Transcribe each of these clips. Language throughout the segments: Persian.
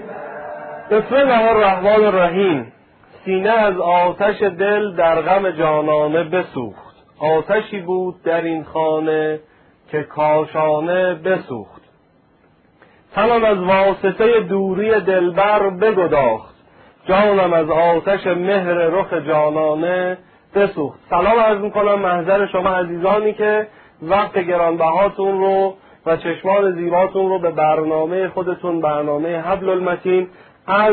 بسم الله الرحمن الرحیم. سینه از آتش دل در غم جانانه بسوخت، آتشی بود در این خانه که کاشانه بسوخت. تنم از واسطه دوری دلبر بگداخت، جانم از آتش مهر رخ جانانه بسوخت. سلام عرض میکنم محضر شما عزیزانی که وقت گرانبهاتون رو و چشمان زیباتون رو به برنامه خودتون، برنامه حبل المتین از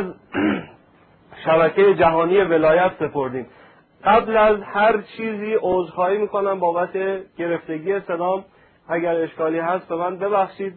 شبکه جهانی ولایت سپردین. قبل از هر چیزی عذرخواهی میکنم بابت گرفتگی صدام. اگر اشکالی هست به من ببخشید،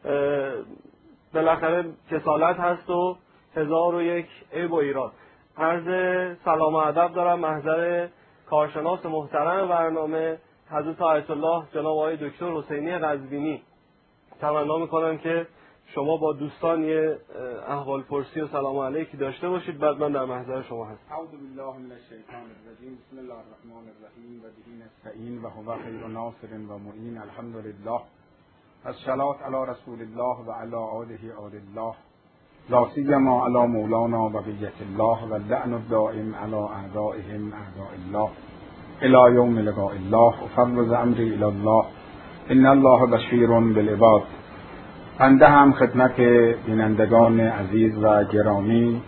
بالاخره کسالت هست و 1001 عیب و ایراد. عرض سلام و ادب دارم محضر کارشناس محترم برنامه حضرت آیت الله جناب آقای دکتر حسینی قزوینی. تمنا میکنم که شما با دوستان یه احوال پرسی و سلام علیکی داشته باشید، بعد من در محضر شما هستم. اعوذ بالله من الشیطان الرجیم. بسم الله الرحمن الرحیم و به نستعین و هو خیر ناصر و معین. الحمد لله. الصلاة علی رسول الله و علی آله آل الله، لا سیما علی مولانا بقیة الله و اللعن الدائم علی اعدائهم اعداء الله الی یوم لقاء الله. افوض امری الی الله ان الله بشیر بالعباد. بنده هم خدمت بینندگان عزیز و گرامی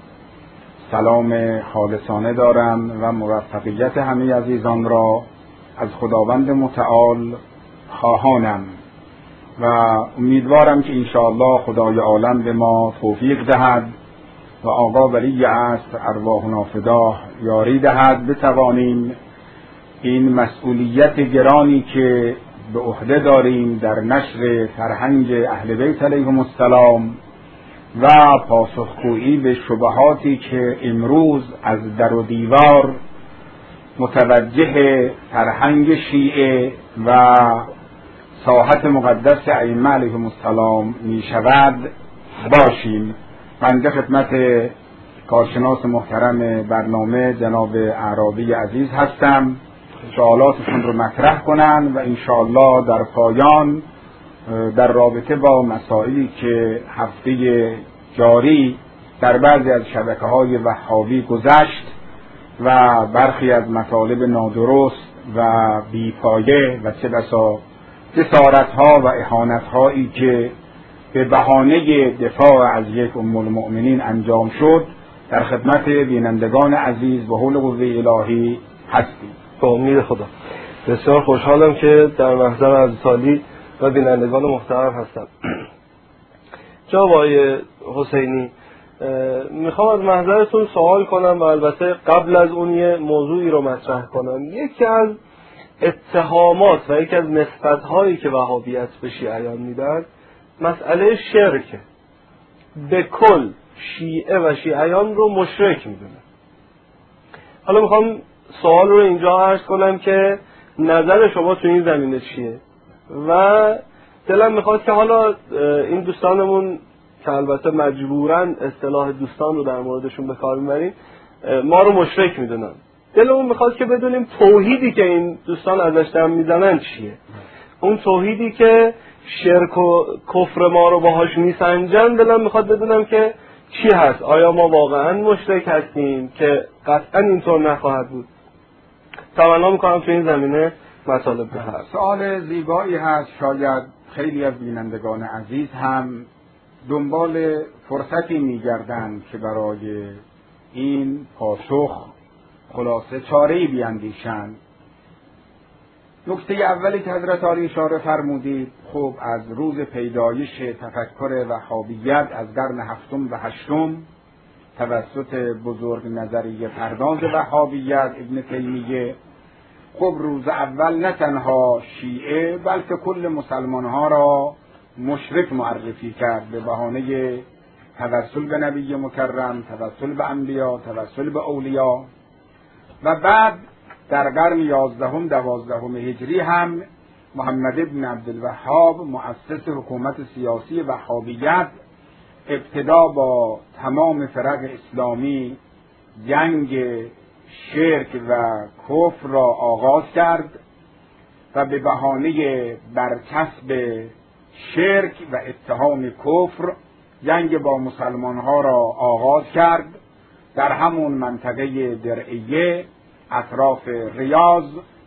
سلام خالصانه دارم و موفقیت همه عزیزان را از خداوند متعال خواهانم و امیدوارم که انشاءالله خدای عالم به ما توفیق دهد و آقا ولی عصر ارواحنا فداه یاری دهد، بتوانیم این مسئولیت گرانی که به عهده داریم در نشر فرهنگ اهل بیت علیهم السلام و پاسخگویی به شبهاتی که امروز از در و دیوار متوجه فرهنگ شیعه و ساحت مقدس ائمه علیهم السلام می شود باشیم. بنده خدمت کارشناس محترم برنامه جناب اعرابی عزیز هستم، سوالاتشون رو مطرح کنن و انشاءالله در پایان در رابطه با مسائلی که هفته جاری در بعضی از شبکه‌های وهابی گذشت و برخی از مطالب نادرست و بیپایه و چه بسا جسارت‌ها و اهانت‌هایی که به بهانه دفاع از یک ام المؤمنین انجام شد در خدمت بینندگان عزیز به حول قوه الهی هستیم. به امید خدا. بسیار خوشحالم که در محضر عزیزسالی و بینندگان محترم هستم. جناب آقای حسینی، میخوام از محضرتون سوال کنم و البته قبل از اون یه موضوعی رو مطرح کنم. یکی از اتهامات و یکی از نسبت‌هایی که وهابیت به شیعیان میدن مسئله شرک. به کل شیعه و شیعیان رو مشرک میدونن. حالا میخوام سوال رو اینجا عرض کنم که نظر شما تو این زمینه چیه و دلم میخواد که حالا این دوستانمون که البته مجبوراً اصطلاح دوستان رو در موردشون به کار میبریم ما رو مشرک میدونن، دلمون میخواد که بدونیم توحیدی که این دوستان ازش دم میزنن چیه، اون توحیدی که شرک و کفر ما رو باهاش میسنجن. دلم میخواد بدونم که چی هست. آیا ما واقعاً مشرک هستیم که قطعاً اینطور نخواهد بود؟ تمنا میکنم تو این زمینه مطالب بفرمایید. سوال زیبایی هست. شاید خیلی از بینندگان عزیز هم دنبال فرصتی میگردند که برای این پاسخ خلاصه چاره‌ای بیاندیشند. نکته اولی که حضرت عالی اشاره فرمودید، خب از روز پیدایش تفکر وهابیت از قرن هفتم و هشتم توسط بزرگ نظریه پرداز وهابیت ابن تیمیه، خب روز اول نه تنها شیعه بلکه کل مسلمانها را مشرک معرفی کرد به بهانه توسل به نبی مکرم، توسل به انبیا، توسل به اولیا. و بعد در قرن 11 12 هجری هم محمد ابن عبدالوهاب مؤسس حکومت سیاسی وهابیت ابتدا با تمام فرق اسلامی جنگ شرک و کفر را آغاز کرد و به بهانه برچسب شرک و اتهام کفر جنگ با مسلمان ها را آغاز کرد. در همون منطقه درعیه اطراف ریاض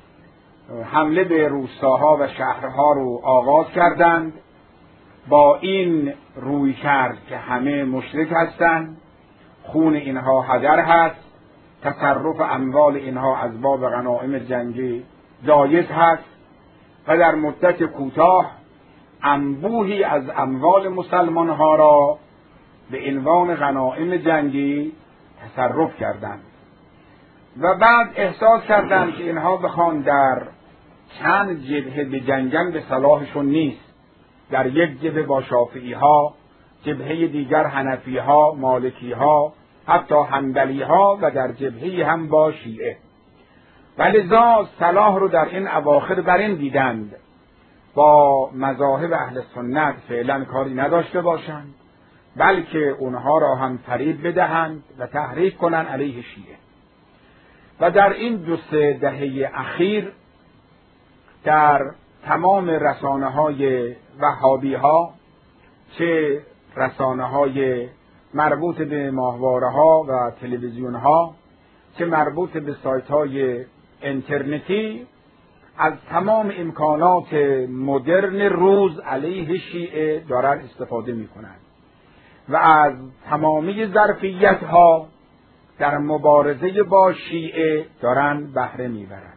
حمله به روستاها و شهرها رو آغاز کردند. با این روی کرد که همه مشرک هستند، خون اینها هدر هست، تصرف اموال اینها از باب غنایم جنگی جایز هست و در مدت کوتاه انبوهی از اموال مسلمان ها را به عنوان غنایم جنگی تصرف کردند و بعد احساس کردند که اینها بخوان در چند جبهه بجنگن به صلاحشون نیست. در یک جبهه با شافعی ها، جبهه دیگر حنفی ها، مالکی ها، حتی حنبلی ها و در جبهه هم با شیعه. ولذا صلاح رو در این اواخر بر این دیدند با مذاهب اهل سنت فعلا کاری نداشته باشند، بلکه اونها را هم فریب بدهند و تحریک کنند علیه شیعه. و در این 2-3 دهه اخیر در تمام رسانه‌های وهابی‌ها، چه رسانه‌های مربوط به ماهواره‌ها و تلویزیون‌ها، چه مربوط به سایت‌های اینترنتی، از تمام امکانات مدرن روز علیه شیعه دارن استفاده می‌کنند و از تمامی ظرفیت‌ها در مبارزه با شیعه دارن بهره می‌برند.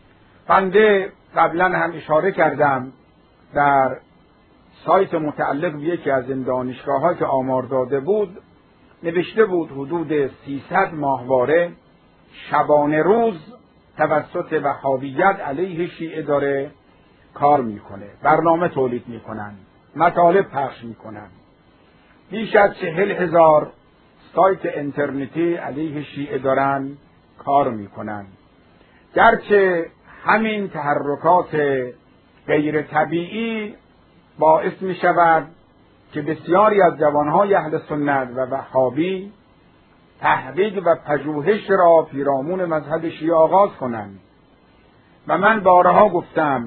بنده قبلا هم اشاره کردم در سایت متعلق به یکی از این دانشگاه‌ها که آمار داده بود نوشته بود حدود 300 ماهواره شبانه روز توسط وهابیت علیه شیعه داره کار میکنه، برنامه تولید میکنن، مطالب پخش میکنن. بیش از 40,000 سایت اینترنتی علیه شیعه دارن کار میکنن. گرچه همین تحرکات غیر طبیعی باعث می شود که بسیاری از جوانهای اهل سنت و وهابی تحریک و پژوهش را پیرامون مذهب شیعه آغاز کنند و من بارها گفتم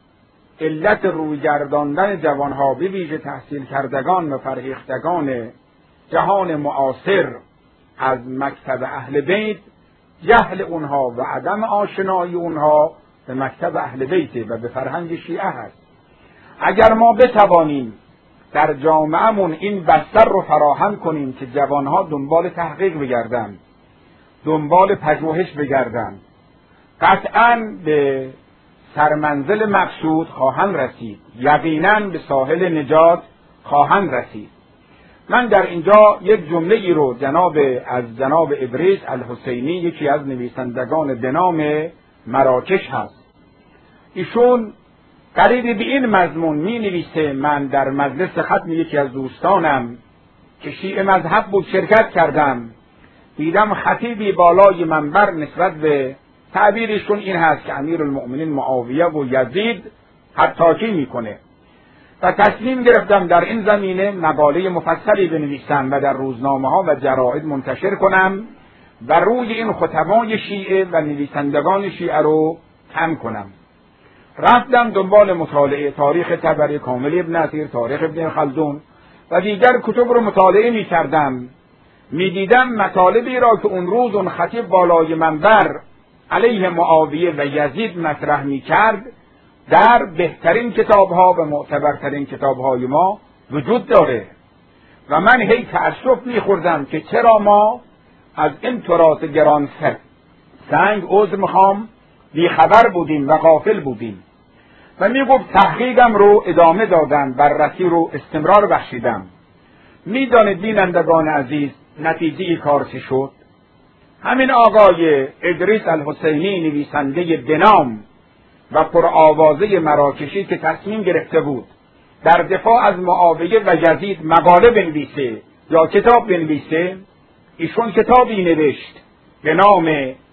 علت رویگرداندن جوانها به ویژه تحصیل کردگان و فرهیختگان جهان معاصر از مکتب اهل بیت جهل اونها و عدم آشنایی اونها به مکتب اهل بیت و به فرهنگ شیعه هست. اگر ما بتوانیم در جامعهمون این بستر رو فراهم کنیم که جوانها دنبال تحقیق بگردن، دنبال پژوهش بگردن، قطعاً به سرمنزل مقصود خواهند رسید، یقیناً به ساحل نجات خواهند رسید. من در اینجا یک جمله‌ای رو از جناب ادریس الحسینی، یکی از نویسندگان به نام مراکش هست، ایشون قریب به این مضمون می نویسه: من در مجلس ختم یکی از دوستانم که شیعه مذهب بود شرکت کردم، دیدم خطیبی بالای منبر نسبت به تعبیرشون این هست که امیرالمؤمنین معاویه و یزید حتاکی میکنه و تصمیم گرفتم در این زمینه مقاله مفصلی بنویسم و در روزنامه‌ها و جراید منتشر کنم و روی این خطبای شیعه و نویسندگان شیعه رو کم کنم. رفتم دنبال مطالعه تاریخ طبری، کامل ابن اثیر، تاریخ ابن خلدون و دیگر کتب رو مطالعه می کردم. می دیدم مطالبی را که اون روز اون خطیب بالای منبر علیه معاویه و یزید مطرح می کرد در بهترین کتابها و معتبرترین کتابهای ما وجود داره و من هی تأسف می خوردم که چرا ما از این تراث گران سنگ عذر میخوام بیخبر بودیم و غافل بودیم. و میگفت تحقیقم رو ادامه دادم، بررسی رو استمرار بخشیدم. میدانید بینندگان عزیز نتیجه کار چه شد؟ همین آقای ادریس الحسینی نویسنده بنام و پرآوازه مراکشی که تصمیم گرفته بود در دفاع از معاویه و یزید مقاله بنویسه یا کتاب بنویسه، ایشون کتابی نوشت به نام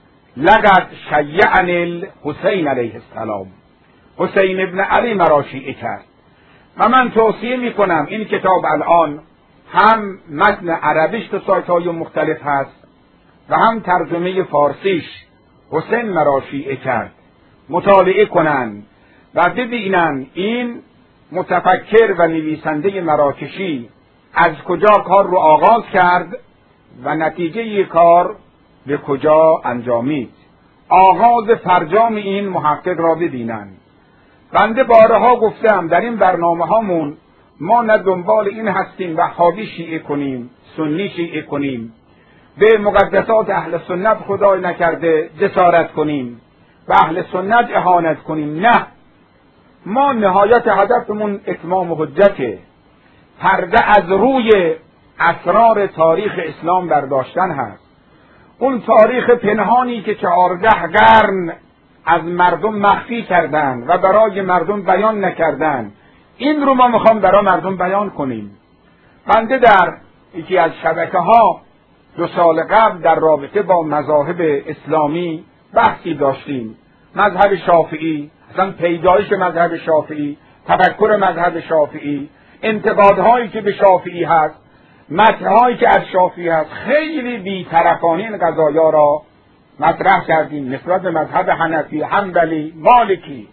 لقد شیعنی الحسین علیه السلام، حسین ابن علی مرا شیعه کرد. و من توصیه میکنم این کتاب الان هم متن عربیش تو سایت‌های مختلف هست و هم ترجمه فارسیش، حسین مرا شیعه کرد، مطالعه کنن و ببینن این متفکر و نویسنده مراکشی از کجا کار رو آغاز کرد و نتیجه کار به کجا انجامید. آغاز فرجام این محقق را ببینند. بنده بارها گفتم در این برنامه هامون ما نه دنبال این هستیم وهابی شیعه کنیم، سنی شیعه کنیم، به مقدسات اهل سنت خدای نکرده جسارت کنیم، به اهل سنت اهانت کنیم. نه، ما نهایت هدفمون اتمام حجته، پرده از روی اسرار تاریخ اسلام برداشتن هست. اون تاریخ پنهانی که 14 قرن از مردم مخفی کردن و برای مردم بیان نکردن، این رو ما میخوام برای مردم بیان کنیم. بنده در یکی از شبکه‌ها 2 سال قبل در رابطه با مذاهب اسلامی بحثی داشتیم. مذهب شافعی، اصلا پیدایش مذهب شافعی، تفکر مذهب شافعی، انتقادهایی که به شافعی هست، متن‌هایی که از شافعی هست، خیلی بی‌طرفانه این قضایا را مطرح کردیم نسبت به مذهب حنفی، حنبلی، مالکی.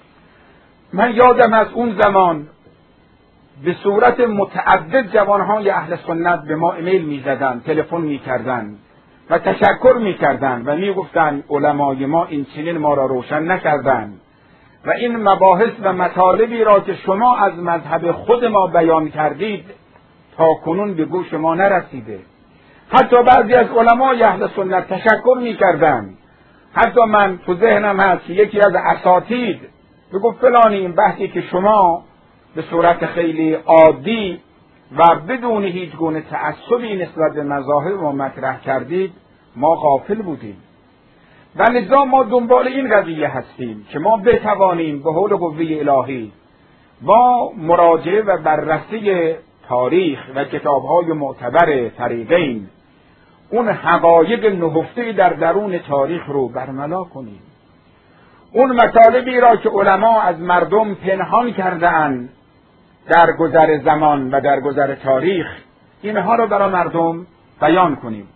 من یادم از اون زمان به صورت متعدد جوانهای اهل سنت به ما ایمیل می‌زدند، تلفن می‌کردند و تشکر می‌کردند و می‌گفتند علمای ما این چنین ما را روشن نکردند و این مباحث و مطالبی را که شما از مذهب خود ما بیان کردید تا کنون به گوش ما نرسیده. حتی بعضی از علمای اهل سنت تشکر می‌کردند. حتی من تو ذهنم هست که یکی از اساتید بگفت فلانی این بحثی که شما به صورت خیلی عادی و بدون هیچ گونه تعصبی نسبت به مذاهب ما مطرح کردید، ما غافل بودیم. و لذا ما دنبال این قضیه هستیم که ما بتوانیم به حول قوه الهی با مراجعه و بررسی تاریخ و کتاب‌های معتبر فریقین اون حقایق نهفته در درون تاریخ رو برملا کنیم. اون مطالبی را که علما از مردم پنهان کرده‌اند در گذر زمان و در گذر تاریخ، اینها را برای مردم بیان کنیم.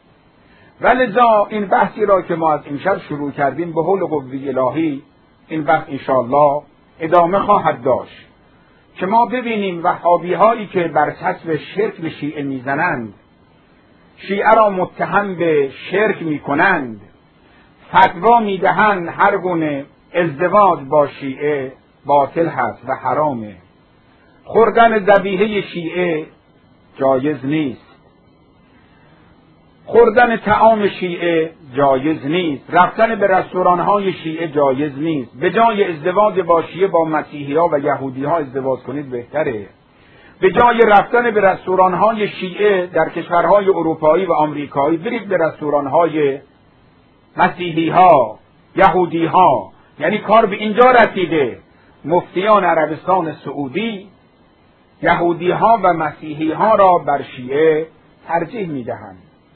ولذا این بحثی را که ما از امشب شروع کردیم به حول قوه الهی، این بحث انشاءالله ادامه خواهد داشت که ما ببینیم وهابی هایی که بر چسب شرک به شیعه میزنند، شیعه را متهم به شرک میکنند، فتوا میدهند هر گونه ازدواج با شیعه باطل هست و حرامه، خوردن ذبیحه شیعه جایز نیست، خوردن طعام شیعه جایز نیست، رفتن به رستوران‌های شیعه جایز نیست، به جای ازدواج با شیعه با مسیحی‌ها و یهودی‌ها ازدواج کنید بهتره، به جای رفتن به رستوران‌های شیعه در کشورهای اروپایی و آمریکایی برید به رستوران‌های مسیحی‌ها، یهودی‌ها. یعنی کار به اینجا رسیده مفتیان عربستان سعودی یهودی‌ها و مسیحی‌ها را بر شیعه ترجیح می‌دهند.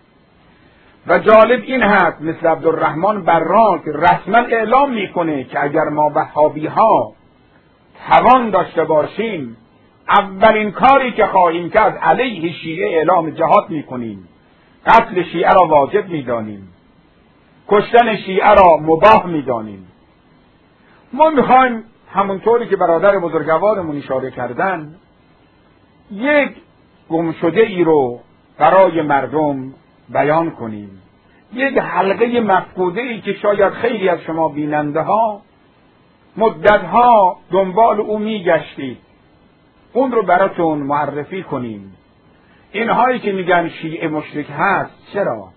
و جالب این هست مثل عبدالرحمن براق رسما اعلام میکنه که اگر ما وهابی‌ها توان داشته باشیم، اولین کاری که خواهیم کرد علیه شیعه اعلام جهاد میکنیم، قتل شیعه را واجب میدانیم، کشتن شیعه را مباح میدانیم. ما میخوایم همونطوری که برادر بزرگوارمون اشاره کردن یک گمشده ای رو برای مردم بیان کنیم، یک حلقه مفقوده ای که شاید خیلی از شما بیننده ها مدتها دنبال او میگشتید، اون رو براتون معرفی کنیم. اینهایی که میگن شیعه مشرک هست، چرا؟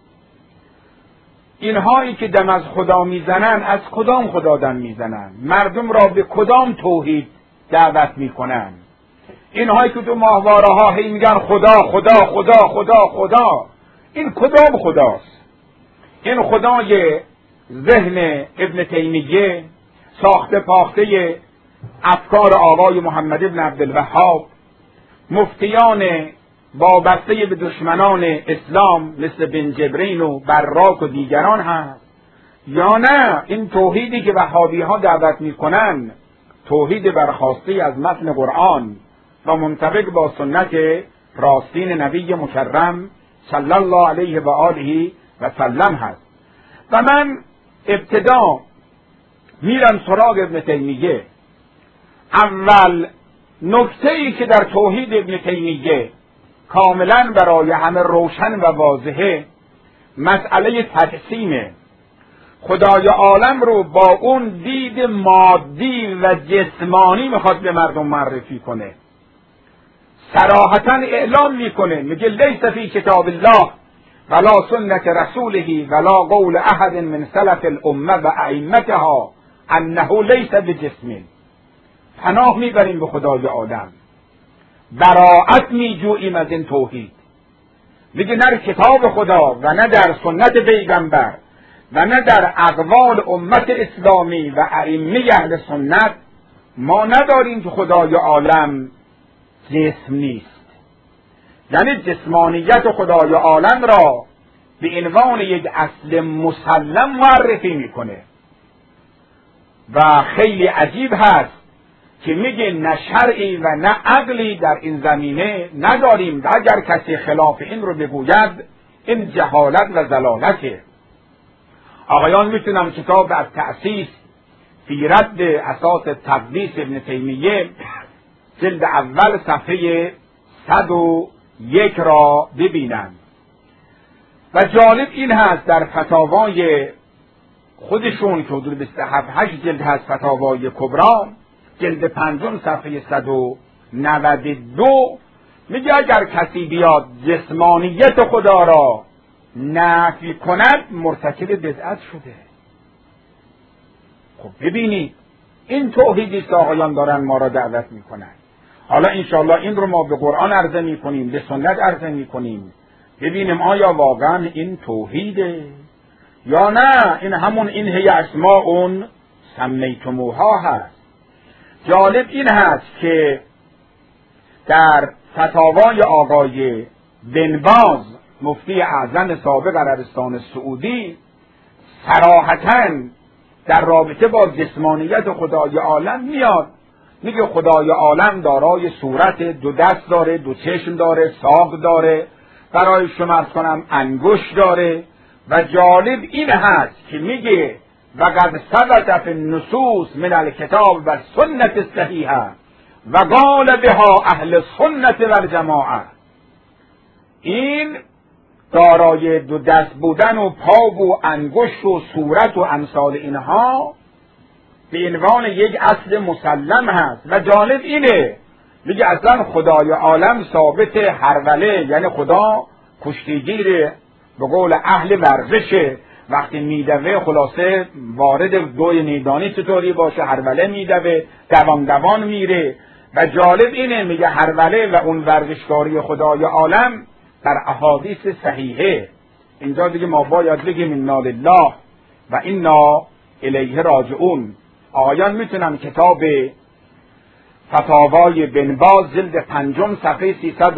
اینهایی که دم از خدا میزنن از کدام خدا دم میزنن؟ مردم را به کدام توحید دعوت میکنن؟ اینهایی که تو ماهواره ها هی میگن خدا خدا خدا خدا خدا، این کدام خداست؟ این خدای ذهن ابن تیمیه، ساخته پاخته افکار آقای محمد ابن عبدالوهاب، مفتیان وابسته به دشمنان اسلام مثل بن جبرین و براک و دیگران هست؟ یا نه این توحیدی که وهابی ها دعوت میکنن توحید برخواسته از متن قرآن و منطبق با سنت راستین نبی مکرم صلی الله علیه و آله و سلم هست؟ و من ابتدا میرم سراغ ابن تیمیه. اول نکته ای که در توحید ابن تیمیه کاملا برای همه روشن و واضحه مسئله تجسیمه. خدای عالم رو با اون دید مادی و جسمانی میخواد به مردم معرفی کنه. صراحتا اعلام میکنه، میگه لیس فی کتاب الله ولا سنت رسوله ولا قول احد من سلف الامه و ائمتها انه لیس بجسم. پناه میبریم به خدای عالم، براءت میجوییم از این توحید. میگه نه کتاب خدا و نه در سنت پیغمبر و نه در اقوال امت اسلامی و ائمه اهل سنت ما نداریم که خدای عالم جسم نیست. یعنی جسمانیت خدای عالم را به عنوان یک اصل مسلم معرفی میکنه و خیلی عجیب هست که میگه نه شرعی و نه عقلی در این زمینه نداریم و اگر کسی خلاف این رو بگوید این جهالت و ضلالته. آقایان میتونم کتاب از تأسیس فی رد اساس تقدیس ابن تیمیه جلد اول صفحه 101 را ببینند. و جالب این هست در فتاوای خودشون که حدود 27 جلد هست، فتاوای کبرا جلد 5 صفحه 192 میگه اگر کسی بیاد جسمانیت خدا را نفی کند مرتکب بدعت شده. خب ببینید این توحیدی که آقایان دارن ما را دعوت میکنن. حالا انشاءالله این رو ما به قرآن عرضه میکنیم، به سنت عرضه میکنیم، ببینیم آیا واقعا این توحیده یا نه این همون این هی اسماء سمیتموها هست. جالب این هست که در فتاوای آقای بن باز مفتی اعظم سابق عربستان سعودی صراحتاً در رابطه با جسمانیت خدای عالم میاد، میگه خدای عالم دارای صورت، دو دست داره، دو چشم داره، ساق داره، برای شما عرض کنم انگشت داره. و جالب این هست که میگه و قد ثبت فی النصوص من الکتاب و سنت صحیحه و قال بها اهل سنت و الجماعه. این دارای دو دست بودن و پا و انگشت و صورت و امثال اینها به عنوان یک اصل مسلم هست. و جالب اینه میگه اصلا خدای عالم ثابت هروله، یعنی خدا کشتیگیر به قول اهل ورزشه، وقتی میدوه خلاصه وارد دوی میدانی چطوری باشه هروله میدوه، دوان میره. و جالب اینه میگه هروله و اون ورزشکاری خدای عالم در احادیث صحیحه. اینجا دیگه ما باید بگیم انا لله و انا الیه راجعون. آقایان میتونم کتاب فتاوای بن باز جلد 5 صفحه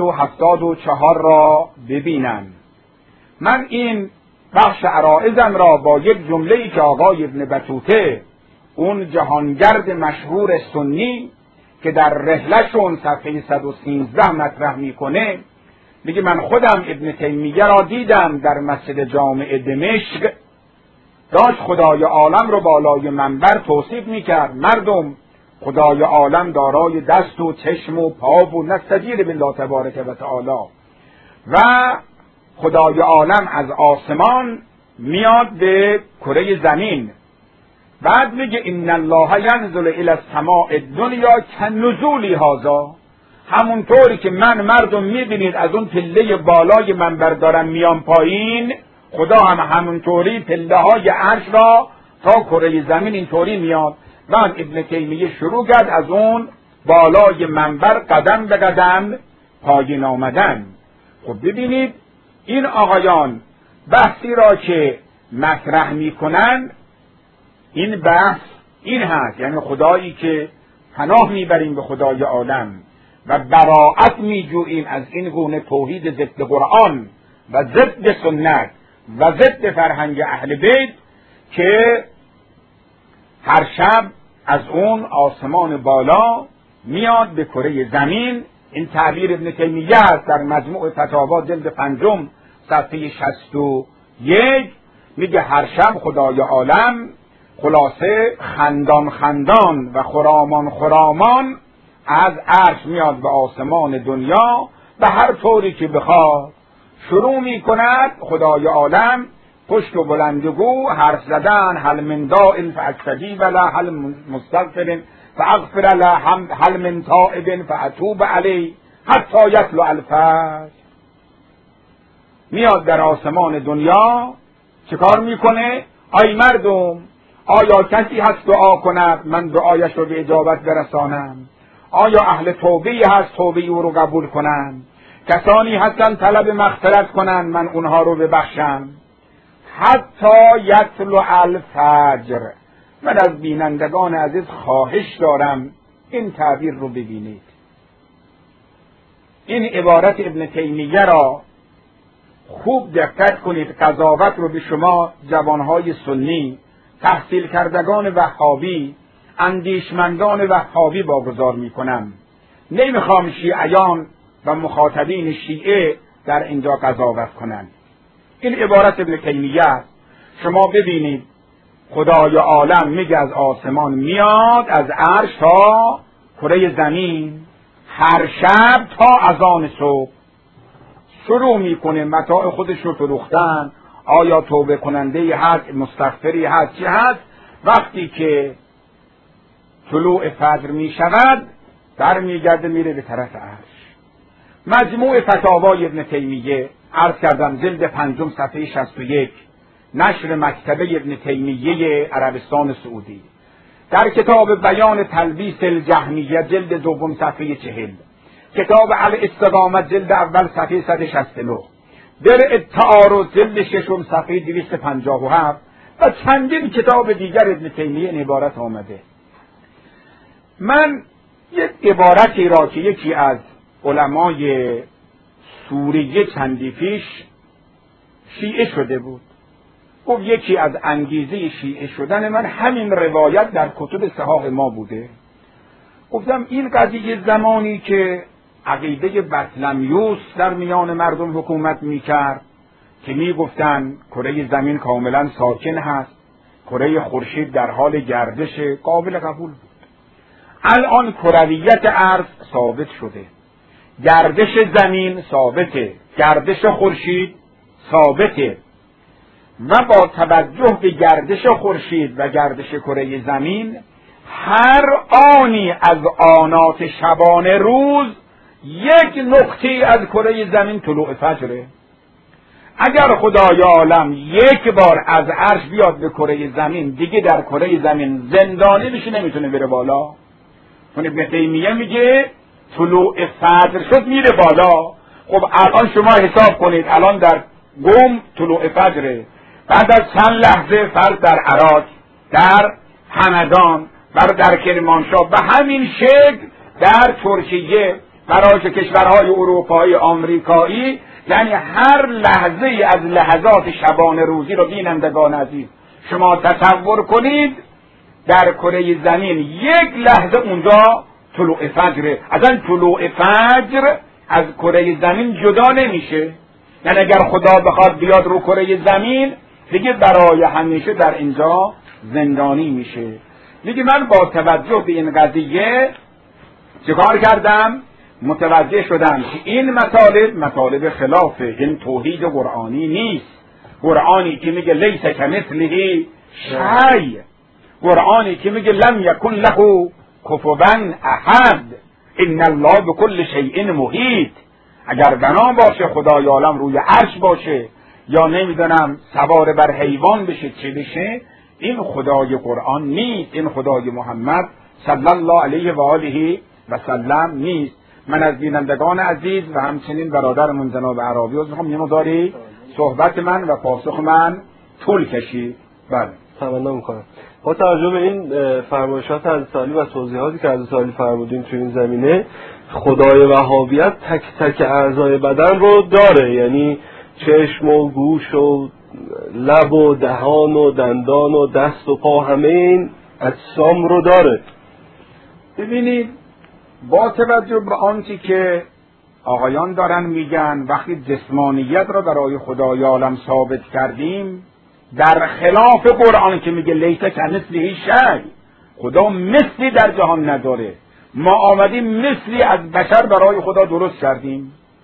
374 را ببینن. من این بخش عرائزم را با یک جمله‌ای که آقای ابن بطوطه اون جهانگرد مشهور سنی که در رحله‌شون صفحه 113 مطرح میکنه، میگه من خودم ابن تیمیه را دیدم در مسجد جامع دمشق، داشت خدای عالم رو بالای منبر توصیف میکرد. مردم خدای عالم دارای دست و چشم و پا و نستجیر بالله تبارک و تعالی و خدای عالم از آسمان میاد به کره زمین. بعد میگه ان الله ینزل الی السماء الدنیا کنزولی هذا، همونطوری که مردم میبینید از اون پله بالای منبر دارن میان پایین، خدا هم همونطوری پله های عرش را تا کره زمین اینطوری میاد. بعد ابن تیمیه شروع کرد از اون بالای منبر قدم به قدم پایین آمدن. خب ببینید این آقایان بحثی را که مطرح میکنن، این بحث این هست، یعنی خدایی که پناه میبریم به خدای عالم و براءت میجوییم از این گونه توحید ضد قرآن و ضد سنت و ضد فرهنگ اهل بیت که هر شب از اون آسمان بالا میاد به کره زمین. این تعبیر ابن تیمیه است در مجموع فتاوا جلد 5 صفحه 61. میگه هر شب خدای عالم خلاصه خندان خندان و خرامان خرامان از عرش میاد به آسمان دنیا به هر طوری که بخواد شروع می کند خدای عالم پشت و بلندگو حرف زدن هل من داء فاستجیب له هل مستغفر فاغفر له هل من تائب فاتوب علیه حتی یطلع الفجر. میاد در آسمان دنیا چه کار میکنه؟ ای مردم، آیا کسی هست دعا کند من دعایش رو به اجابت برسانم؟ آیا اهل توبه هست توبه او رو قبول کنند؟ کسانی هستن طلب مغفرت کنند من اونها رو ببخشم؟ حتی یطلع الفجر. من از بینندگان عزیز خواهش دارم این تعبیر رو ببینید. این عبارت ابن تیمیه را خوب دقت کنید. قضاوت رو به شما جوانهای سنی، تحصیل کردگان وهابی، اندیشمندان وهابی واگذار میکنم. نمیخوام شیعیان و مخاطبین شیعه در اینجا قضاوت کنند. این عبارت ابن تیمیه است. شما ببینید خدای عالم میگه از آسمان میاد، از عرش تا کره زمین، هر شب تا اذان صبح شروع میکنه متاع خودش رو فروختن. آیا توبه کننده هست، مستغفری هست، چی هست؟ وقتی که طلوع فجر میشود در میگرده میره به طرف عرش. مجموع فتاوای ابن تیمیه، عرض کردم جلد 5 صفحه 61، نشر مکتبه ابن تیمیه عربستان سعودی. در کتاب بیان تلبیس الجهمیه جلد 2 صفحه 40، کتاب الاستقامت جلد اول صفحه 169، درء التعارض جلد 6 صفحه 257 و چندین کتاب دیگر ابن تیمیه این عبارت آمده. من یک عبارتی را که یکی از علمای سوریه چندی پیش شیعه شده بود، گفت یکی از انگیزه شیعه شدن من همین روایت در کتب صحاح ما بوده. گفتم این قضیه زمانی که عقیده بطلمیوس در میان مردم حکومت میکرد که میگفتن کره زمین کاملا ساکن هست، کره خورشید در حال گردش، قابل قبول بود. الان کرویت ارض ثابت شده، گردش زمین ثابته، گردش خورشید ثابته و با توجه به گردش خورشید و گردش کره زمین هر آنی از آنات شبانه روز یک نقطه از کره زمین طلوع فجره. اگر خدای عالم یک بار از عرش بیاد به کره زمین، دیگه در کره زمین زندانی میشه، نمیتونه بره بالا. چون ابن تیمیه میگه طلوع فجر شد میره بالا. خب الان شما حساب کنید، الان در قم طلوع فجره، بعد از چند لحظه فرض در عراق، در همدان، در کرمانشاه، به همین شکل در ترکیه، برای کشورهای اروپایی، آمریکایی. یعنی هر لحظه از لحظات شبانه روزی رو بینندگان عزیز شما تصور کنید، در کره زمین یک لحظه اونجا طلوع فجره. اصلا طلوع فجر از کره زمین جدا نمیشه. یعنی اگر خدا بخواد بیاد رو کره زمین، دیگه برای همیشه در اینجا زندانی میشه. دیگه من با توجه به این قضیه چیکار کردم؟ متوجه شدم که این مطالب خلاف این توحید قرآنی نیست. قرآنی که میگه لیس کمثله شیء، قرآنی که میگه لم یکن له کفوا احد، ان الله بكل شیء محیط. اگر بنا باشه خدای عالم روی عرش باشه یا نمیدونم سوار بر حیوان بشه چه بشه، این خدای قرآن نیست، این خدای محمد صلی الله علیه و آله و سلم نیست. من از بینندگان عزیز و همچنین برادرمون جناب عرابی از میخوام یه مقداری صحبت من و پاسخ من طول کشید. بله تمنا میکنم. با توجه به این فرمایشات حضرت علی و توضیحاتی که حضرت علی فرمودین تو این زمینه، خدای وهابیت تک تک اعضای بدن رو داره، یعنی چشم و گوش و لب و دهان و دندان و دست و پا، همه این اجسام رو داره. ببینید با توجه به آنچه که آقایان دارن میگن، وقتی جسمانیت را برای خدای عالم ثابت کردیم، در خلاف قرآن که میگه لیس کمثله شیء، خدا مثلی در جهان نداره. ما آمدیم مثلی از بشر برای خدا درست کردیم.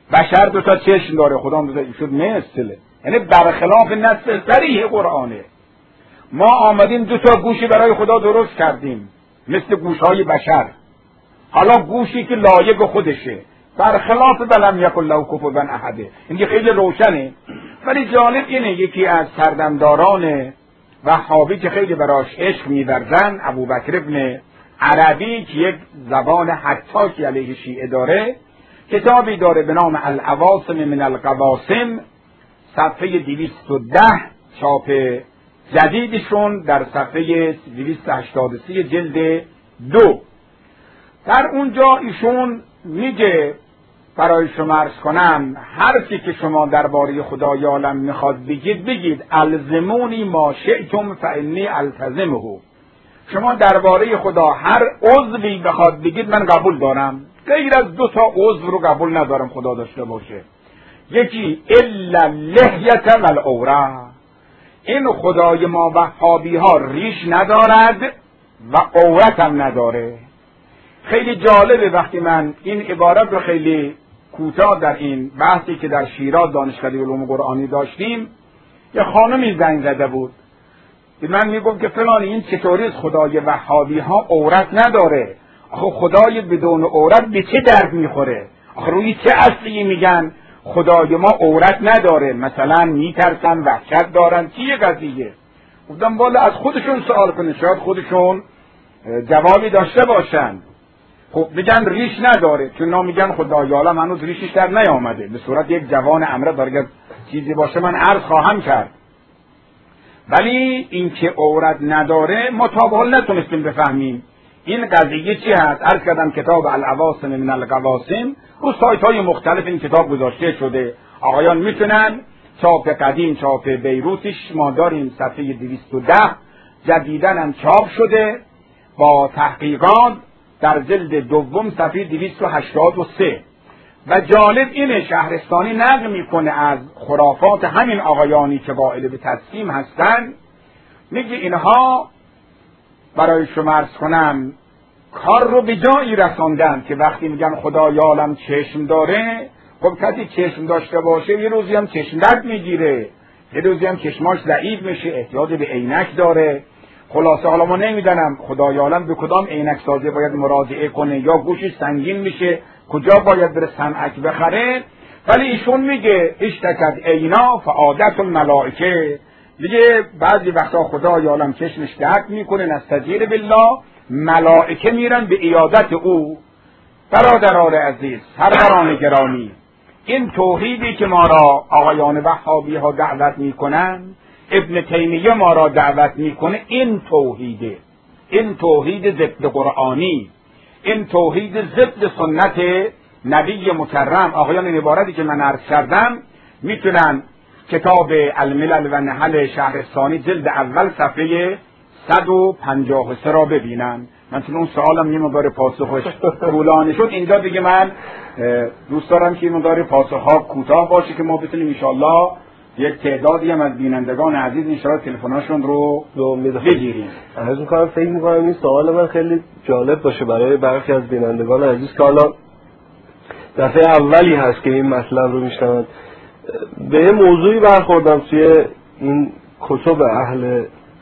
بشر دو تا چشم داره، خدا هم شد مثله، یعنی برخلاف نص صریح قرآنه. ما آمدیم دو تا گوشی برای خدا درست کردیم مثل گوشهای بشر، حالا گوشی که لایق خودشه برخلاف ولم یکن له کفوا احد. این خیلی روشنه. ولی جالب اینه یکی از سردمداران وهابی که خیلی براش عشق می‌ورزن، ابوبکر ابن عربی که یک زبان حتاکی علیه شیعه داره، کتابی داره به نام العواصم من القواسم، صفحه 210 چاپ جدیدشون در صفحه 283 جلد 2. در اونجا ایشون میگه برای شما عرض کنم حرفی که شما درباره خدای عالم میخواد بگید الزمونی ما شئتم فانی التزمه. شما درباره خدا هر عضوی بخواد بگید من قبول دارم، غیر از دو تا عضو رو قبول ندارم خدا داشته باشه. یکی الا اللحیة والعوره، این خدای ما وهابی ها ریش ندارد و عورت هم نداره. خیلی جالبه وقتی من این عبارت رو خیلی کوتاه در این بحثی که در شیراز دانشکده علوم قرآنی داشتیم، یه خانمی زنگ زده بود به من میگفت که فلان این چطوری خدای وهابی ها عورت نداره؟ آخه خدای بدون عورت به چه درد میخوره؟ آخه روی چه اصلی میگن خدای ما عورت نداره؟ مثلا میترسن، وحشت دارن، چیه قضیه؟ گفتم والا از خودشون سوال کنه، شاید خودشون جوابی داشته باشن. خب میگن ریش نداره، چون نا میگن خدای عالم هنوز ریشش در نیامده. به صورت یک جوان امره درگه چیزی باشه من عرض خواهم کرد. ولی این که عورت نداره ما تا به حال نتونستیم بفهمیم این قضیه چی هست. عرض کردم کتاب العواصم من القواسم رو سایت های مختلف این کتاب گذاشته شده، آقایان میتونن. چاپ قدیم چاپ بیروتش ما داریم صفحه 210، جدیداً هم چاپ شده با تحقیقات در جلد دوم صفحه 283. و جالب اینه شهرستانی نقل میکنه از خرافات همین آقایانی که قائل به تجسیم هستن، میگه اینها برای شما عرض کنم کار رو به جایی رساندن که وقتی میگن خدای عالم چشم داره، خب کسی چشم داشته باشه یه روزی هم چشم درد میگیره، یه روزی هم چشماش ضعیف میشه، احتیاج به عینک داره. خلاصه حالا ما نمیدونم خدای عالم به کدام عینک سازی باید مراجعه کنه، یا گوشش سنگین میشه کجا باید بره صنعک بخره. ولی ایشون میگه اشتکت عینا فعادت الملائکه، میگه بعضی وقتا خدای عالم چشمش درد میکنه، نستجیر بالله، ملائکه میرن به عیادت او. برادران عزیز، سروران گرامی، این توحیدی که ما را آقایان وهابی ها دعوت میکنن، ابن تیمیه ما را دعوت میکنه، این توحیده، این توحید ضد قرآنی، این توحید ضد سنت نبی مکرم. آقایان این عبارتی که من عرض کردم میتونن کتاب الملل و نحل شهرستانی جلد اول صفحه 153 را ببینن. من چون اون سوالم یه مقدار پاسخش طولانی شد، اینجا دیگه من دوست دارم که یه مقدار پاسخها کوتاه باشه که ما بتونیم انشالله یک تعدادی هم از بینندگان عزیز انشالله تلفناشون رو بگیریم. عرض می‌کنم فکر می‌کنم این سوال من خیلی جالب باشه برای برخی از بینندگان عزیز که حالا دفعه اولی هست که این مطلب رو میشنوند. به یه موضوعی برخوردم توی این کتب اهل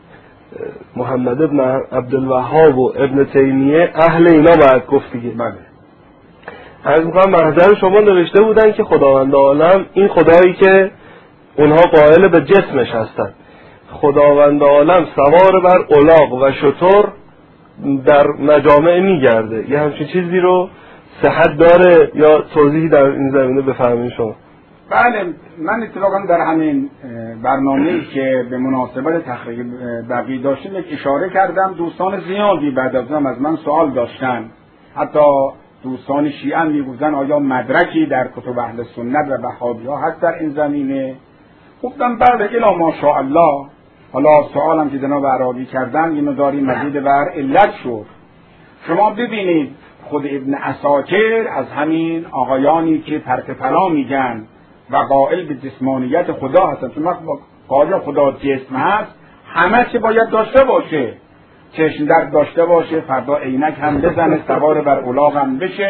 محمد ابن عبدالوهاب و ابن تیمیه، اهل اینا باید گفت دیگه. بله. عرض می‌کنم محضر شما نوشته بودن که خداوند عالم این خدایی که اونها قائل به جسمش هستن، خداوند عالم سوار بر الاغ و شتر در مجامع میگرده، یه همچین چیزی رو صحت داره یا توضیحی در این زمینه بفرمایید شما؟ بله، من اتفاقا در همین برنامه‌ای که به مناسبت تحقیق بقیه داشتیم اشاره کردم. دوستان زیادی بعد از من سوال داشتن، حتی دوستان شیعه میگفتن آیا مدرکی در کتب اهل سنت و وهابی ها هست در این زمینه؟ گفتم بله الا ماشاءالله. حالا سوالم که جناب عربی کردن اینو داریم مزید بر علت شد. شما ببینید خود ابن عساکر از همین آقایانی که ترک پلا میگن و قائل به جسمانیت خدا هستن، چون قائل خدا جسم هست همه چی باید داشته باشه، چشم درد داشته باشه، فردا عینک هم بزنه، سوار بر الاغ هم بشه.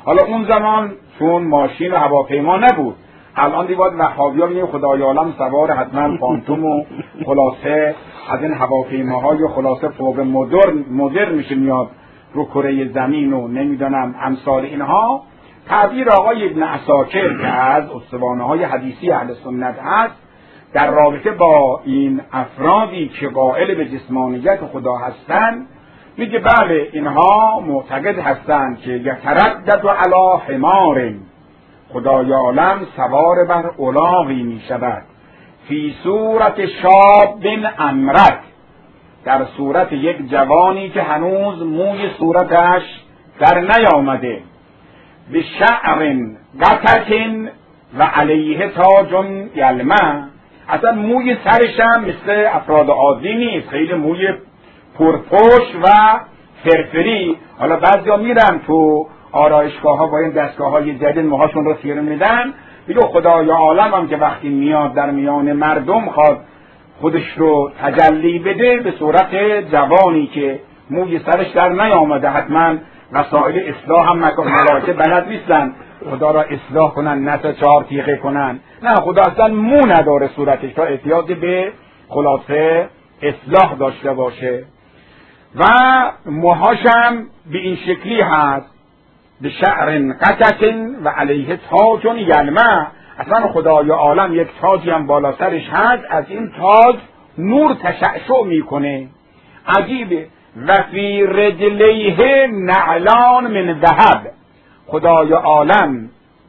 حالا اون زمان چون ماشین و هواپیما نبود، الان دیگه باید وهابی‌ها میگن خدای عالم سوار حتما فانتوم و خلاصه از این هواپیماهای و خلاصه فوق مدرن میشه میاد رو کره زمین و نمیدونم امثال اینها. تعبیر آقای ابن عساکر که از استوانه‌های حدیثی اهل سنت هست در رابطه با این افرادی که قائل به جسمانیت خدا هستند میگه بله اینها معتقد هستند که یتردد علی حمار، خدای عالم سوار بر الاغی می شود، فی صورت شاب امرک، در صورت یک جوانی که هنوز موی صورتش در نیامده، به شعر قطک و علیه تاج یلمع، اصلا موی سرش هم مثل افراد عادی نیست، خیلی موی پرپشت و فرفری. حالا بعضیا میرن تو آرایشگاه ها با این دستگاه های جدید موهاشون رو خیره میدن، میگه خدای عالم هم که وقتی میاد در میان مردم خواد خودش رو تجلی بده به صورت جوانی که موی سرش در نیامده، حتما وسایل اصلاح هم ملائکه بلد نیستن خدا را اصلاح کنن، نه 4 تیغه کنن، نه خدا اصلا مو نداره صورتش تا احتیاج به خلاصه اصلاح داشته باشه و موهاشم به این شکلی هست، به شعر قطک و علیه تاج یلمع، اصلا خدای عالم یک تاجی هم بالا سرش هست، از این تاج نور تشعشع میکنه. عجیبه. و فی رجلیه نعلان من ذهب، خدای عالم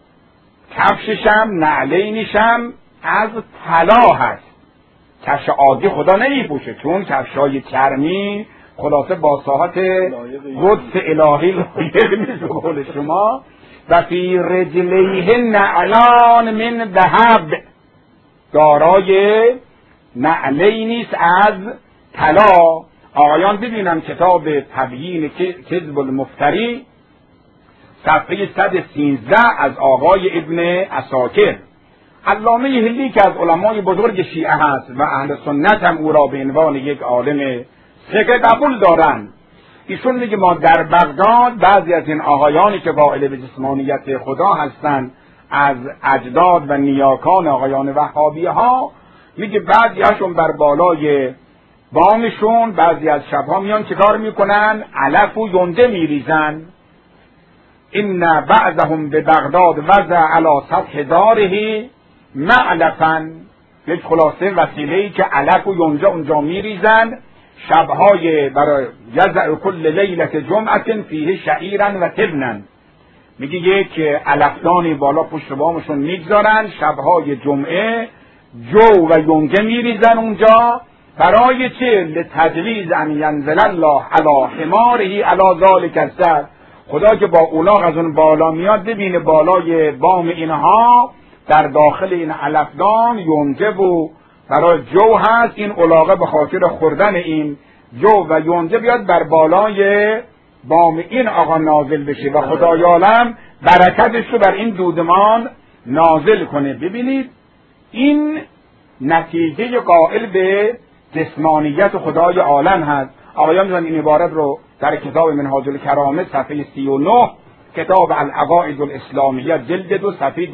کفششم نعلینشم از طلا هست. کفش عادی خدا نمیپوشه چون کفشای چرمی خلاصه با ساحت قدس الهی لایق نیست به قول شما. و فی رجلیه نعلان من ذهب، دارای نعلینیست از طلا. آقایان ببینم کتاب تبیین کذب المفتری صفحه 113 از آقای ابن عساکر. علامه هلی که از علمای بزرگ شیعه هست و اهل سنت هم او را به عنوان یک عالم ثقه قبول دارند، ایشون میگه ما در بغداد بعضی از این آقایانی که قائل به جسمانیت خدا هستند از اجداد و نیاکان آقایان وهابیه ها، میگه بعضیاشون بر بالای بامشون بعضی از شبها میان چیکار میکنن؟ علف و یونجه میریزن. ان بعضهم به بغداد وضع علی سطح داره معلفا، یک خلاصه وسیله‌ای که علف و یونجه اونجا میریزن شبهای برای یزع کل لیلت جمعه فیه شعیرا و تبنا. میگه یک علفدانی بالا پشت بامشون میگذارن، شبهای جمعه جو و یونجه میریزن اونجا. برای چه؟ لتجویز ان ینزل الله علی حماره علی ذلک السر، خدا که با اولاغ از اون بالا میاد ببینه بالای بام اینها در داخل این علفدان یونجه و برای جو هست، این اولاغه به خاطر خوردن این جو و یونجه بیاد بر بالای بام این آقا نازل بشه و خدای عالم برکتش رو بر این دودمان نازل کنه. ببینید این نتیجه قائل به جسمانیت خدای عالم هست. آقایان می‌دونن این عبارت رو در کتاب منهاج الکرامه صفحه 39، کتاب العقاید الاسلامیه جلد 2 صفحه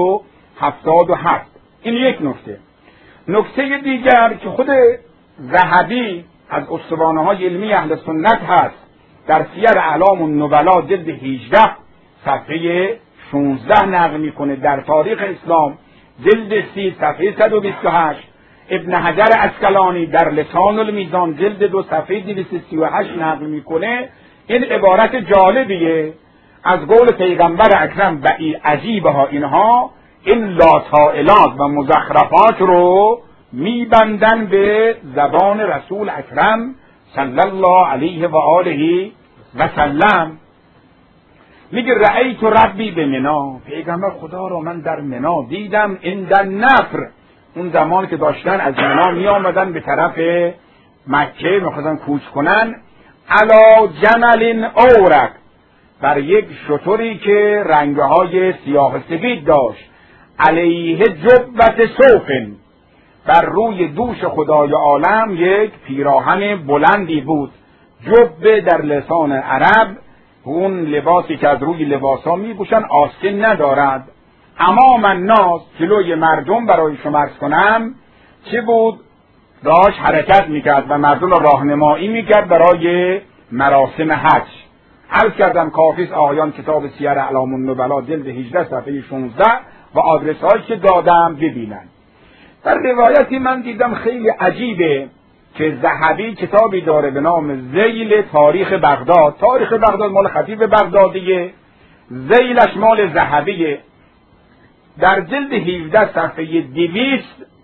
277. این یک نکته. نکته دیگر که خود ذهبی از اسطوانه‌های علمی اهل سنت هست در سیر اعلام النبلا جلد 18 صفحه 16 نقل میکنه، در تاریخ اسلام جلد 30 صفحه 128 ابن حجر عسقلانی در لسان المیزان جلد 2 صفحه 238 نقل میکنه. این عبارت جالبیه از قول پیغمبر اکرم و عجیبه ها، اینها این لاطائلات و مزخرفات رو میبندن به زبان رسول اکرم صلی الله علیه و آله و سلم. میگه رأیت ربی به منا، پیغمبر خدا رو من در منا دیدم، عند النفر، اون زمان که داشتن از منا می آمدن به طرف مکه میخواستن کوچ کنن، علا جمل اورق، بر یک شتری که رنگهای سیاه سفید داشت، علیه جبت صوفن، بر روی دوش خدای عالم یک پیراهن بلندی بود. جبه در لسان عرب اون لباسی که از روی لباسا میپوشن آستین ندارد. امام الناس، جلوی مردم برای شما عرض کنم چه بود؟ داشت حرکت میکرد و مردم را راهنمایی میکرد برای مراسم حج. عرض کردم کافیست آقایان کتاب سیر اعلام النبلا جلد 18 صفحه 16 و آدرس هایی که دادم ببینن. در روایتی من دیدم خیلی عجیبه که ذهبی کتابی داره به نام ذیل تاریخ بغداد. تاریخ بغداد مال خطیب بغدادیه، ذیلش مال ذهبیه. در جلد 17 صفحه 200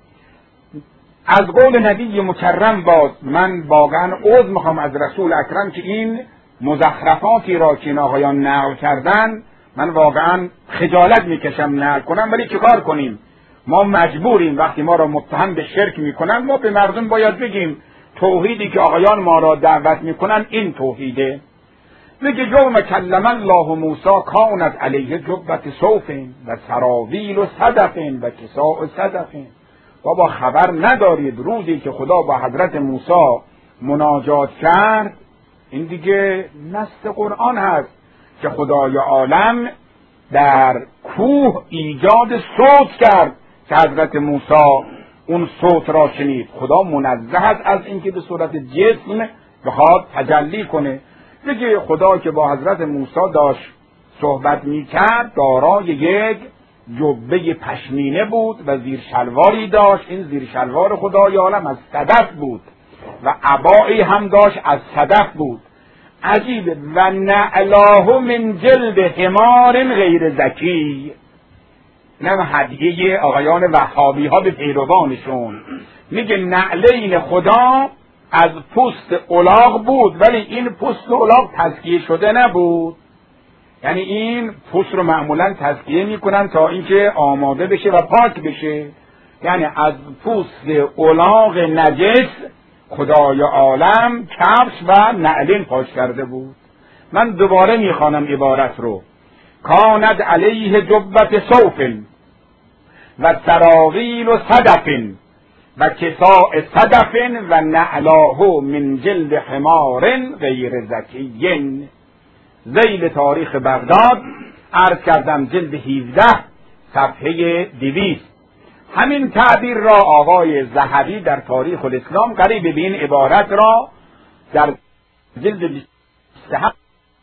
از قول نبی مکرم باز، من واقعا عذر میخوام از رسول اکرم که این مزخرفاتی را که این آقایان نقل کردن من واقعا خجالت میکشم نقل کنم، ولی چیکار کنیم؟ ما مجبوریم وقتی ما را متهم به شرک میکنن ما به مردم باید بگیم توحیدی که آقایان ما را دعوت میکنن این توحیده. میگه یوم کلم الله موسی کانت علیه جبت صوف و سراویل و صدف و کساء صدف. بابا خبر ندارید روزی که خدا با حضرت موسی مناجات کرد، این دیگه نص قرآن هست که خدای عالم در کوه ایجاد صوت کرد که حضرت موسی اون صوت را شنید. خدا منزه است از اینکه به صورت جسم بخواد تجلی کنه. میگه خدا که با حضرت موسی داشت صحبت میکرد دارای یک جبه پشمینه بود و زیر شلواری داشت. این زیر شلوار خدای عالم از صدف بود و عبایی هم داشت از صدف بود. عجیب. و نعلاه من جلد حمار غیر ذکی. اینم هدیه آقایان وهابی ها به پیروانشون. میگه نعلین خدا از پوست الاغ بود، ولی این پوست الاغ تزکیه شده نبود. یعنی این پوست رو معمولا تزکیه میکنن تا اینکه آماده بشه و پاک بشه. یعنی از پوست الاغ نجس خدای عالم کفش و نعلین پاش کرده بود. من دوباره میخوانم عبارت رو. کاند علیه جبت صوف و سراویل و صدف و کساء صدف و نعلاه من جلد حمار غیر ذکی. ذیل تاریخ بغداد، عرض کردم جلد 17 صفحه 200. همین تعبیر را آقای ذهبی در تاریخ الاسلام قریب به این عبارت را در جلد 27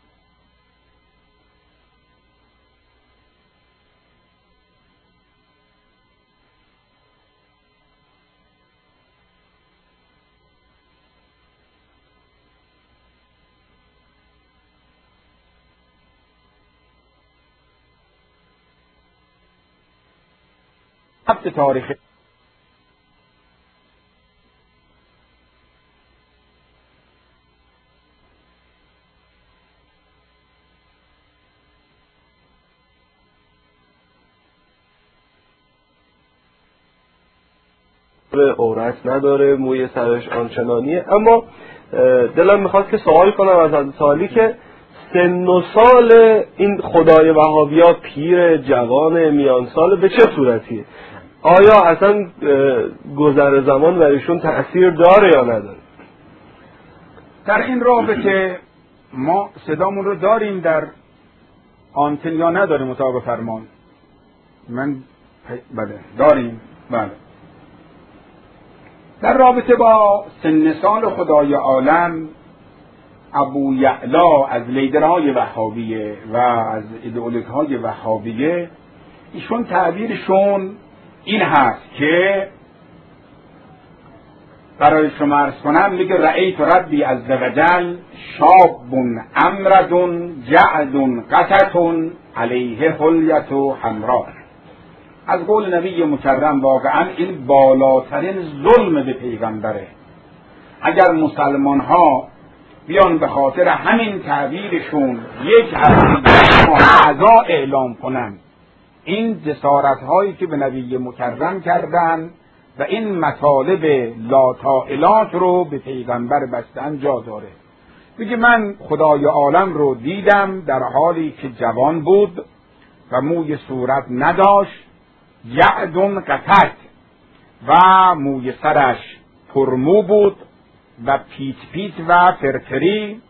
تاریخ عورت نداره، موی سرش آنچنانیه. اما دلم میخواد که سوال کنم از حضرت عالی که سن و سال این خدای وهابی‌ها پیر، جوان، میان سال به چه صورتیه؟ آیا اصلا گذر زمان برایشون تأثیر داره یا نداره؟ در این رابطه ما صدامون رو داریم در آنتن یا نداریم مطابق فرمان؟ بله داریم. بله. در رابطه با سن سال خدای عالم ابو یعلا از لیدرهای وهابیه و از ایدئولوژهای وهابیه، ایشون تعبیرشون این هست که برای شما عرض کنم، میگه رأیت ربی عز وجل شاب امرد جعد قطط علیه حلیت حمراء. از قول نبی مکرم واقعا این بالاترین ظلم به پیغمبره. اگر مسلمان ها بیان به خاطر همین تعبیرشون یک عزا اعلام کنن، این جسارت هایی که به نبی مکرم کردن و این مطالب لاطائلات رو به پیغمبر بستن جا داره. میگه من خدای عالم رو دیدم در حالی که جوان بود و موی صورت نداشت، جعد قطط و موی سرش پرمو بود و پیت پیت و فرفری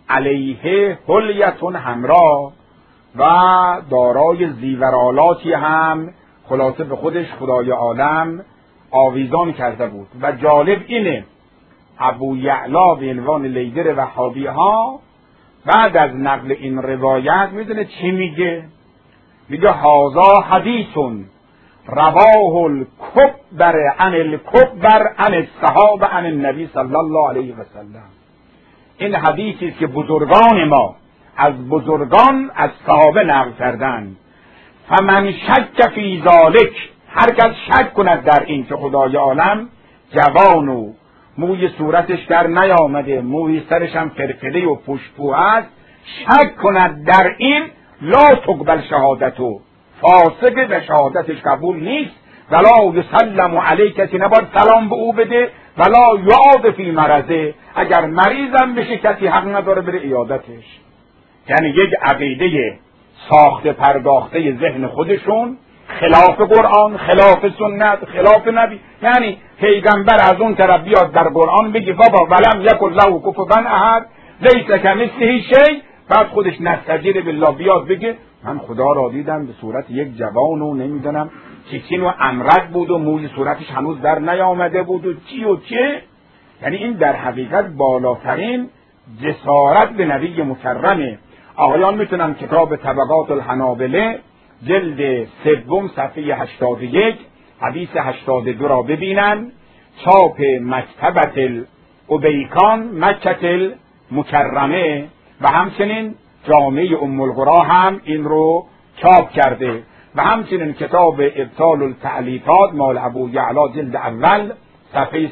علیه حلیتون حمرا و دارای زیورالاتی هم خلاصه به خودش خدای عالم آویزان کرده بود. و جالب اینه ابو یعلا به عنوان لیدر وهابی ها بعد از نقل این روایت میدونه چی میگه؟ میگه هذا حدیثون رواه الکبر عن الکبر عن الصحابه عن النبی صلی الله علیه و سلم. این حدیثی است که بزرگان ما از بزرگان از صحابه نقل کردند. فمن شک فی ذلک، هر کس شک کند در این که خدای عالم جوان و موی صورتش در نیامده، موی سرش هم فرفده و پشت‌پو است، شک کند در این، لا تقبل شهادتو، فاسق و شهادتش قبول نیست. ولا یسلم علیه، کسی نباید سلام به او بده. ولا یعاد فی مرضه، اگر مریضم بشه کسی حق نداره بره عیادتش. یعنی یک عقیده ساخته پرداخته ذهن خودشون، خلاف قرآن، خلاف سنت، خلاف نبی. یعنی پیغمبر از اون طرف بیاد در قرآن بگی بابا ولم یکن له کفوا احد لیس کمثله شیء، بعد خودش نستجیر بالله بیاد بگه من خدا را دیدم به صورت یک جوان و نمیدونم چیچین و امرد بود و موی صورتش هنوز در نیامده بود و چی و چه. یعنی این در حقیقت بالاترین جسارت به نبی مکرمه. آقایان میتونن کتاب طبقات الحنابله جلد 3 صفحه 81 حدیث 82 را ببینن. چاپ مکتبت الابیکان مکة المکرمه و همچنین جامعه ام القرا هم این رو چاپ کرده و همچنین کتاب ابطال التعلیفات مال ابو یعلا جلد اول صفحه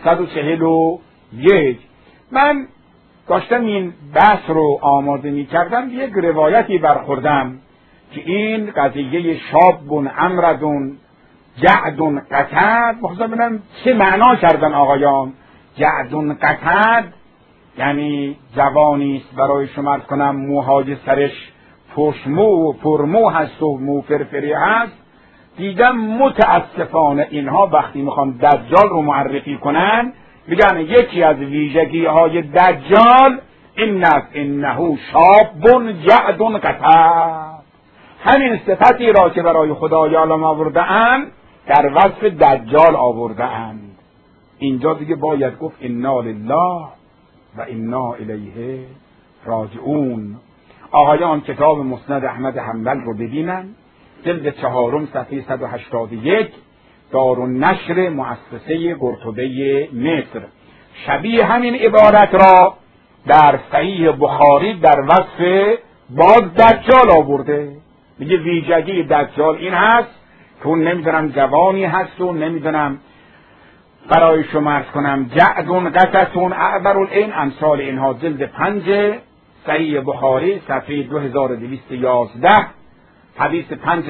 141. من داشتم این بحث رو آماده می کردم، یک روایتی برخوردم که این قضیه شاب امردون جعدون قتد، بخواستم ببینم چه معنا کردن آقایان. جعدون قتد یعنی جوانی است برای شما عرض کنم موهای سرش پشمو و پرمو هست و مو فرفری هست. دیدم متاسفانه اینها وقتی میخوان دجال رو معرفی کنن میگن یکی از ویژگی های دجال انه شاب جعد قتد. همین صفتی را که برای خدای عالم آورده اند در وصف دجال آورده اند. اینجا دیگه باید گفت انا لله و انا الیه راجعون. آقایان کتاب مسند احمد حنبل رو ببینن جلد 4 صفحه 181 دارالنشر مؤسسه قرطبه مصر. شبیه همین عبارت را در صحیح بخاری در وصف باز دجال آورده. میگه ویژگی دجال این هست که اون نمیدونم جوانی هست و نمیدونم برای شما عرض کنم جعدون قطتون اعبر العین امثال اینها. جلد 5 صحیح بخاری صفحه 2211 حدیث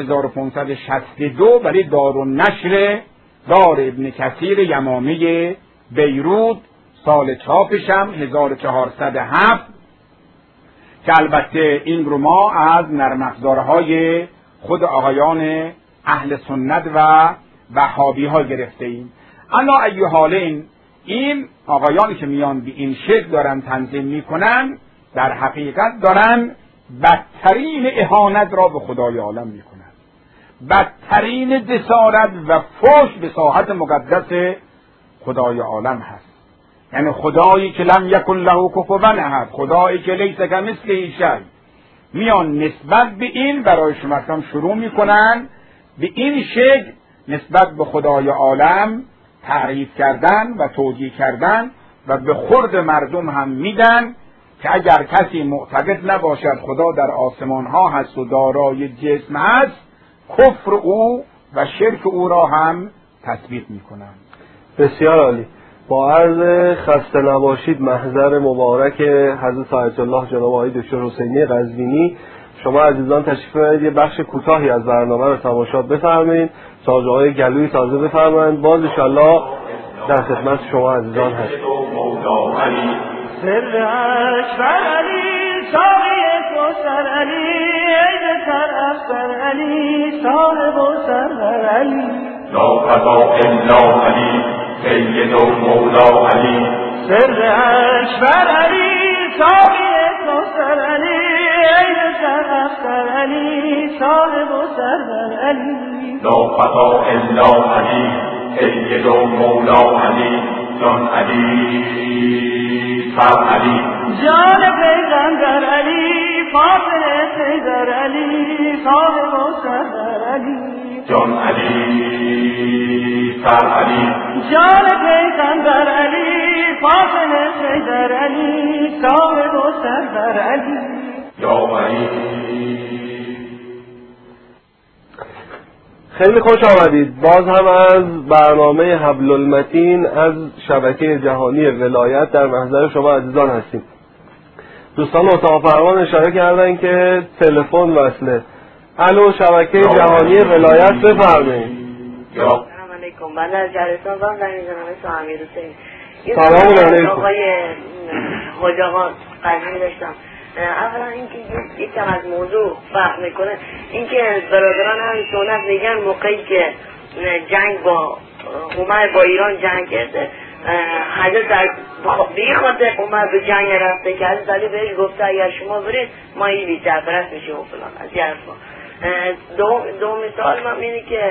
5562 برای دارالنشر دار ابن کثیر یمامه بیروت، سال چاپش هم 1407 که البته این رو ما از نرم افزارهای خود آقایان اهل سنت و وهابی ها گرفته ایم. اما ای حالین این آقایانی که میان به این شکل دارن تنظیم میکنن در حقیقت دارن بدترین اهانت را به خدای عالم میکنن، بدترین جسارت و فحش به ساحت مقدس خدای عالم هست. یعنی خدایی که لم یکن له کفوا احد، خدایی که لیس کمثله شیء، میان نسبت به این برای شما شروع میکنن به این شکل نسبت به خدای عالم تعریف کردن و توجیه کردن و به خورد مردم هم میدن که اگر کسی معتقد نباشد خدا در آسمان ها هست و دارای جسم هست، کفر او و شرک او را هم تثبیت میکنن. بسیار عالی. با عرض خسته نباشید محضر مبارک حضرت آیت الله جناب آقای دکتر حسینی قزوینی، شما عزیزان تشریف ببرید یه بخش کوتاهی از برنامه رو تماشا بفرمایید. سازهای گلوی تازه بفرمایید. باز ان شاءالله در خدمت شما عزیزان هست. سر اکبر علی ساقی کوثر علی عید سر افسر علی صاحب و سرور علی لا قضا الا علی سید و مولا علی. سر اکبر علی ساقی سر علی عین سر افسر علی صاحب و سرور علی لا خطا الا علی سید و مولا علی جان علی سر علی جان پیغمبر علی فاطر حیدر علی صاحب و سرور علی جان علی سر علی جان پیغمبر علی فاطر حیدر علی صاحب و سرور علی یا علی. خیلی خوش آمدید. باز هم از برنامه حبل المتین از شبکه جهانی ولایت در محضر شما عزیزان هستیم. دوستان اتاق فرمان اشاره کردن که تلفن وصله. الو شبکه جهانی ولایت بفرمایید. سلام علیکم. من از جرستان زنگ می‌زنم. امیر حسین. سلام علیکم. آقای حاج آقا قضیه داشتم. اولا اینکه یکم از موضوع فرق میکنه، اینکه برادران هم سنت میگن موقعی که جنگ با عمر با ایران جنگ کرده، حضرت در به خاطر عمر به جنگ رفته که حضرت علی بهش گفته اگر شما برید ما این سرپرست میشیم و فلان از این حرفا. دو مثال من اینه که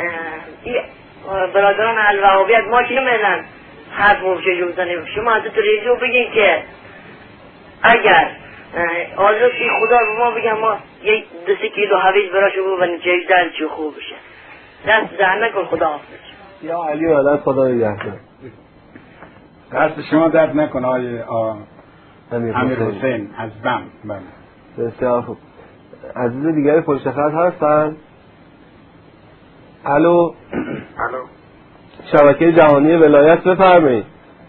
برادران الوهابیت ما که نمیدن حرف مفشه بزنیم، شما حضرت رجوع بگین که اگر حضرت خدا به ما بگن ما یک 2 کیلو هویج براشو ببریم چه در چه خوب بشه، دست در نکن. خدا حافظ. یا علی ولد خدا نگهدار. دست شما درد نکنه آقای امیر حسین از بم. بسیار خوب. عزیز دیگری پشت خط هستن؟ الو شبکه جهانی ولایت بفرمایید.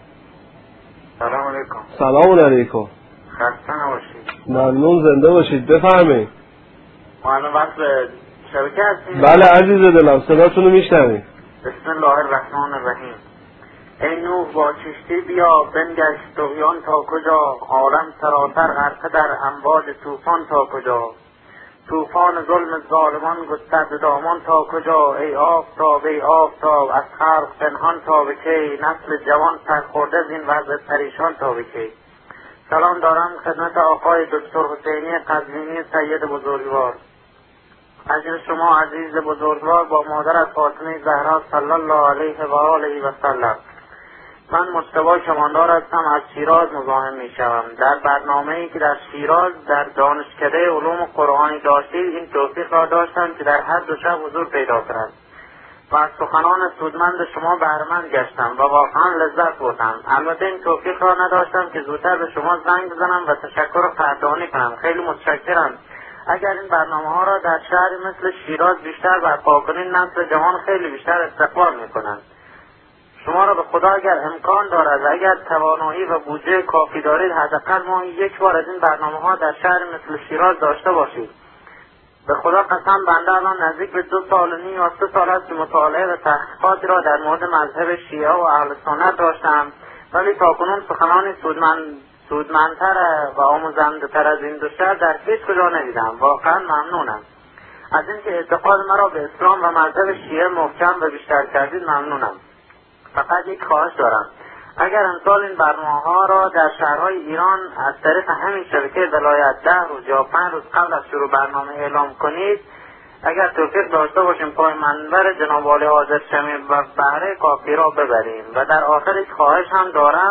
سلام علیکم. سلام علیکم. خسته نباشید. ممنون، زنده باشید. بفرمایید. ما الان وصل شبکه هستیم؟ بله عزیز دلم، صداتون رو میشنویم. بسم الله الرحمن الرحیم. ای نوح با کشتی بیا بنگش طغیان تا کجا، عالم سراسر غرقه در امواج طوفان تا کجا، طوفان ظلم ظالمان گسترده دامان تا کجا، ای آفتاب از خلق پنهان تا به کی، نسل جوان سرخورده زین وضع پریشان تا به کی. سلام دارم خدمت آقای دکتر حسینی قزوینی سید بزرگوار. اجر شما عزیز بزرگوار با مادر فاطمه زهرا صلی الله علیه و آله و سلم. من مجتبی کماندار هستم، از شیراز مزاحم می شوم. در برنامه‌ای که در شیراز در دانشکده علوم قرآنی داشتید این توفیق را داشتم که در هر دو شب حضور پیدا کردم و از سخنان سودمند شما بهره‌مند گشتم و واقعا لذت بردم. البته این توفیق را نداشتم که زودتر به شما زنگ بزنم و تشکر قدردانی کنم. خیلی متشکرم. اگر این برنامه ها را در شهری مثل شیراز بیشتر برپا کنید، نسل جوان خیلی بیشتر استقبال میکنند. شما را به خدا اگر امکان دارد و اگر توانایی و بودجه کافی دارید، حداقل ماهی یک بار از این برنامه ها در شهر مثل شیراز داشته باشید. به خدا قسم بنده الان نزدیک به 2 سال و نیم یا 3 سال است که مطالعه و تحقیقاتی را در مورد مذهب شیعه و اهل سنت داشتم، ولی تاکنون سخنانی سودمندتر و آموزنده‌تر از این دو شهر در هیچ کجا ندیدم. واقعا ممنونم. از اینکه اعتقاد مرا به اسلام و مذهب شیعه محکم و بیشتر کردید ممنونم. فقط یک خواهش دارم، اگر امسال این برنامه‌ها را در شهرهای ایران از طریق همین شبکه ولایت 10 روز یا 5 روز قبل از شروع برنامه اعلام کنید، اگر توفیق داشته باشیم پای منبر جناب عالی حاضر شمیم و بهره کافی را ببریم. و در آخر یک خواهش هم دارم،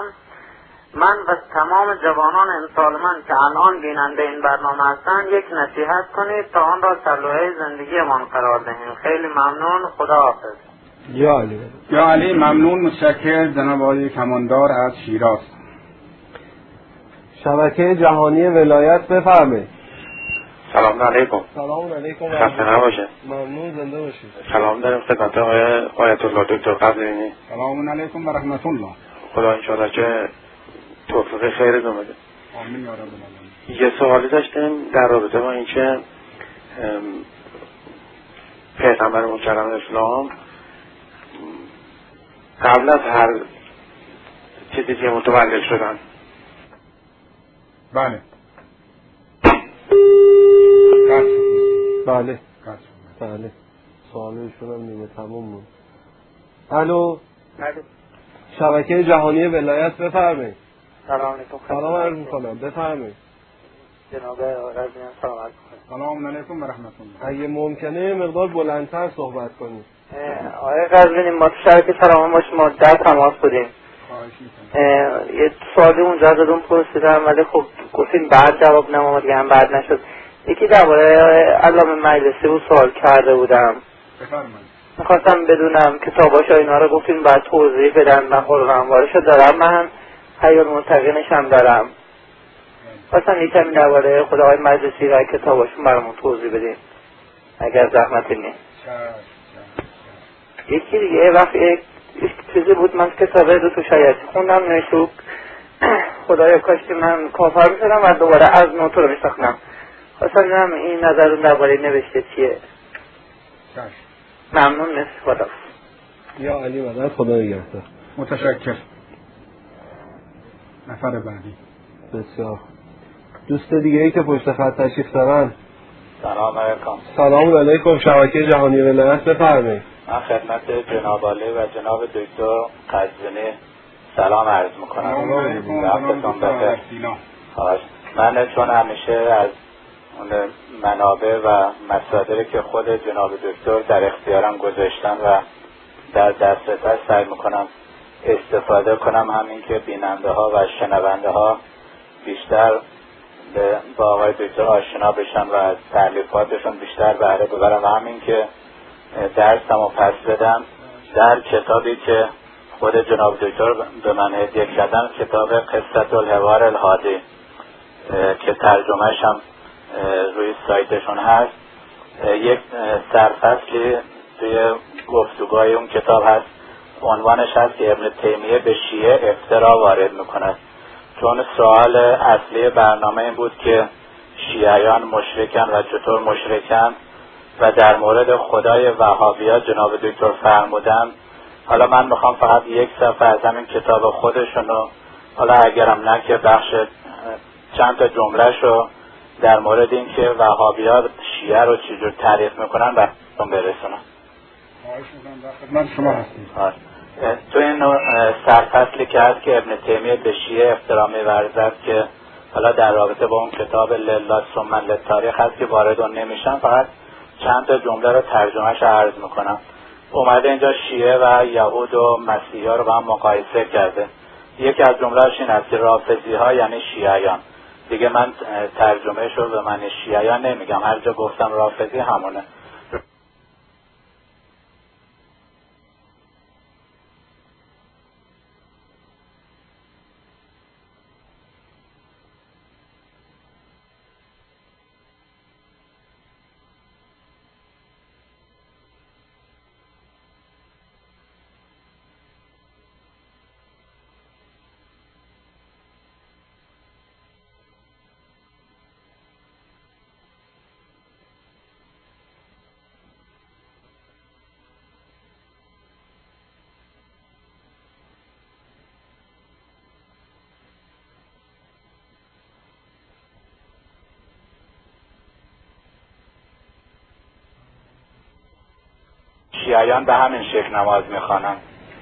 من و تمام جوانان امسال من که الان بیننده این برنامه هستند یک نصیحت کنید تا آن را سلوحه زندگیمان قرار دهیم. خیلی ممنون. خدا حافظ. یا علی ممنون. متشکر جناب آقای کماندار از شیراز. شبکه جهانی ولایت بفرمایید. سلام علیکم. سلام علیکم. خسته نباشه. ممنون، زنده باشید. سلام دارم خدمت آقای آیت الله دکتر قزوینی. سلام علیکم و رحمت الله. خدا انشاءالله که توفیق خیر بده. آمین یا رب العالمین. یه سوالی داشتیم در رابطه با اینکه پیغمبر مکرم اسلام قبل از هر چیزی که متولد شدن. بله سوالشون هم نیمه تموم بود. الو شبکه جهانی ولایت بفرمایید. سلام علیکم. سلام عرض می‌کنم. بفرمایید. جناب قزوینی سلام علیکم. سلام علیکم و رحمت الله. اگه ممکنه مقدار بلندتر صحبت کنید. آقای قزوینی ما تو شبکه سلام با شما در تماس بودیم. یه سوالی اونجا ازتون پرسیدم ولی خب گفتین بعد جواب نمام دیگه هم بعد نشد. یکی درباره علامه مجلسی بود سوال کرده بودم. میخواستم بدونم کتاباش اینا رو گفتین بعد توضیح بدن. من خود انوارشو دارم، من حیات متقینش هم دارم. خواستم یکمی درباره خود آقای مجلسی و کتاباشون برامون توضیح بدین اگر زحمتی نیست. یکی دیگه وقت یک چیزی بود من کتابه دو تو شایعاتی خوندم نوشته خدایا کاش که من کافر میشدم و دوباره از نوتو رو میساختم. خواستم ببینم این نظرون درباره نوشته چیه. ممنون نیست. خدا یا علی مدد. خدا نگهدار. متشکر. نفر بعدی. بسیار. دوست دیگه ای که پشت خط تشریف دارن. سلام علیکم. سلام علیکم. شبکه جهانی ولایت بفرمایید. من خدمت جناب عالی و جناب دکتر قزوینی سلام عرض میکنم. وقتتون بخیر. من چون همیشه از اون منابع و مصادری که خود جناب دکتر در اختیارم گذاشتن و در دسترس سعی میکنم استفاده کنم، همین که بیننده ها و شنونده ها بیشتر با آقای دکتر آشنا بشن و از تألیفاتشون بیشتر بهره ببرم و همین که درسمو پس بدم در کتابی که خود جناب دکتر به من هدیه کردن، کتاب قصة الحوار الهادی که ترجمهش هم روی سایتشون هست، یک سرفصلی توی گفتگوهای اون کتاب هست، عنوانش هست که ابن تیمیه به شیعه افترا وارد میکند. چون سوال اصلی برنامه این بود که شیعیان مشرکن و چطور مشرکن و در مورد خدای وهابی‌ها جناب دکتر فرمودن. حالا من میخوام فقط یک صفحه از همین کتاب خودشونو، حالا اگرم نه که بخش چند تا جمله‌شو در مورد این که وهابی‌ها شیعه رو چجور تعریف میکنن براتون برسونم. من شما هستیم. تو این سرفصلی که هست که ابن تیمیه به شیعه افترا می‌ورزد که حالا در رابطه با اون کتاب لله ثم للتاریخ هست که وارد اون نمیشم، فقط چند تا جمله رو ترجمهش عرض میکنم. اومده اینجا شیعه و یهود و مسیحا رو با هم مقایسه کرده. یکی از جمله‌اش این است که رافضی ها یعنی شیعیان. دیگه من ترجمهش رو به معنی شیعیان نمیگم، هر جا گفتم رافضی همونه. شیعیان به همین شکل نماز میخوانند.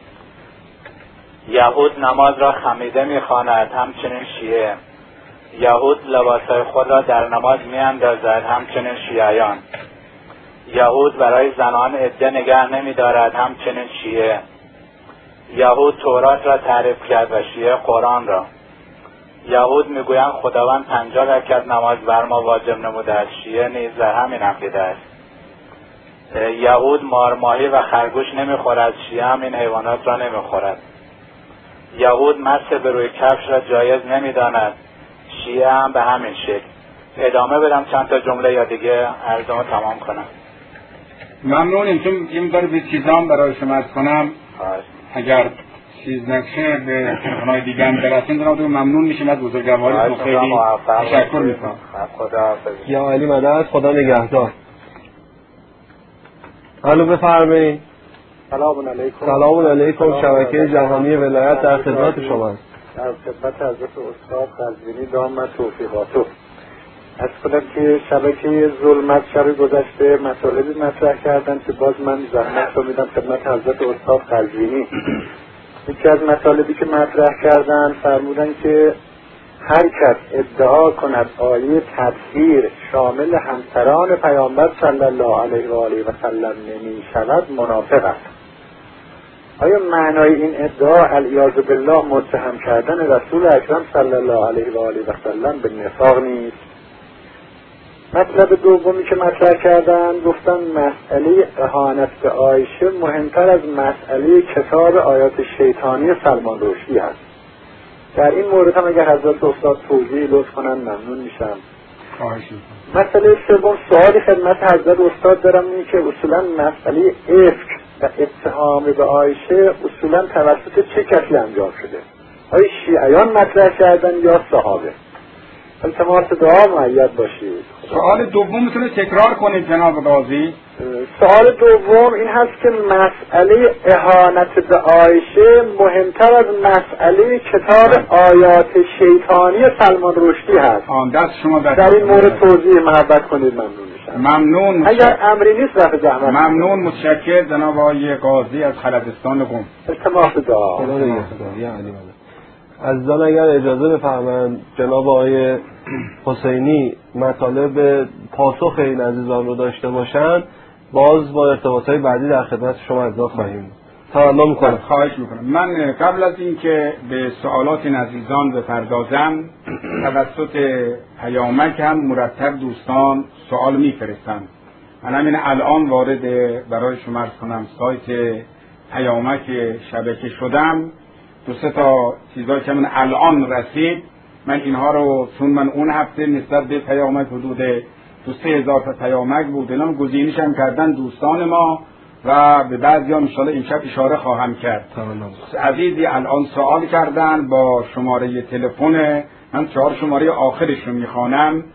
یهود نماز را خمیده میخواند، همچنین شیعه. یهود لباسهای خود را در نماز میاندازد، همچنین شیعیان. یهود برای زنان عده نگه نمیدارد، همچنین شیعه. یهود تورات را تعریف کرد و شیعه قرآن را. یهود میگویند خداوند 50 رکعت نماز بر ما واجب نموده است، شیعه نیز همین عقیده است. یهود مار، ماهی و خرگوش نمیخورد، شیعه هم این حیوانات را نمیخورد. یهود مسح به روی کفش را جایز نمیداند، شیعه هم به همین شکل. ادامه بدم چند تا جمله یا دیگه عرضمو تمام کنم؟ ممنونیم. چون این بار به چیزام برای شما از کنم اگر چیز نکشه به خانای دیگه هم برسیم دارم تو ممنون میشیم از بزرگواریتون. خیلی تشکر میکنم. خدا یا علی مدد. خدا نگهدار. الو بفرمایید. سلام علیکم. سلام علیکم. شبکه جهانی ولایت در خدمت شماست. در خدمت حضرت استاد قزوینی دام توفیقاتو. از کنم که شبکه ظلمت شب گذشته مطالبی مطرح کردن که باز من زحمت رو میدم خدمت حضرت استاد قزوینی. یکی از مطالبی که مطرح کردن فرمودن که هر کس ادعا کند آیه تطهیر شامل همسران پیامبر صلی الله علیه و آله و سلم نمی شود منافق است. آیا معنای این ادعا علیاذ بالله متهم کردن رسول اکرم صلی الله علیه و آله و سلم به نفاق نیست؟ مطلب دومی که مطرح کردن گفتن مسئله اهانت به عایشه مهمتر از مسئله کتاب آیات شیطانی سلمان رشدی است. در این مورد هم اگر حضرت استاد توضیح لطف کنن ممنون میشم. مسئله سوم سوالی خدمت حضرت استاد دارم، اینه که اصولا مسئله افک و اتهام به عایشه اصولا توسط چه کسی انجام شده؟ آیا شیعیان مطرح کردن یا صحابه؟ التماس دعا مؤید باشید. سوال دوم میتونه تکرار کنید جناب قاضی؟ سوال دوم این هست که مسئله اهانت به عایشه مهمتر از مسئله کتاب آیات شیطانی سلمان رشدی هست. دست شما در این مورد توضیح محبت کنید ممنون میشم. ممنون. اگر امری نیست رفع زحمت. ممنون، متشکر جناب آقای قاضی از خلدستان قم. التماس دعا. عزیزان اگر اجازه بفرمایند جناب آقای حسینی مطالب پاسخ این عزیزان رو داشته باشند، باز با ارتباطات بعدی در خدمت شما عزیزان خواهیم. تمام میکنم. خواهش میکنم. من قبل از اینکه به سوالات این عزیزان بپردازم توسط پیامک هم مرتب دوستان سوال میفرستند. من همین الان وارد برای شما عرض کنم سایت پیامک شبکه شدم. دو سه تا چیزایی که من الان رسید، من اینها رو چون من اون هفته نسبت به پیامک حدود 2-3 تا پیامک بود، اینا گزینش هم کردن دوستان ما و به بعضی ها انشاءالله امشب اشاره خواهم کرد. عزیزی الان سوال کردن با شماره تلفن، من 4 شماره آخرش رو میخوانم،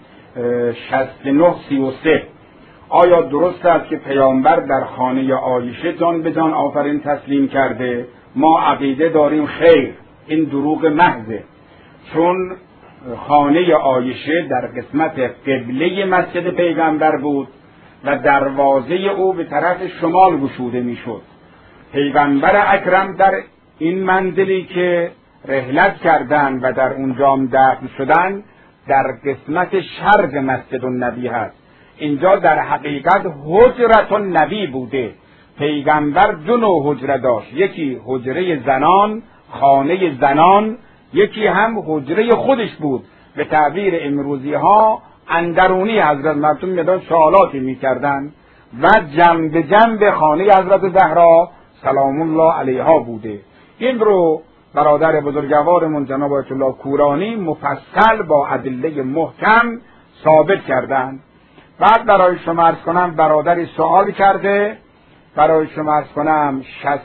6933. آیا درست است که پیامبر در خانه عایشه جان به جان آفرین تسلیم کرده؟ ما عقیده داریم خیر، این دروغ محضه، چون خانه عایشه در قسمت قبله مسجد پیغمبر بود و دروازه او به طرف شمال گشوده میشد. پیغمبر اکرم در این منزلی که رحلت کردند و در اونجا دفن شدند در قسمت شرق مسجد النبی هست. اینجا در حقیقت حجرت النبی بوده. پیغمبر 2 نوع حجره داشت، یکی حجره زنان، خانه زنان، یکی هم حجره خودش بود، به تعبیر امروزی ها اندرونی حضرت مرتون میدان سوالاتی میکردن و جنب جنب خانه حضرت زهرا سلام الله علیها بوده. این رو برادر بزرگوارمون جناب آیت الله کورانی مفصل با ادله محکم ثابت کردند. بعد برای شما عرض کنم برادری سوال کرده، برای شما عرض کنم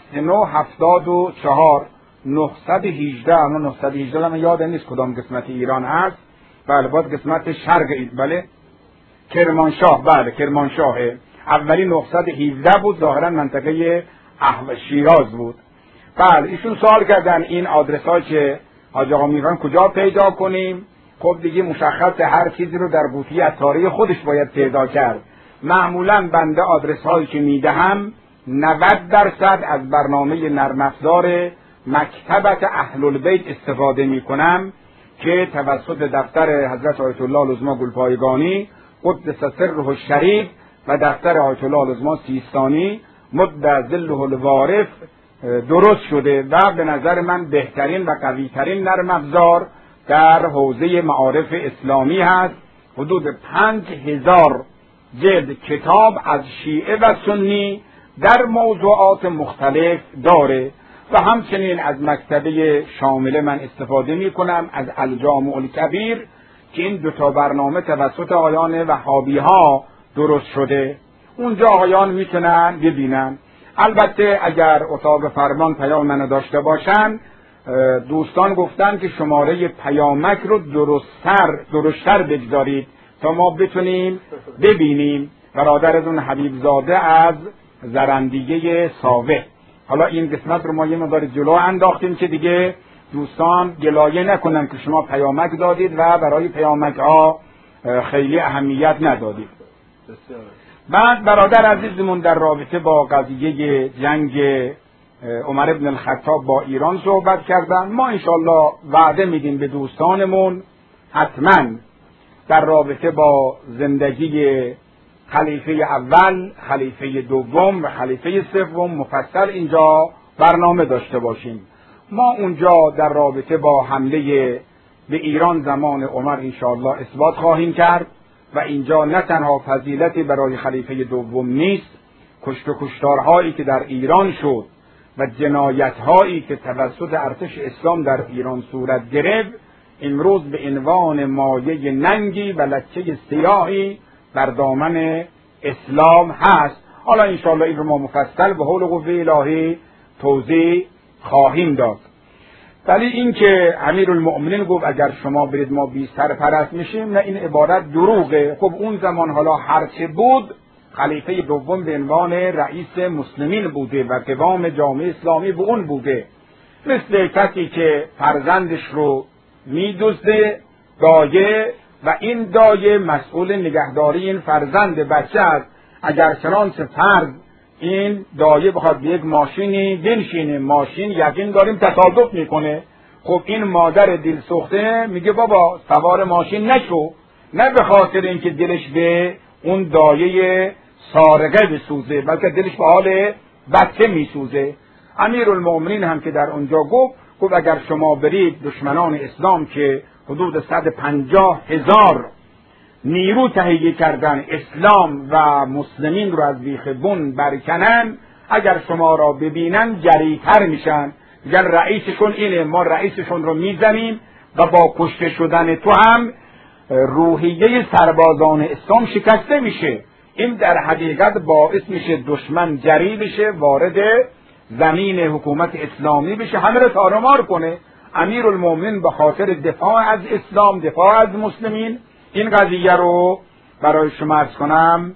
6974 918 اما 918 من یادم نیست کدام قسمت ایران هست. بله باید قسمت شرق بله کرمانشاه، بله کرمانشاهه. اولی 917 بود، ظاهرا منطقه شیراز بود. بله ایشون سوال کردن این آدرس ها که حاج آقا میگن کجا پیدا کنیم؟ خب دیگه مشخص هر چیزی رو در قوطی عطاری خودش باید پیدا کرد. معمولا بنده آدرس هایی که میدهم 90% از برنامه نرم افزار مکتبت اهل البیت استفاده میکنم که توسط دفتر حضرت آیت الله العظمی گلپایگانی قدس سره الشریف و دفتر آیت الله العظمی سیستانی مد ظله الوارف درست شده و به نظر من بهترین و قویترین نرم افزار در حوزه معارف اسلامی هست. حدود 5000 جلد کتاب از شیعه و سنی در موضوعات مختلف داره و همچنین از مکتبه شامله من استفاده می کنم از الجامع الکبیر که این 2 برنامه توسط آقایان وهابی ها درست شده، اونجا آقایان میتونن ببینن. البته اگر اتاق فرمان پیام منو داشته باشن، دوستان گفتن که شماره پیامک رو درستتر بگذارید تا ما بتونیم ببینیم. برادرتون حبیب زاده از زرندیگه ساوه. حالا این قسمت رو ما یه مقدار جلو انداختیم که دیگه دوستان گلایه نکنن که شما پیامک دادید و برای پیامک ها خیلی اهمیت ندادید. بعد برادر عزیزمون در رابطه با قضیه جنگ عمر بن الخطاب با ایران صحبت کردن. ما انشالله وعده میدیم به دوستانمون حتما در رابطه با زندگی خلیفه اول، خلیفه دوم و خلیفه سوم مفصل اینجا برنامه داشته باشیم. ما اونجا در رابطه با حمله به ایران زمان عمر انشاءالله اثبات خواهیم کرد و اینجا نه تنها فضیلتی برای خلیفه دوم نیست، کشت و کشتارهایی که در ایران شد و جنایتهایی که توسط ارتش اسلام در ایران صورت گرفت امروز به عنوان مایه ننگی و لکه سیاهی بر دامن اسلام هست. حالا انشاءالله این رو ما مفصل به حول قوه الهی توضیح خواهیم داد. ولی این که امیرالمؤمنین گفت اگر شما برید ما بی سرپرست میشیم، نه، این عبارت دروغه. خب اون زمان حالا هرچه بود خلیفه دوم به عنوان رئیس مسلمین بوده و قوام جامعه اسلامی به اون بوده، مثل کسی که فرزندش رو میدزده دایه و این دایه مسئول نگهداری این فرزند بچه است. اگر چنانچه فرض این دایه بخواد به یک ماشینی بنشینه، ماشین یقین داریم تصادف میکنه، خب این مادر دل سوخته میگه بابا سوار ماشین نشو، نه به خاطر اینکه دلش به اون دایه سارقه بسوزه بلکه دلش به حال بچه میسوزه. امیرالمؤمنین هم که در اونجا گفت اگر شما برید دشمنان اسلام که حدود 150,000 نیرو تهیه کردن اسلام و مسلمین رو از بیخ بن برکنن، اگر شما را ببینن جریتر میشن، میگن رئیسشون اینه، ما رئیسشون رو میزنیم و با کشته شدن تو هم روحیه سربازان اسلام شکسته میشه. این در حقیقت باعث میشه دشمن جری بشه، وارد زمین حکومت اسلامی بشه، همه رو تارمار کنه. امیرالمؤمنین به خاطر دفاع از اسلام، دفاع از مسلمین این قضیه رو برای شما عرض کنم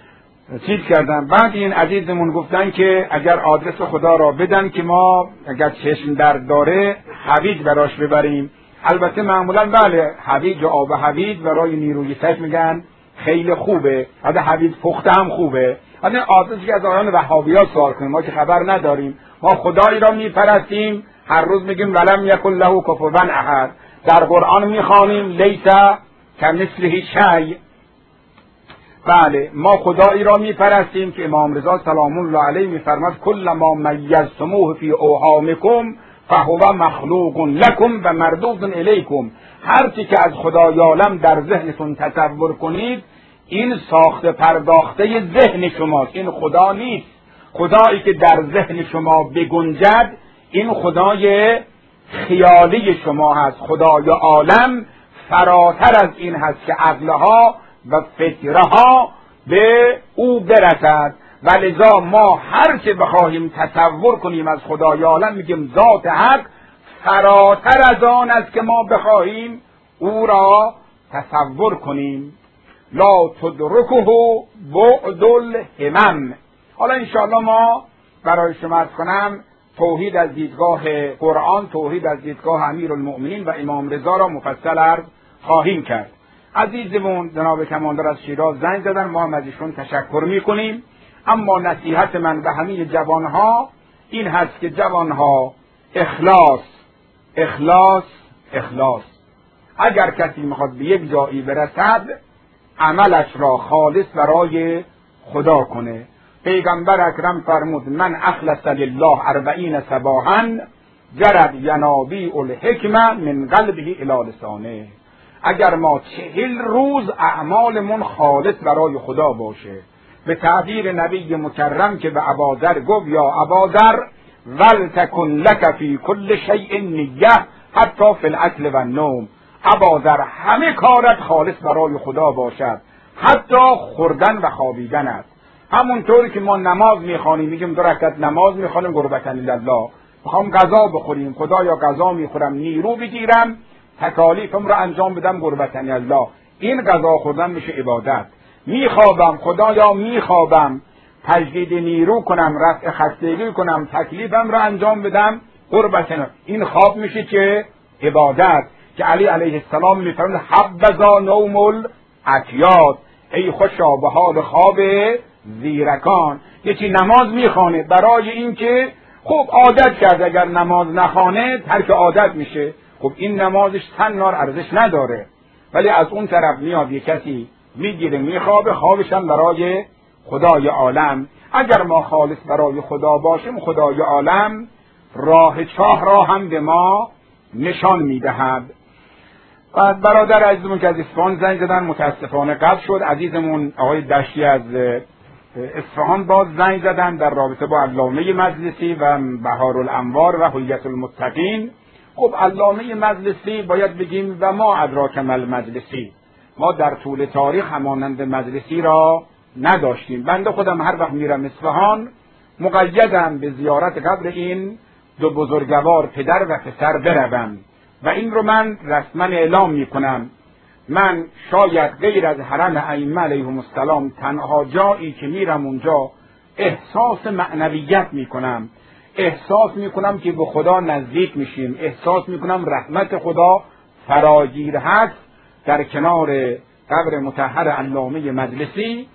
چیز کردن. بعد این عزیزمون گفتن که اگر آدرس خدا را بدن که ما اگر چشم درد داره هویج براش ببریم. البته معمولا بله، هویج و آب هویج برای نیروی چشم میگن خیلی خوبه، حتی هویج پخته هم خوبه. حتی آدرسی که از آیان وهابی‌ها سوال کنیم، ما که خبر نداریم، ما خدایی را میپرستیم، هر روز میگیم ولم یکن له کفوا احد، در قرآن میخوانیم لیس کمثله شیء. بله، ما خدایی را میپرستیم که امام رضا سلام الله علیه میفرماد کل ما میزتموه فی اوهامکم فهو مخلوق لکم و مردود الیکم. هر چی که از خدای عالم در ذهنتون تصور کنید این ساخته پرداخته ذهن شماست، این خدا نیست. خدایی که در ذهن شما بگنجد این خدای خیالی شما هست. خدای عالم فراتر از این هست که عقلها و فکرها به او برسد و لذا ما هر چه بخواهیم تصور کنیم از خدای عالم میگیم ذات حق فراتر از آن است که ما بخواهیم او را تصور کنیم. لا تدرکه بعد الهمم. حالا انشاءالله ما برای شما عرض کنم توحید از دیدگاه قرآن، توحید از دیدگاه امیرالمؤمنین و امام رضا را مفصل عرض خواهیم کرد. عزیزمون جناب کماندار از شیراز زنگ زدن، ما هم از ایشون تشکر میکنیم. اما نصیحت من به همه جوانها این هست که جوانها اخلاص اخلاص اخلاص. اگر کسی میخواد به یک جایی برسد عملش را خالص برای خدا کنه. پیغمبر اکرم فرمود من اخلص لله 40 صباحا جرد ینابیع الحکمه من قلبه الی لسانه. اگر ما 40 روز اعمالمون خالص برای خدا باشه، به تعبیر نبی مکرم که به اباذر گفت یا اباذر ولتکن لک فی کل شیء نیه حتی فی الاکل و النوم. اباذر همه کارت خالص برای خدا باشد، حتی خوردن و خوابیدنت. همونطوری که ما نماز میخوانیم میگیم 2 رکعت نماز میخوانیم قربتا لله، میخوام غذا بخوریم، خدایا غذا میخورم نیرو بگیرم تکالیفم رو انجام بدم قربتا لله، این غذا خوردن میشه عبادت. میخوابم، خدایا میخوابم تجدید نیرو کنم، رفع خستگی کنم، تکلیفم رو انجام بدم قربتا لله، این خواب میشه که عبادت. که علی علیه السلام میفرمود حبذا نوم الاکیاد، ای خوشا به حال خواب زیرکان. یکی نماز میخوانه برای اینکه خب عادت کرد، اگر نماز نخوانه ترک عادت میشه، خب این نمازش تنار ارزش نداره. ولی از اون طرف میاد یک کسی میگیره میخوابه، خوابش هم برای خدای عالم. اگر ما خالص برای خدا باشیم، خدای عالم راه چاه را هم به ما نشان میدهد. و برادر عزیزمون که از اصفهان زنگ زدن متاسفانه قطع شد. عزیزمون آقای دشتی از اصفهان باز زنگ زدن در رابطه با علامه مجلسی و بهارالانوار و حلیت المتقین. خب علامه مجلسی باید بگیم و ما ادراک ما المجلسی، ما در طول تاریخ همانند مجلسی را نداشتیم. بنده خودم هر وقت میرم اصفهان مقیدم به زیارت قبر این دو بزرگوار پدر و پسر بروم و این رو من رسما اعلام میکنم. من شاید غیر از حرم ائمه علیهم السلام تنها جایی که میرم اونجا احساس معنویت میکنم، احساس میکنم که به خدا نزدیک میشیم، احساس میکنم رحمت خدا فراگیر هست در کنار قبر مطهر علامه مجلسی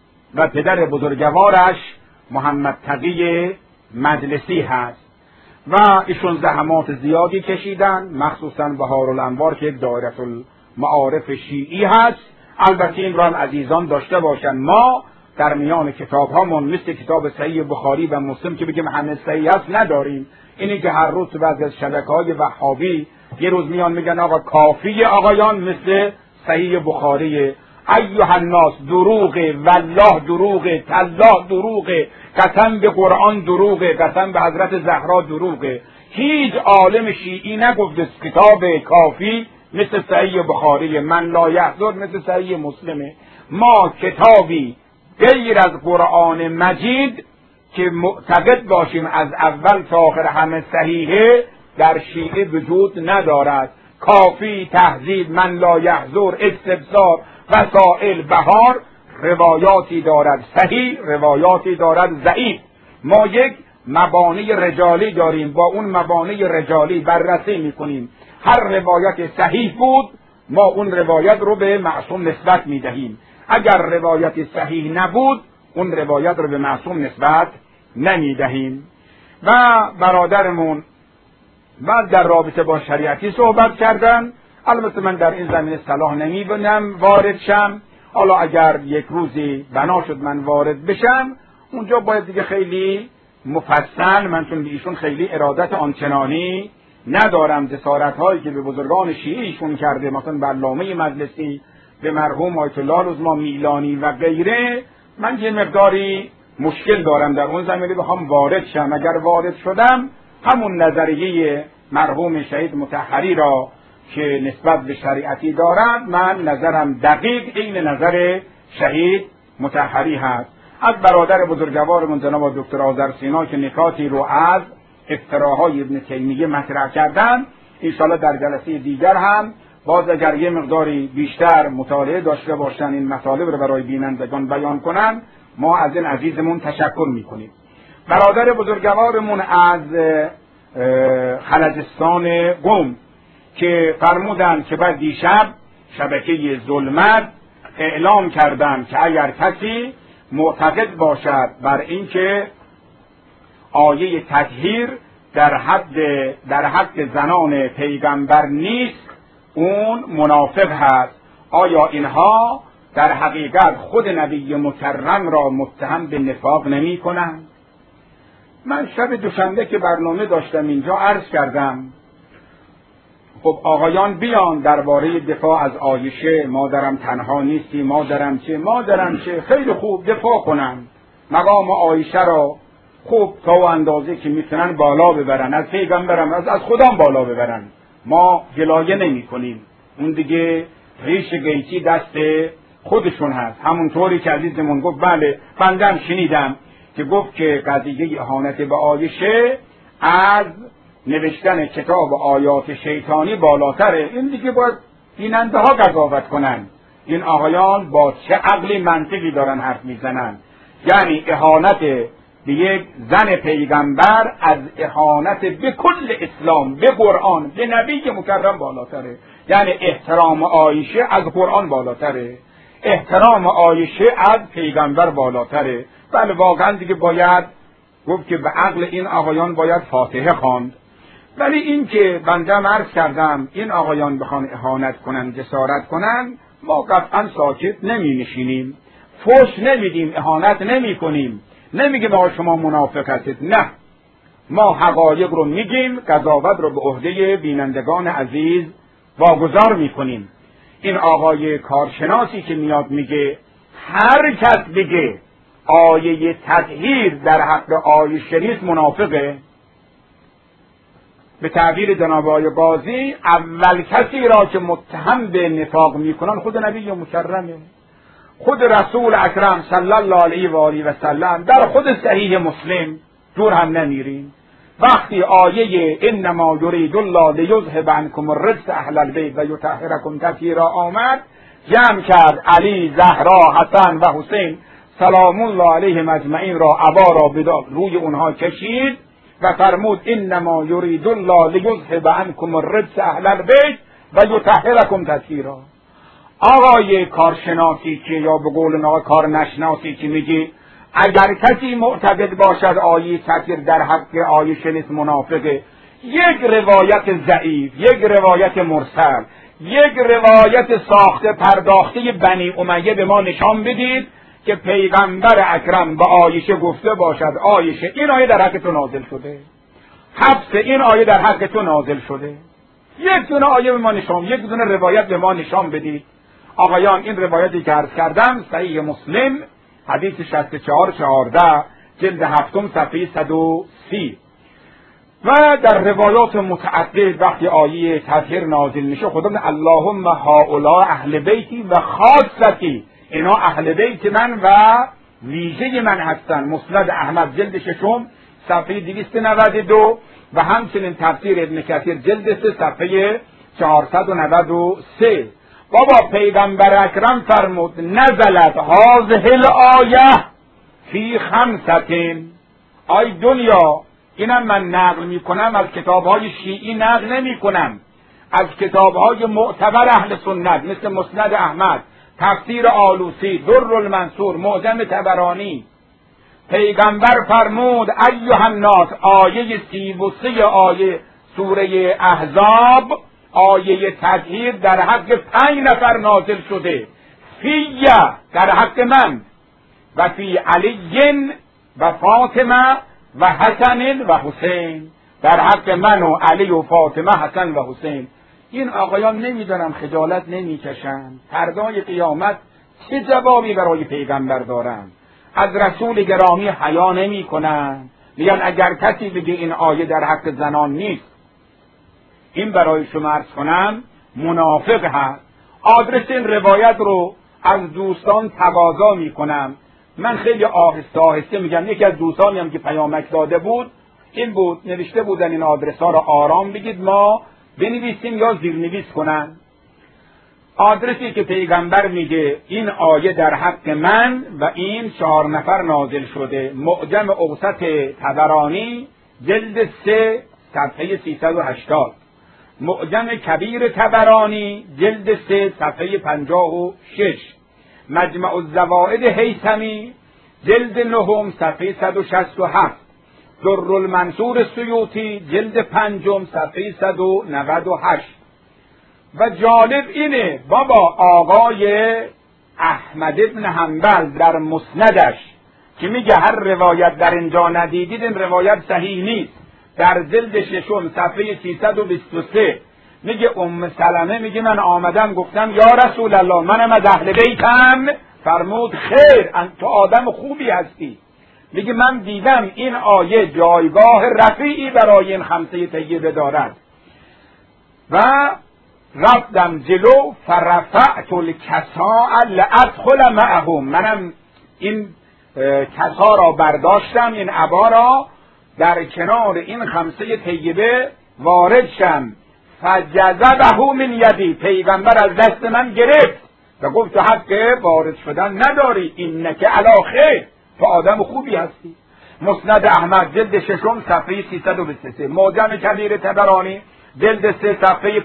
و پدر بزرگوارش محمد تقی مجلسی هست. و ایشون زحمات زیادی کشیدن، مخصوصا بهارالانوار که یک دایره المعارف شیعی هست. البته این را هم عزیزان داشته باشن، ما در میان کتاب هامون مثل کتاب صحیح بخاری و مسلم که بگیم همه صحیح هست نداریم. اینی که هر روز بعضی از شبکه‌های وهابی یه روز میان میگن آقا کافی آقایان مثل صحیح بخاری، ایها الناس دروغه، والله دروغه، تالله دروغه، قسم به قرآن دروغه، قسم به حضرت زهرا دروغه. هیچ عالم شیعی نگفته کتاب کافی مثل صحیح بخاری، من لا یحضر مثل صحیح مسلمه. ما کتابی غیر از قرآن مجید که معتقد باشیم از اول تا آخر همه صحیحه در شیعه وجود ندارد. کافی، تهذیب، من لا یحضر، استبصار، وسائل، بهار روایاتی دارد صحیح، روایاتی دارد ضعیف. ما یک مبانی رجالی داریم، با اون مبانی رجالی بررسی میکنیم. هر روایت صحیح بود ما اون روایت رو به معصوم نسبت میدهیم، اگر روایت صحیح نبود اون روایت رو به معصوم نسبت نمیدهیم. و برادرمون بعد در رابطه با شریعتی صحبت کردن. البته من در این زمینه صلاح نمیبینم وارد شم. حالا اگر یک روزی بنا شد من وارد بشم اونجا باید دیگه خیلی مفصل، من چون به ایشون خیلی ارادت آنچنانی ندارم، جسارت هایی که به بزرگان شیعه ایشون کرده، مثلا به علامه مجلسی، به مرحوم آیت الله رضا میلانی و غیره، من یه مقداری مشکل دارم در اون زمینه بخوام وارد شم. اگر وارد شدم همون نظریه مرحوم شهید مطهری را که نسبت به شریعتی دارد، من نظرم دقیق این نظر شهید مطهری هست. از برادر بزرگوارمون جناب دکتر آذرسینا که نکاتی رو از افتراهای ابن تیمیه مطرح کردن، انشاءالله در جلسه دیگر هم باز اگر یه مقداری بیشتر مطالعه داشته باشن این مطالب رو برای بینندگان بیان کنن، ما از این عزیزمون تشکر میکنیم. برادر بزرگوارمون از خلجستان قم که فرمودن که بعد دیشب شبکه ظلمت اعلام کردند که اگر کسی معتقد باشد بر اینکه آیه تطهیر در حق زنان پیغمبر نیست اون منافق هست. آیا اینها در حقیقت خود نبی مکرم را متهم به نفاق نمی کنند؟ من شب دوشنبه که برنامه داشتم اینجا عرض کردم خب آقایان بیان درباره دفاع از عایشه، مادرم تنها نیستی، مادرم چه خیلی خوب دفاع کنن، مقام عایشه را خوب تا و اندازه که میتونن بالا ببرن، از پیغمبرم از خودم بالا ببرن، ما گلایه نمی کنیم. اون دیگه ریش گیتی دست خودشون هست. همونطوری که عزیزمون گفت بله بندم شنیدم که گفت که قضیه اهانت به عایشه از نوشتن کتاب آیات شیطانی بالاتره. این دیگه باید بیننده ها قضاوت کنن این آقایان با چه عقلی منطقی دارن حرف میزنن. یعنی اهانت به یک زن پیغمبر از اهانت به کل اسلام، به قرآن، به نبی مکرم بالاتره. یعنی احترام عایشه از قرآن بالاتره، احترام عایشه از پیغمبر بالاتره. بله واقعا دیگه باید گفت که به عقل این آقایان باید فاتحه خواند. ولی این که بنده عرض کردم این آقایان بخوان اهانت کنن، جسارت کنن، ما قطعا ساکت نمی نشینیم، فحش نمیدیم، اهانت نمی کنیم، نمیگیم آقا شما منافق هستید، نه، ما حقایق رو میگیم، قضاوت رو به عهده بینندگان عزیز واگذار میکنیم. این آقای کارشناسی که میاد میگه هر کس بگه آیه تطهیر در حق آیه شریف منافقه، به تعبیر جناب آقای قاضی اول کسی را که متهم به نفاق میکنن خود نبی مکرمه، خود رسول اکرم صلی الله علیه و آله و سلم در خود صحیح مسلم، دور هم نمیریم، وقتی آیه انما یرید الله لیذهب عنکم الرجس اهل البیت و یطهرکم تطهیرا آمد، جمع کرد علی، زهرا، حسن و حسین سلام الله علیهم اجمعین را، عبا را روی اونها کشید و فرمود انما یرید الله لیذهب عنکم الرجس اهل البیت و یطهرکم تطهیرا. آقای کارشناسی که یا به قول آقای کارنشناسی که میگه اگر کسی معتقد باشد آیه تطهیر در حق آیه شریف منافقه، یک روایت ضعیف، یک روایت مرسل، یک روایت ساخته پرداخته بنی امیه به ما نشان بدید که پیغمبر اکرم به عایشه گفته باشد عایشه این آیه در حق تو نازل شده، حبس این آیه در حق تو نازل شده. یک دونه آیه به ما نشان، یک دونه روایت به ما نشان بدید. آقایان این روایتی که عرض کردم صحیح مسلم حدیث 6414 جلد 7 صفحه 130 و در روایات متعدد وقتی آیه تطهیر نازل میشه خدا میگه اللهم هؤلاء اهل بیتی و خاصتی، اینا اهل بیت من و ویژه من هستن. مسند احمد جلد 6 صفحه 292 و همچنین تفسیر ابن کثیر جلد 3 صفحه 493. بابا پیغمبر اکرم فرمود نزلت هذه الآیه فی خمسة. آی دنیا، اینم من نقل میکنم از کتابهای شیعی، نقل نمی کنم از کتابهای معتبر اهل سنت مثل مسند احمد، تفسیر آلوسی، در المنصور، معجم طبرانی. پیغمبر فرمود ایها الناس، آیه 33 آیه سوره احزاب، آیه تطهیر در حق 5 نفر نازل شده، فی در حق من و فی علی و فاطمه و حسن و حسین، در حق من و علی و فاطمه، حسن و حسین. این آقایان نمیدونم خجالت نمیکشن فردای قیامت چه جوابی برای پیغمبر دارن؟ از رسول گرامی حیا نمیکنن، میگن اگر کسی بگه این آیه در حق زنان نیست، این برای شما عرض کنم منافق هست. آدرس این روایت رو از دوستان تقاضا میکنم، من خیلی آهسته آهسته میگم. یکی از دوستانی هم که پیامک داده بود این بود، نوشته بودن این آدرس ها رو آرام بگید، ما بنویسیم یا زیرنویس کنن. آدرسی که پیغمبر میگه این آیه در حق من و این 4 نفر نازل شده، معجم اوسط طبرانی جلد 3 صفحه 380، معجم کبیر طبرانی جلد 3 صفحه 56، مجمع الزوائد هیثمی جلد 9 صفحه 167، در المنصور سیوطی جلد 5 صفحه 198. و جالب اینه بابا آقای احمد ابن حنبل در مسندش که میگه هر روایت در اینجا ندیدید این روایت صحیح نیست، در جلد 6 صفحه 323 میگه سلمه میگه من آمدم گفتم یا رسول الله منم از اهل بیتم، فرمود خیر تو آدم خوبی هستی. میگه من دیدم این آیه جایگاه رفیعی برای این 5 طیبه دارد و رفتم جلو فرفعت الکساء لادخل معهم، منم این کسا را برداشتم، این عبا را در کنار این 5 طیبه وارد شم، فجذبه من یدی، پیغمبر از دست من گرفت و گفت تو حق وارد شدن نداری، اینک علی خیر، تو آدم خوبی هستی. مسند احمد جلد 6 صفحه 323، معجم کبیر طبرانی جلد 3 صفحه 53،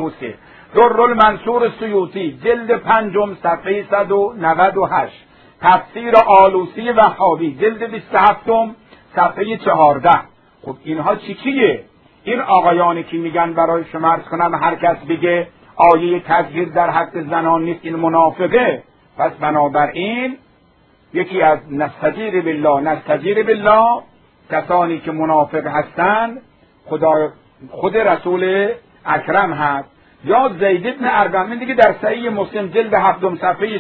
در المنصور سیوطی جلد 5 صفحه 198، تفسیر آلوسی وهابی جلد 27 صفحه 14. خب اینها چیه؟ این آقایانی که میگن برای شما عرض کنم هر کس بگه آیه تطهیر در حق زنان نیست این منافقه، پس بنابراین یکی از نستجیر بالله کسانی که منافق هستند خود رسول اکرم هست، یا زید بن ارقم. دیگه در صحیح مسلم جلد 7 صفحه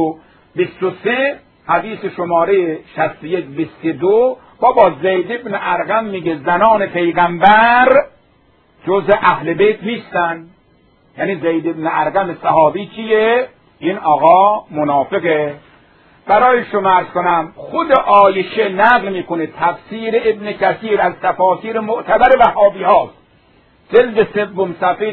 123 حدیث شماره 6122 بابا زید بن ارقم میگه زنان پیغمبر جز اهل بیت نیستن. یعنی زید بن ارقم صحابی کیه؟ این آقا منافقه. برای شما عرض کنم خود عایشه نقل میکنه، تفسیر ابن کثیر از تفاسیر معتبر وهابی هاست، جلد 3 صفحه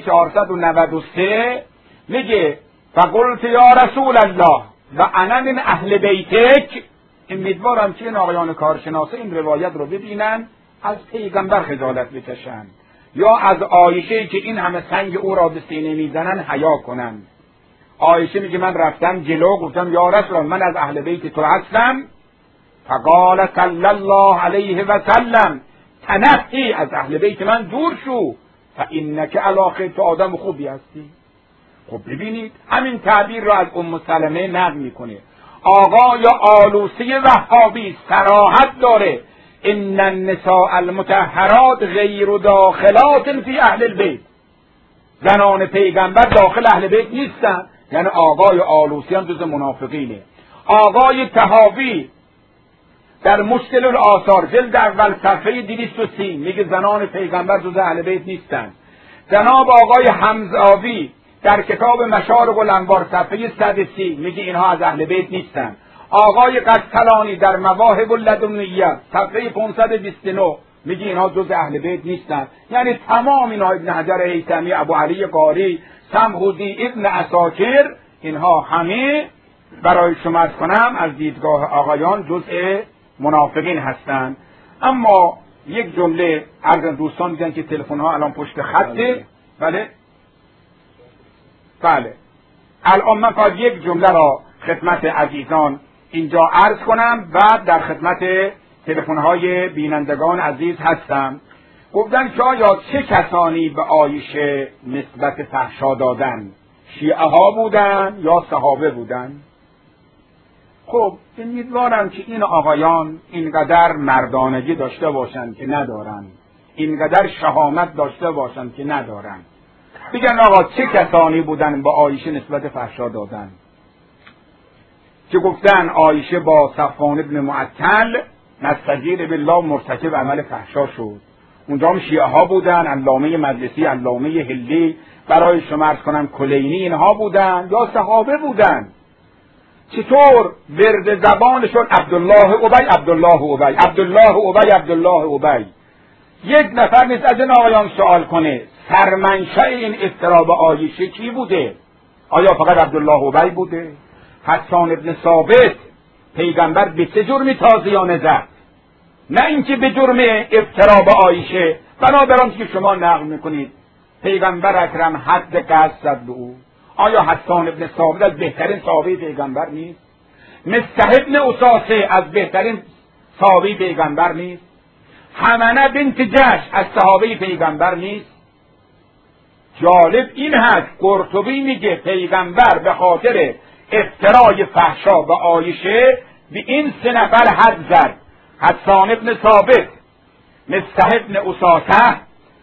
493 میگه فقلت یا رسول الله و انا من اهل بیتک. امیدوارم که این آقایان کارشناسه این روایت رو ببینن، از پیغمبر خجالت بکشن، یا از عایشه که این همه سنگ او را به سینه میزنن حیا کنن. عایشه میگه من رفتم جلو گفتم یا رسول الله من از اهل بیت تو هستم، فقال صلی الله علیه و سلم تنحی، از اهل بیت من دور شو، فانک علی خیر، تو آدم خوبی هستی. خب ببینید همین تعبیر را از ام سلمه نقل میکنه. آقا یا آلوسی وهابی صراحت داره ان النساء المطهرات غیر داخلات فی اهل البیت، زنان پیغمبر داخل اهل بیت نیستن. یعنی آقای آلوسی هم جز منافقینه. آقای طحاوی در مشکل الآثار جلد اول صفحه 230 میگه زنان پیغمبر جز اهل بیت نیستن. جناب آقای حمزاوی در کتاب مشارق الانوار صفحه 130 میگه اینها از اهل بیت نیستن. آقای قسطلانی در مواهب اللدنیه صفحه 529 میگه اینها جز اهل بیت نیستن. یعنی تمام اینها ابن حجر هیثمی، ابو علی قاری، سمحودی، ابن عساکر، اینها همه برای شما عرض کنم از دیدگاه آقایان جزء منافقین هستند. اما یک جمله عرض دوستان میگن که تلفن ها الان پشت خطه. بله الان من فقط یک جمله را خدمت عزیزان اینجا عرض کنم، بعد در خدمت تلفن های بینندگان عزیز هستم. گفتن که آیا چه کسانی به عایشه نسبت فحشا دادن؟ شیعه ها بودن یا صحابه بودن؟ خب امیدوارم که این آقایان اینقدر مردانگی داشته باشند که ندارن، اینقدر شهامت داشته باشند که ندارن. بگن آقا چه کسانی بودن به عایشه نسبت فحشا دادن؟ که گفتن عایشه با صفوان بن معطل نستجیر بالله مرتکب عمل فحشا شد. اونجا هم شیعه ها بودن، علامه مجلسی، علامه هلی، برای شما عرض کنم کلینی، اینها بودن یا صحابه بودن؟ چطور ورد زبانشون عبدالله ابی؟ یک نفر نیست از این آقایان سوال کنه سرمنشأ این افترا به عایشه کی بوده؟ آیا فقط عبدالله ابی بوده؟ حسان ابن ثابت پیغمبر به چه جرمی تازیانه زد؟ نه اینکه به جرم افترا به عایشه. بنابراین که شما نقل میکنید پیغمبر اکرم حد قذف زد به او، آیا حسان ابن ثابت از بهترین صحابه پیغمبر نیست؟ مصطح ابن اساسه از بهترین صحابه پیغمبر نیست؟ حمنه بنت جحش از صحابه پیغمبر نیست؟ جالب این هست قرطبی میگه پیغمبر به خاطر افترای فحشا به عایشه به این 3 نفر حد زد: حسان ابن ثابت، مصطح ابن اساسه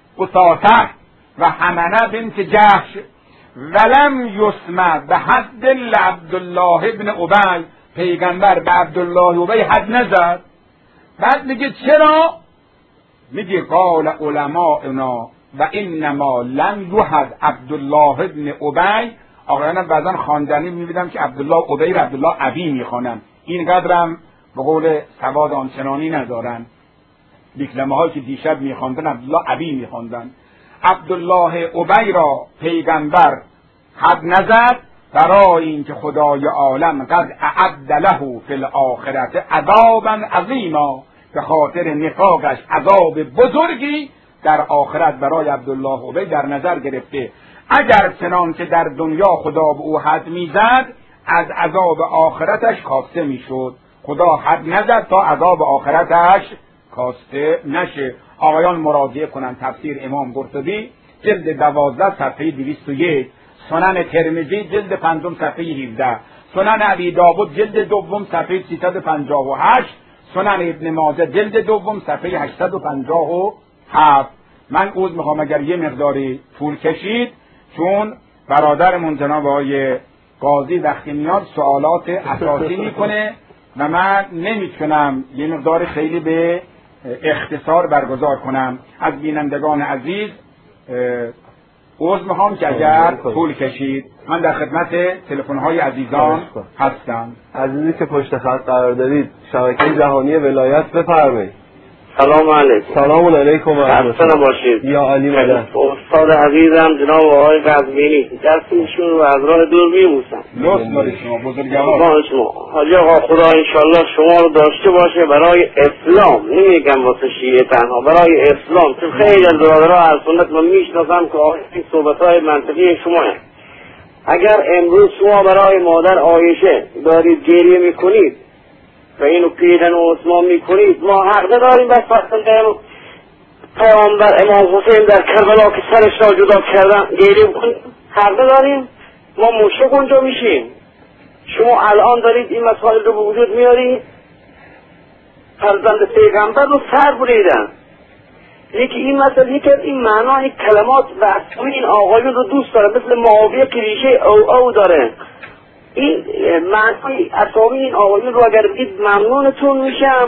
و حمنه بنت جحش، ولم یسمع به حد عبدالله ابن ابی. پیغمبر به عبدالله ابی حد نزد. بعد میگه چرا؟ میگه قال علماءنا و انما لم یحد عبدالله ابن ابی. آقایانم بعضا خواندنی میبینم که عبدالله ابی و عبدالله ابی میخوانن، اینقدرم به قول سواد آنچنانی ندارن. دیکلمه هایی که دیشب میخواندن عبدالله ابی میخواندن. عبدالله ابی را پیغمبر حد نزد برای اینکه خدای عالم قد اعد له فی الاخرة عذابا عظیما، به خاطر نفاقش عذاب بزرگی در آخرت برای عبدالله ابی در نظر گرفته. اگر چنان که در دنیا خدا به او حد میزد از عذاب آخرتش کاسته میشد. خدا حد نزد تا عذاب آخرتش کاسته نشه. آقایان مراجعه کنند تفسیر امام قرطبی جلد 12 صفحه 201، سنن ترمذی جلد 5 صفحه 17، سنن ابی داود جلد 2 صفحه 358، سنن ابن ماجه جلد 2 صفحه 857. من عذر میخوام اگر یه مقداری طول کشید، چون برادرمون جناب آقای قاضی وقتی میاد سوالات اساسی میکنه و من نمیتونم یه مقدار خیلی به اختصار برگزار کنم. از بینندگان عزیز عذر میخوام که اگر طول کشید. من در خدمت تلفن‌های عزیزان هستم. عزیزی که پشت خط قرار دارید، شبکه جهانی ولایت، بفرمایید. سلام علیکم. سلام علیکم و رحمت الله. باشید. یا علی مدد. استاد عزیزم جناب آقای قزوینی دستشون رو از راه دور میبوسم. لطف دارید شما بزرگوار. حاجی آقا خدا انشالله شما رو داشته باشه برای اسلام، نمیگم واسه شیعه تنها، برای اسلام. چون خیلی از برادرها از سنت من میشناسم که این صحبت‌های منطقی شما هست. اگر امروز شما برای مادر عایشه دارید گریه میکنید و اینو پیرن و عثمان میکنید، ما حق نداریم بس فرزند پیامبر امام حسین در کربلا که سرش را جدا کردن گریه بکنیم؟ حق نداریم؟ ما مشرک اونجا میشیم. شما الان دارید این مسائل رو به وجود میارید. فرزند پیغمبر رو سر بریدن. یکی این مسئله، یکی این معنای کلمات و اسامی این آقایون رو دوست داره، مثل معاویه که ریشه او داره. این معنای اسامی این آقایون رو اگر بگید ممنونتون میشم.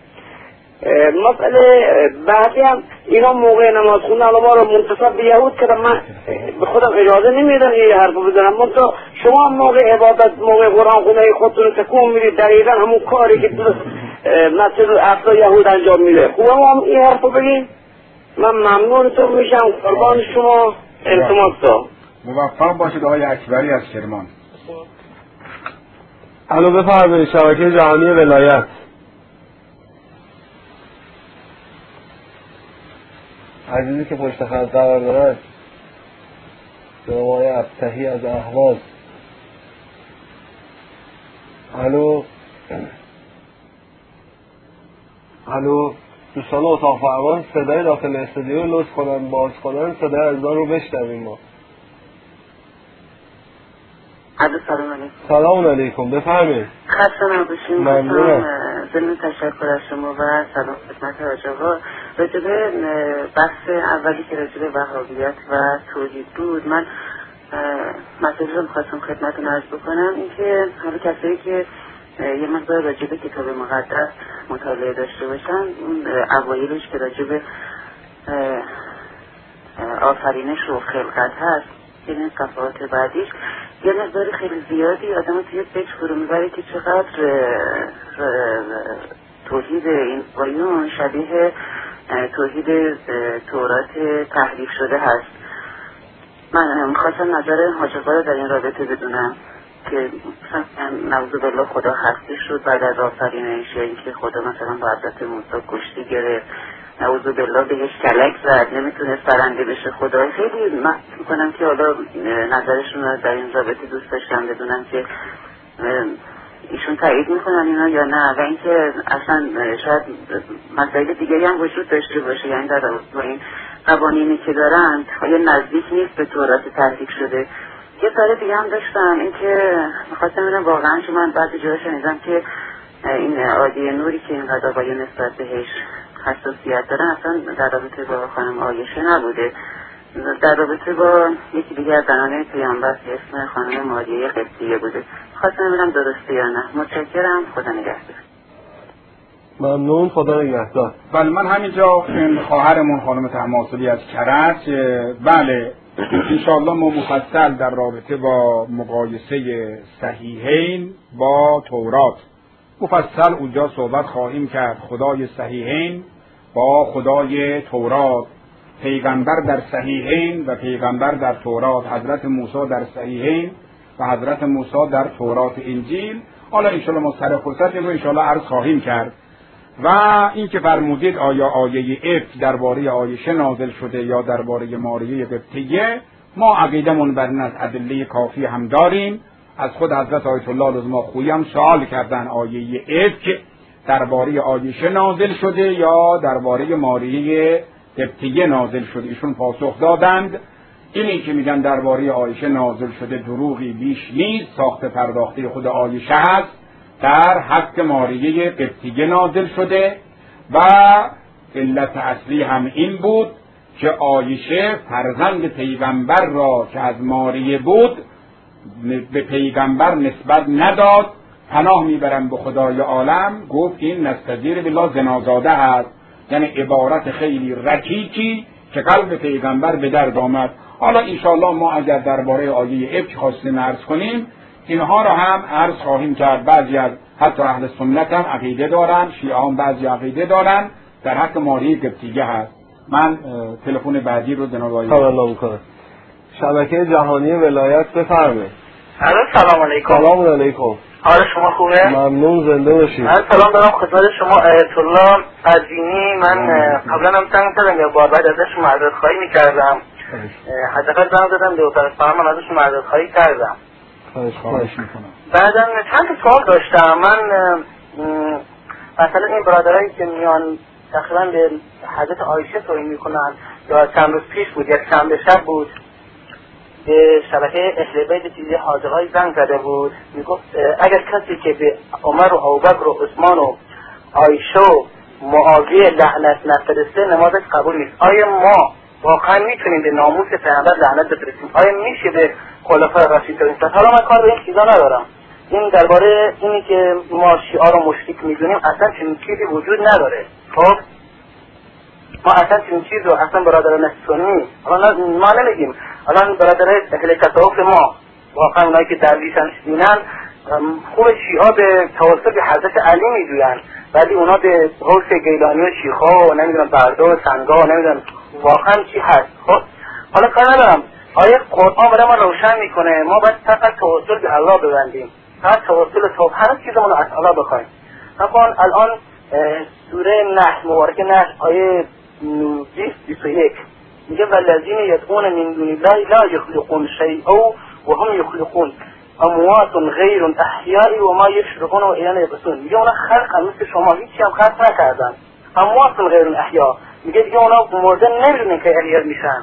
مسئله بعدی هم اینا موقع نماز خوندن ما رو منتصب به یهود کردن. من به خودم اجازه نمیدم یه حرف بزنم. منتها شما موقع عبادت، موقع قرآن خونه خودتون تکون میدید، دقیقا همون کاری که مسجد اقصی یهود انجام میده. خوبه ما این حرف رو بگیم؟ من ممنونتون میشم، قربان شما. التماس دارم. موفق باشید آقای اکبری از کرمان. الو بفرمایید. شبکه جهانی ولایت. عزیزی که پشت خط قرار دارد جناب آقای ابتهی از اهواز. الو دوستان اتاق فرمان، صدای داخل استودیو لطف کنن باز کنن، صدای عزیزان رو بشنویم. ما سلام علیکم. سلام علیکم، بفرمایید. خسته نباشید. ممنونم. ضمن تشکر از شما و سلام خدمت حاج آقا. راجع به بحث اولی که راجع به وهابیت و توحید بود، من مسئله رو می‌خواستم خدمتتون عرض بکنم، اینکه حالا کسایی که یه مقدار راجع به کتاب مقدس مطالعه داشته باشن، اون اوایلش که راجع به آفرینش و خلقت هست، یعنی صفحات بعدیش یه مقدار خیلی زیادی آدم توی فکر فرو میبره که چقدر توحید این آیون شبیه توحید تورات تحریف شده هست. من میخواستم نظر حاج آقا رو در این رابطه بدونم که نعوذ بالله خدا هستی شد بعد از آفرینش، یا اینکه خدا مثلا با حضرت موسی کشتی گرفت، نعوذ بالله بهش کلک زد، نمیتونست برنده بشه. خدا خیلی من میکنم که حالا نظرشون رو در این رابطه دوست داشتم بدونم که ایشون تایید میکنن اینا یا نه، و اینکه اصلا شاید مسائل دیگری هم وجود داشته باشه، یعنی در با این قوانینی که دارن یا نزدیک نیست به تورات تحریف شده. یه سال دیگه هم داشتم، اینکه میخواستم ببینم واقعا چون من بعضی جاها شنیدم که این عادی نوری که اینقدر آقایون نسبت بهش حساسیت دارن اصلا در رابطه با خانم عایشه نبوده، در رابطه با یکی دیگه از زنان پیامبر که اسم خانم ماریه قبطیه بوده. خواستم ببینم درسته یا نه. متشکرم. خدا نگهدار. ممنون. خدا نگهدار. بله من همینجا خواهرمون خانم طهماسبی از کرج، بله انشاءالله ما مفصل در رابطه با مقایسه صحیحین با تورات مفصل اونجا صحبت خواهیم کرد. خدای صحیحین با خدای تورات، پیغمبر در صحیحین و پیغمبر در تورات، حضرت موسی در صحیحین و حضرت موسی در تورات انجیل. حالا انشاءالله ما سر فرصت رو انشاءالله عرض خواهیم کرد. و این که فرمودید آیا آیه افک درباره عایشه نازل شده یا درباره ماریه قبطیه، ما عقیدمون بر این از ادله کافی هم داریم. از خود حضرت آیت الله العظما خویی هم سوال کردن آیه افک درباره عایشه نازل شده یا درباره ماریه قبطیه نازل شده. ایشون پاسخ دادند اینی که میگن درباره عایشه نازل شده دروغی بیش نیست، ساخته پرداخته خود عایشه است، در حق ماریه قبطیه نازل شده و علت اصلی هم این بود که عایشه فرزند پیغمبر را که از ماریه بود به پیغمبر نسبت نداد، پناه میبرم به خدای عالم، گفت این نستجیر بالله زنازاده هست، یعنی عبارت خیلی رکیکی که قلب پیغمبر به درد آمد. حالا انشاءالله ما اگر درباره آیه افک خواستیم عرض کنیم اینها را هم عرض خواهیم کرد. بعضی از حتی اهل سنت هم عقیده دارن، شیعه هم بعضی عقیده دارن در حق ماریه قبطیه هست. من تلفن بعدی رو جناب آقای تمنا میکنم. شبکه جهانی ولایت بفرمایید. سلام علیکم. سلام علیکم. حال شما خوبه؟ ممنون، زنده باشید. من سلام دارم خدمت شما آیت الله قزوینی. من قبلا هم زنگ زدم یا بار بعد ازش معذرت خواهی می‌کردم. حداقل زنگ زدم دو طرف هم ازش معذرت خواهی کردم. خواهش می‌کنم. بعدم چند سوال داشتم. من مثلا این برادرایی که میان تقریبا به حضرت عایشه توهین میکنن، یا چند روز پیش بود یک شنبه شب بود به شبکه اهل بیت چیزی حاجقای زنگ زده بود، میگفت اگر کسی که به عمر و ابوبکر و عثمان و عایشه و معاویه لعنت نفرسته نمازش قبول نیست. آیا ما واقعا میتونیم به ناموس پیغمبر لعنت بفرستیم؟ آیا میشه به خلفای راشدین؟ حالا من کار به این چیزا ندارم. این درباره اینی که ما شیعه رو مشرک میدونیم اصلا چنین چیزی وجود نداره. خب ما اصلا چنین چیز رو اصلا برادران سنی ما نمیگیم. الان برادران اهل تصوف ما واقعا اونایی که درویشن میشینن خوب شیعه به توسط به حضرت علی میجوین، ولی اونا به غوث گیلانی و شیخا و نمیدونم بردا و سنگا و نمیدونم واقعا چی هست. خب حالا کار ندارم، آیه قرآن برای ما روشن میکنه ما باید فقط توسل به الله ببندیم، فقط توسل صبح هر چیزمون رو از الله بخوایم. مثلا الان سوره نحل مبارک نحل آیه 21 میگه والذین یدعون من دون الله لا یخلقون شیئا و هم یخلقون اموات غیر احیاء و ما یشركون و اینا یبسون. میگه اونا خلق هم مثل شما هیچی هم خلق نکردن، اموات غیر احیاء. میگه دیگه اونا مرده نمیدونن که احیا میشن.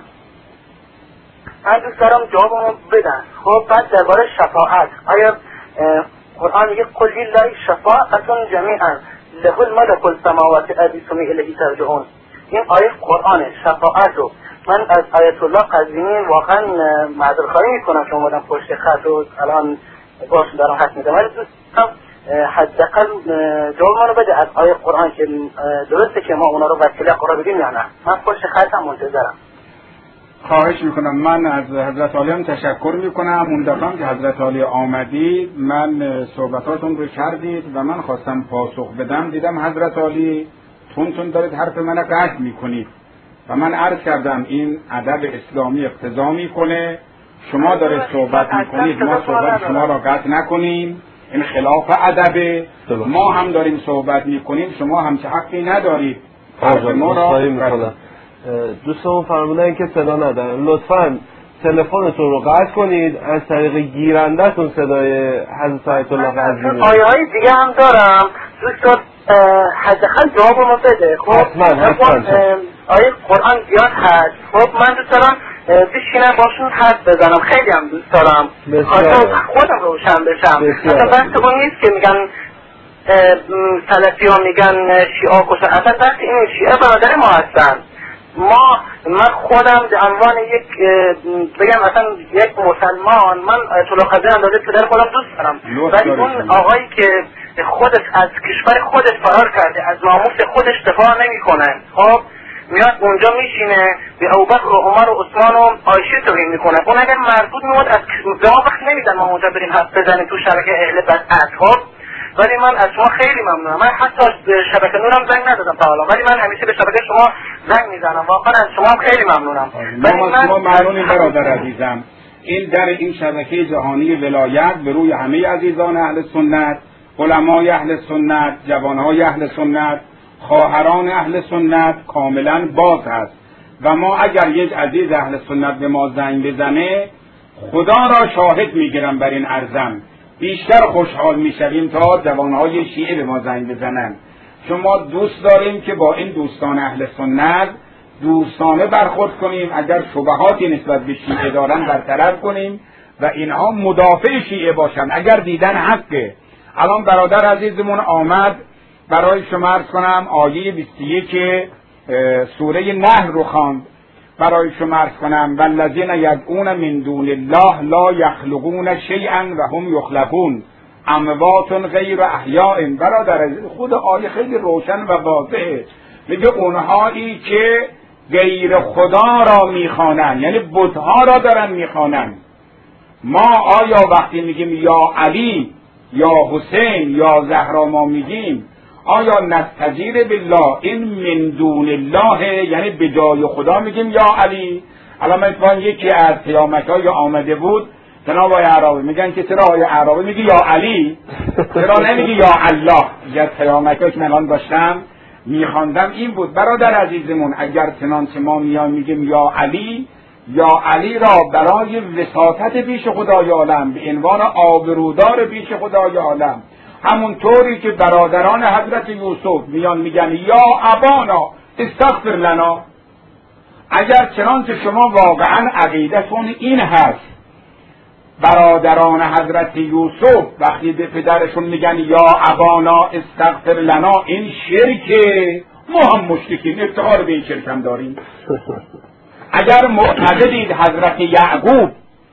من دوست دارم جوابمو بدن. خب بعد درباره شفاعت آیا قرآن میگه قل لله شفاعة جمیعا له الملك السماوات ابیتم الیه ترجعون. این آیه قرآن شفاعت رو من از آیت الله قزوینی واقعا معذرت خواهی میکنم که اومدم پشت خط و الان باش دارم حرف میزنم، ولی دوستم حداقل جواب منو بده از آیه قرآن که درسته که ما اونا رو وسیله قرار بدیم یا نه. من پشت خطم منتظرم. خواهش میکنم. من از حضرت عالی هم تشکر میکنم. اون دفعه که حضرت عالی آمدید من صحبتاتون رو کردید و من خواستم پاسخ بدم، دیدم حضرت عالی تون دارید حرف من قطع میکنید و من عرض کردم این ادب اسلامی اقتضا میکنه شما دارید صحبت میکنید ما صحبت شما را قطع نکنیم، این خلاف ادبه. ما هم داریم صحبت میکنیم شما هم چه حقی ندارید حرف ما را. دوستان فرمودن که صدا ندارن، لطفاً تلفنتون رو قطع کنید، از طریق گیرنده‌تون صدای حضرت آیت الله قزوینی. آیه‌های دیگه هم دارم دوستان، حداقل جوابمو بده. خب آیه قرآن زیاد هست. خب من دوست دارم بشینم باشون حرف بزنم، خیلی هم دوست دارم خودم روشن بشم. مثلا بحث اون نیست که میگن سلفی ها میگن شیعه کشن، اصلا بحث این شیعه برادر ما هستن. من خودم به عنوان یک بگم مثلا یک مسلمان، من آیت الله قزوینی اندازه پدر خودم دوست دارم، ولی اون آقایی که خودش از کشور خودش فرار کرده از ناموس خودش دفاع نمیکنه، خب میاد اونجا میشینه به ابوبکر و عمر و عثمان و عایشه توهین میکنه. اون اگر مربوط میاد از به ما وقت نمیدن ما اونجا بریم حرف بزنیم تو شبکه اهل بدعت. خب ولی من از شما خیلی ممنونم. من حتی به شبکه نورم زنگ ندادم تا حالا، ولی من همیشه به شبکه شما زنگ میزنم. واقعا از شما خیلی ممنونم. ما شما ممنونیم برادر عزیزم. این در این شبکه جهانی ولایت به روی همه عزیزان اهل سنت، علمای اهل سنت، جوانهای اهل سنت، خواهران اهل سنت کاملا باز است و ما اگر یک عزیز اهل سنت به ما زنگ بزنه خدا را شاهد میگیرم بر این عرضم بیشتر خوشحال میشویم تا جوانهای شیعه به ما زنگ بزنن. شما دوست داریم که با این دوستان اهل سنت دوستانه برخورد کنیم، اگر شبهاتی نسبت به شیعه دارن برطرف کنیم و اینها مدافع شیعه باشن اگر دیدن حقه. الان برادر عزیزمون آمد برای شما عرض کنم آیه 21 سوره نحل رو خواند برای شما عرض کنم والذین یدعون من دون الله لا یخلقون شیئا و هم یخلقون اموات غیر احیاء. برادر خود آیه خیلی روشن و واضحه، میگه اونهایی که غیر خدا را میخوانند، یعنی بتها را دارن میخوانند. ما آیا وقتی میگیم یا علی یا حسین یا زهرا ما میگیم آیا نستجیر بالله این من دون الله یعنی به جای خدا میگیم یا علی؟ الان من یکی از پیامک‌های آمده بود جناب آقای عرابی میگن که چرا آقای عرابی میگی یا علی چرا نمیگی یا الله؟ یه پیامک‌هایی که من الان داشتم میخواندم این بود برادر عزیزمون اگر چنانچه ما میگیم یا علی را برای وساطت پیش خدای عالم به عنوان آبرودار پیش خدای عالم، همونطوری که برادران حضرت یوسف میگن یا ابانا استغفر لنا، اگر چنانچه شما واقعا عقیدتون این هست برادران حضرت یوسف وقتی به پدرشون میگن یا ابانا استغفر لنا این شرکه، ما هم مشرکیم، افتخار به این شرک هم داریم. اگر معتقدید حضرت یعقوب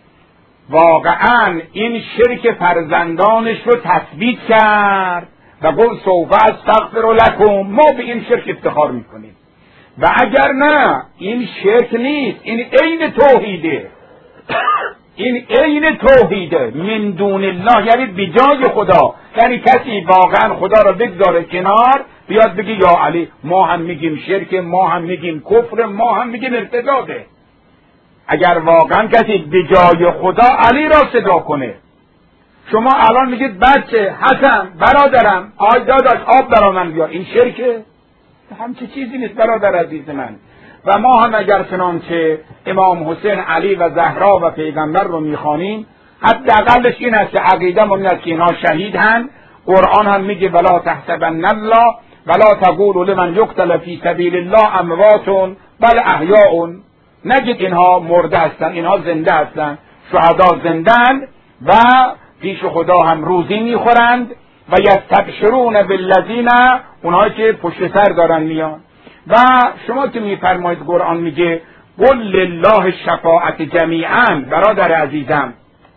واقعا این شرک فرزندانش رو تثبیت کرد و گفت سوف استغفر لکم، ما به این شرک افتخار میکنیم. و اگر نه این شرک نیست، این عین توحیده، این عین توحیده من دون الله یعنی بجای خدا، یعنی کسی واقعا خدا را بگذاره کنار بیاد بگی یا علی، ما هم میگیم شرک، ما هم میگیم کفر، ما هم میگیم ارتداده. اگر واقعا کسی بجای خدا علی را صدا کنه، شما الان میگید بچه حسن برادرم آی داداش آب برا من بیار، این شرکه؟ همچه چیزی نیست برادر عزیز من. و ما هم اگر چنانچه امام حسین علی و زهرا و پیغمبر رو میخوانیم حداقلش این است که عقیده‌مون است که اینها شهیدن. قرآن هم میگه ولا تحسبن الله ولا تقولوا لمن یقتل فی سبیل الله اموات بل احیاء، نگید اینها مرده هستن، اینها زنده هستن، شهدا زندن و پیش خدا هم روزی میخورند و یستبشرون بالذین، اونهایی که پشت سر دارن میان. و شما که میفرمایید قرآن میگه قل لله الشفاعة جمیعا، برادر عزیزم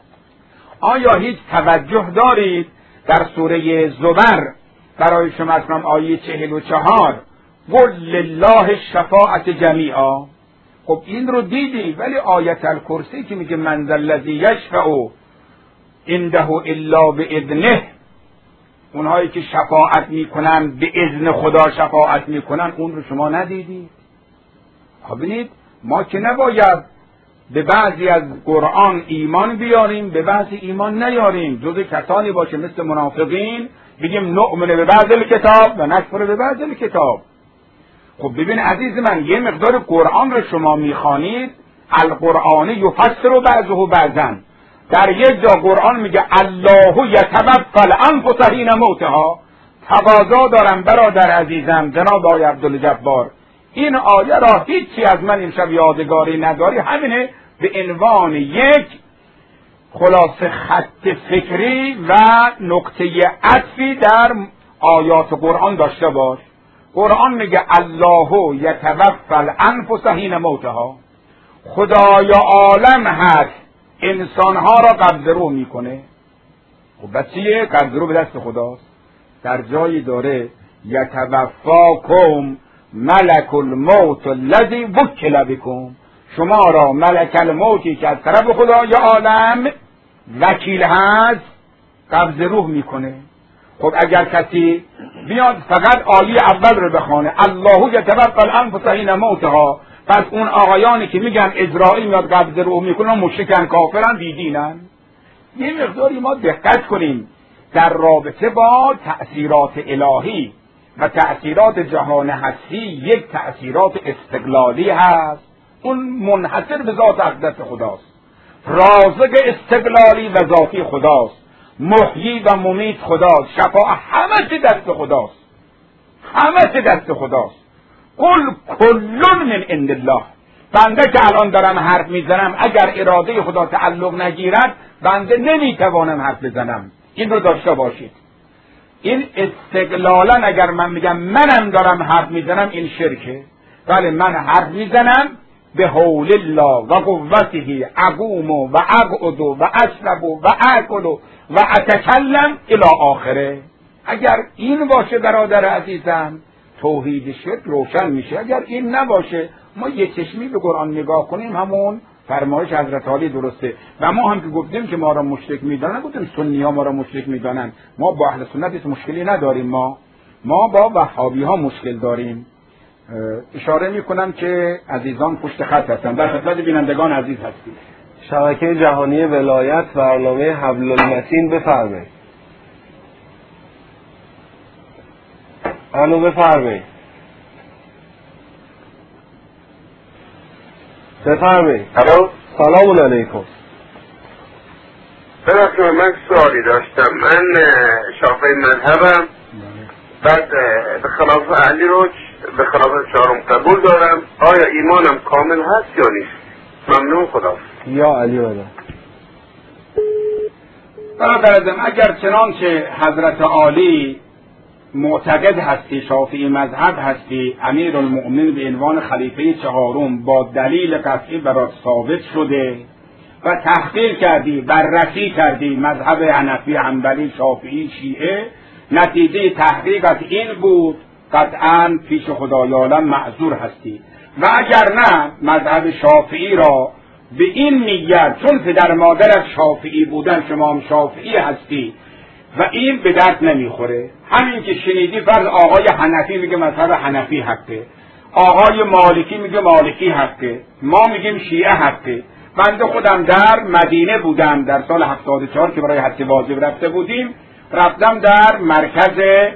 آیا هیچ توجه دارید در سوره زمر برای شما از کنم آیه 44 قل لله الشفاعة جمیعا؟ خب این رو دیدی، ولی آیت الکرسی که میگه من ذا الذی یشفع عنده الا باذنه، اونهایی که شفاعت میکنن به اذن خدا شفاعت میکنن، اون رو شما ندیدی؟ ببینید ما که نباید به بعضی از قرآن ایمان بیاریم به بعضی ایمان نیاریم، جز کسانی باشه مثل منافقین بگیم نؤمن به بعض الکتاب و نکفر به بعض الکتاب. خب ببین عزیز من، یه مقدار قرآن رو شما میخوانید، القرآن یفسر بعضه بعضا، در یک جا قرآن میگه الله یتوفی الانفس حین موتها. تقاضا دارم برادر عزیزم جناب آقای عبدالجبار این آیه را هیچی از من امشب یادگاری نداری، همینه به عنوان یک خلاصه خط فکری و نقطه عطفی در آیات قرآن داشته باش. قرآن میگه الله یتوفی الانفس حین موتها، خدای عالم هست انسانها را قبض روح میکنه. خب بس چیه؟ قبض روح به دست خداست. در جایی داره یتوفاکم ملک الموت الذی وکل بکم، شما را ملک الموتی که از طرف خدای عالم وکیل هست قبض روح میکنه. خب اگر کسی بیاد فقط آیه اول رو بخونه الله یتوفی الانفس حین موتها، پس اون آقایانی که میگن اسرائیل میاد قبض روح میکنن مشرکن کافرن بیدینن. یه مقداری ما دقت کنیم در رابطه با تأثیرات الهی و تأثیرات جهان هستی. یک تأثیرات استقلالی هست، اون منحصر به ذات اقدس خداست، رازق استقلالی و ذاتی خداست، محیی و ممیت خداست، شفاعت همه چی دست خداست. همه دست خداست. قل کل من عند الله. بنده که الان دارم حرف میزنم اگر اراده خدا تعلق نگیرد بنده نمیتوانم حرف بزنم. این رو داشته باشید. این استقلالا اگر من میگم منم دارم حرف میزنم این شرکه. بله من حرف میزنم به حول الله و قوته اقوم و اقعد و اشرب و اکل و اتکلم الی آخره. اگر این باشه برادر عزیزم توحید شرک روشن میشه. اگر این نباشه ما یک چشمی به قرآن نگاه کنیم همون فرمایش حضرت علی درسته. و ما هم که گفتیم که ما را مشرک میدانن، گفتیم سنی ها ما را مشرک میدانن. ما با اهل سنت مشکلی نداریم. ما با وهابی ها مشکل داریم. اشاره میکنم که عزیزان پشت خط هستن، در خدمت بینندگان عزیز هستید. شبکه جهانی ولایت برنامه حبل المتین بفرمایید. الو بفرمایید. الو سلام علیکم. ببخشید من سوالی داشتم. من شافعی مذهبم، بعد به خلاف علی رو به خلاف چهارم قبول دارم. آیا ایمانم کامل هست یا نیست؟ ممنون. خدا یا علی ولا. برادرم اگر چنانچه حضرت عالی معتقد هستی، شافعی مذهب هستی، امیر المؤمنین به عنوان خلیفه چهارم با دلیل قطعی برات ثابت شده و تحقیق کردی، بررسی کردی مذهب حنفی، حنبلی، شافعی، شیعه، نتیجه تحقیقت این بود، قطعاً پیش خدای عالم معذور هستی. و اگر نه مذهب شافعی را به این نیت، چون پدر مادرت شافعی بودن شما هم شافعی هستی و این به درد نمیخوره. همین که شنیدی فرض آقای حنفی میگه مذهب حنفی حقه، آقای مالکی میگه مالکی حقه، ما میگیم شیعه حقه. بنده خودم در مدینه بودم در سال 74 که برای حج واجب رفته بودیم، رفتم در مرکز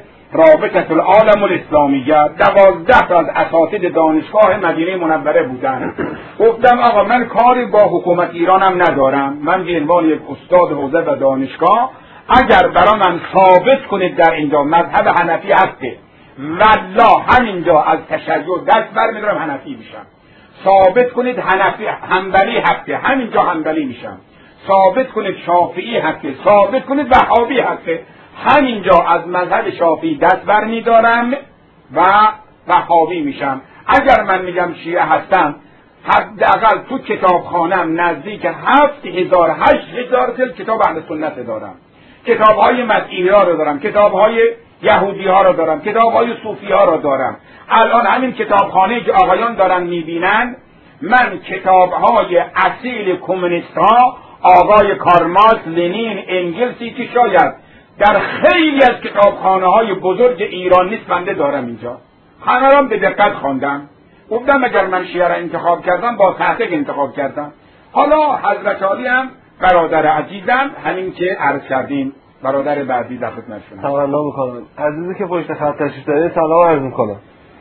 رابطه العالم الاسلامیه، 12 تا از اساتید دانشگاه مدینه منوره بودن. گفتم آقا من کاری با حکومت ایرانم ندارم، من به عنوان یک استاد حوزه و دانشگاه اگر برای من ثابت کنید در اینجا مذهب حنفی حقه، والله همینجا از تشیع دست برمیدارم حنفی میشم. ثابت کنید حنفی حنبلی حقه، همینجا حنبلی میشم. ثابت کنید شافعی حقه، ثابت کنید وهابی حقه، همینجا از مذهب شافعی دست برمیدارم و وهابی میشم. اگر من میگم شیعه هستم، حداقل تو کتابخانم نزدیک 7000 8000 جلد کتاب اهل سنت دارم. کتاب‌های مسیحی ها رو دارم، کتاب‌های یهودی ها رو دارم، کتاب‌های صوفی ها رو دارم. الان همین کتابخانه که آقایان دارن میبینن، من کتاب‌های اصیل کمونیست ها، آقای کارل مارکس، لنین، انگلسی که شاید در خیلی از کتابخانه‌های بزرگ ایران نیست بنده دارم اینجا. همه را به دقت خواندم. گفتم اگر من شیعه را انتخاب کردم با تحقیق انتخاب کردم. حالا حضرت عالی هم برادر عزیزم، همین که عرض کردیم برادر بعدی در خدمت شما. تمنا میکنم. عزیزی که پشت خط تشریف دارید سلام عرض میکنم.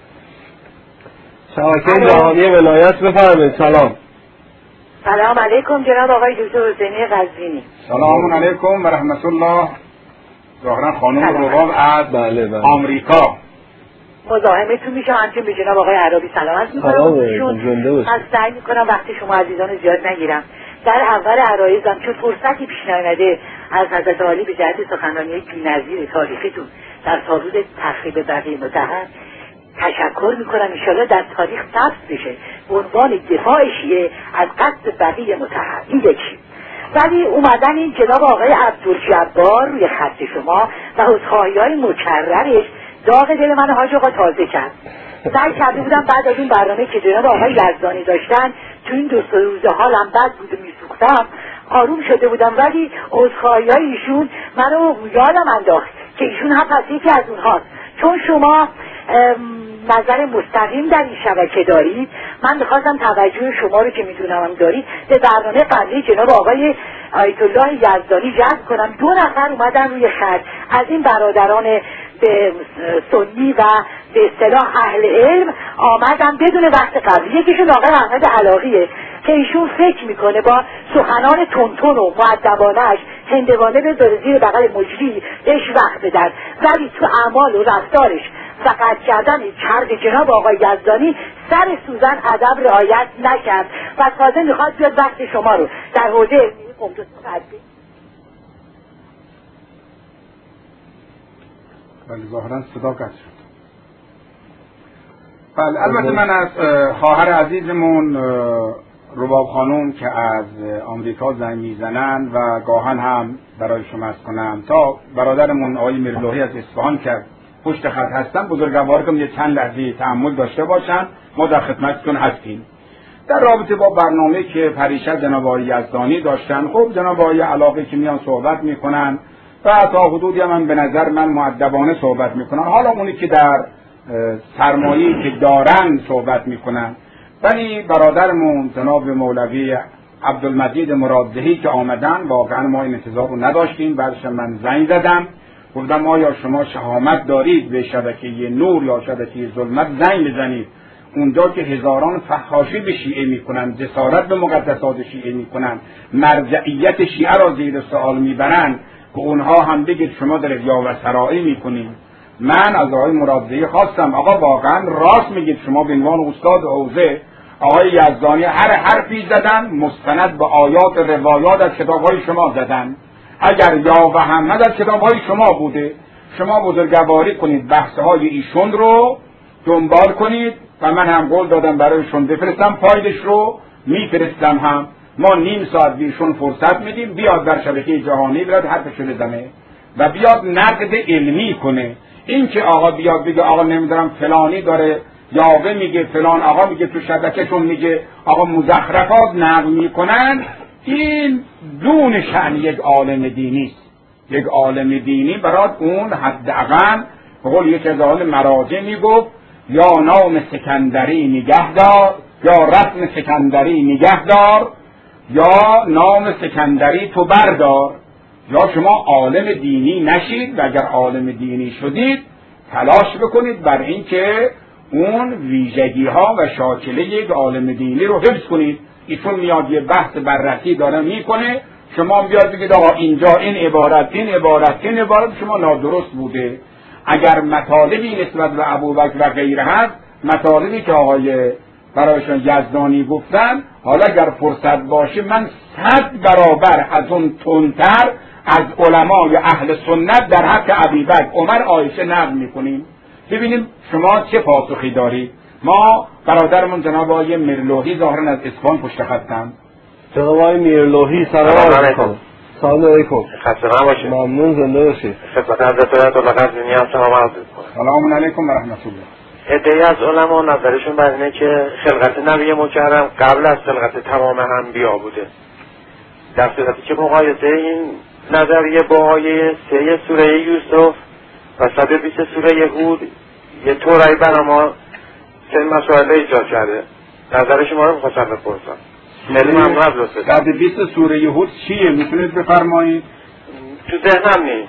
شبکه جهانی ولایت بفرمایید. سلام علیکم جناب آقای دکتر حسینی قزوینی. سلام علیکم و رحمت الله. ظاهرا خانم رواب از آمریکا. مزاحمتون میشم، همچنین به جناب آقای عربی سلام عرض میکنم. از سعی میکنم وقتی شما عزیزان زیاد نگیرم. در اول عرایزم چون فرصتی پیش نیامده از حضرت عالی به جهت سخنرانی بی‌نظیر تاریخیتون در تابوت تخریب بقیه مطهر تشکر میکنم. انشاءالله در تاریخ ثبت بشه به عنوان دفاع شیعه از قتل بقیه مطهر. این یکی. ولی اومدن این جناب آقای عبدالجبار روی خط شما و عذرخواهی‌های مکررش داغ دل من حاج آقا تازه کرد. سعی کرده بودم بعد از این برنامه که جناب آقای یزدانی داشتن تو این 2 روزه حالم بد بود و میسوختم، آروم شده بودم، ولی عذرخواهی‌های ایشون منو یادم انداخت که ایشون هم پس یکی از اونهاست. چون شما نظر مستقیم در این شبکه دارید، من میخواستم توجه شما رو که میدونم هم دارید به برنامه قبلی جناب آقای آیت الله یزدانی جذب کنم. 2 نفر اومدن روی خط از این برادران به سنی و به اصطلاح اهل علم آمدن بدون وقت قبلی. یکیشون آقای احمد علاقیه که ایشون فکر میکنه با سخنان تونتون و مؤدبانه‌اش هندوانه بذاره زیر بغل مجری بهش وقت بدن، ولی تو اعمال و رفتارش و قطع کردن کرد جناب آقای یزدانی سر سوزن ادب رعایت نکرد و تازه میخواد بیاد وقت شما رو در حوزه علمی قمدوس قدبی. ولی ظاهرا صدا قطع شد. بله البته من از خواهر عزیزمون رباب خانوم که از آمریکا زنگ میزنن و گاهن هم برای شما عرض کنم تا برادرمون آقای میرلوحی از اصفهان که پشت خط هستن بزرگوارتون یه چند لحظه تأمل داشته باشن، ما در خدمتتون هستیم. در رابطه با برنامه که پریشب جناب آقای یزدانی داشتن، خب جناب آقای علاقه که میان صحبت میکنن و تا حدودی هم به نظر من مؤدبانه صحبت میکنن، حالا اونی که در سرمایه‌ای که دارن صحبت میکنن. ولی برادرمون جناب مولوی عبدالمجید مرادزهی که آمدن واقعا ما این انتظار رو نداشتیم. بعدش من زنگ زدم گفتم آیا شما شهامت دارید به شبکه نور یا شبکه ظلمت زنگ بزنید اونجا که هزاران فحاشی به شیعه میکنن، جسارت به مقدسات شیعه میکنن، مرجعیت شیعه را زیر سوال میبرن، که اونها هم بگید شما دارید یاوه‌سرایی میکنید. من از آقای مرادزهی خواستم آقا واقعا راست میگید شما به عنوان استاد حوزه آقای یزدانی هر حرفی زدن مستند به آیات روایات از کتابهای شما زدن. اگر یاوه محمد از کتابهای شما بوده شما بزرگواری کنید بحثهای ایشون رو دنبال کنید و من هم قول دادم برایشون بفرستم فایلش رو میفرستم هم. ما نیم ساعت بیشون فرصت میدیم بیاد در شبکه جهانی برد حرفش رو بزنه و بیاد نقد علمی کنه. این که آقا بیاد بگه آقا نمیدونم فلانی داره یاوه میگه فلان آقا میگه تو شبکهشون میگه آقا مزخرفات نقل میکنن، این دون شأن یک عالم دینی است. یک عالم دینی برای اون حداقل به قول یک از اهل مراجع میگفت یا نام سکندری نگهدار یا رسم سکندری نگهدار یا نام سکندری تو بردار. یا شما عالم دینی نشید و اگر عالم دینی شدید تلاش بکنید بر این که اون ویژگی ها و شاکله یک عالم دینی رو حفظ کنید. ایشون میاد یه بحث بررسی داره میکنه، شما بیاد بگید آقا اینجا این عبارت شما نادرست بوده. اگر مطالبی نسبت به ابوبکر و غیره هست، مطالبی که آقای برایشان یزدانی گفتن، حالا اگر فرصت باشه من 100 برابر از اون تندتر از علمای اهل سنت در حق ابوبکر، عمر، عایشه نقل میکنیم. ببینیم شما چه پاسخی دارید. ما برادرمون جناب آقای میرلوحی ظاهرا از اصفهان پشت خطن. جناب آقای میرلوحی سلام علیکم. سلام علیکم. خسته نباشید. ممنون، زنده باشید. خدمت حضرت آیت الله قزوینی هم سلام عرض می‌کنم. سلام علیکم و رحمت الله. عده‌ای از علما نظرشون بر اینه که خلقت نبی مکرم قبل از خلقت تمام انبیا بوده. در صورتی که مقایسه این نظریه با آیه 3 سوره یوسف و 120 سوره هود یه طوری برای ما سه مسائل ایجاد کرده. نظر شما رو می‌خواستم بپرسم. خیلی ممنون از لطفتون. 120 سوره هود چیه میتونید بفرمایید؟ تو ذهنم نیست.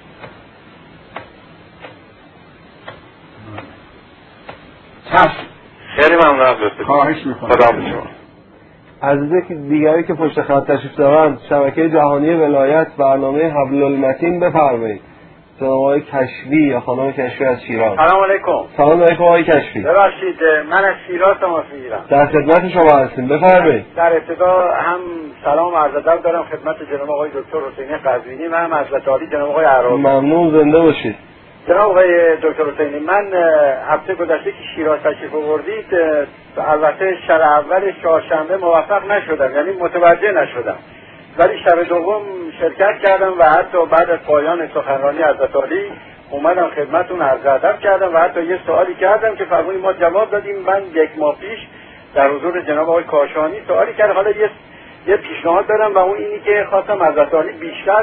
خیلی ممنون از لطفتون. خواهش می‌کنم. خدا به شما. عزیز دیگری که پشت خط تشریف دارند، شبکه جهانی ولایت برنامه حبل المتین بفرمایید. جناب آقای کشفی یا خانم کشفی از شیراز. سلام علیکم. سلام علیکم آقای کشفی. ببخشید من از شیراز تماس میگیرم. در خدمت شما هستیم، بفرمایید. در ابتدا هم سلام و عرض ادب دارم خدمت جناب آقای دکتر حسینی قزوینی و هم حضرت عالی جناب آقای عراقی. ممنون، زنده باشید. جناب آقای دکتر حسینی، من هفته گذشته که شیراز تشریف آوردید البته شب اول چهارشنبه موفق نشدم، یعنی متوجه نشدم، ولی شب دوم شرکت کردم و حتی بعد از پایان سخنرانی حضرت عالی اومدم خدمتتون عرض ادب کردم و حتی یه سوالی کردم که فرمودید ما جواب دادیم. من 1 ماه پیش در حضور جناب آقای کاشانی سوالی کردم. حالا یه پیشنهاد دارم و اون اینی که خواستم حضرت عالی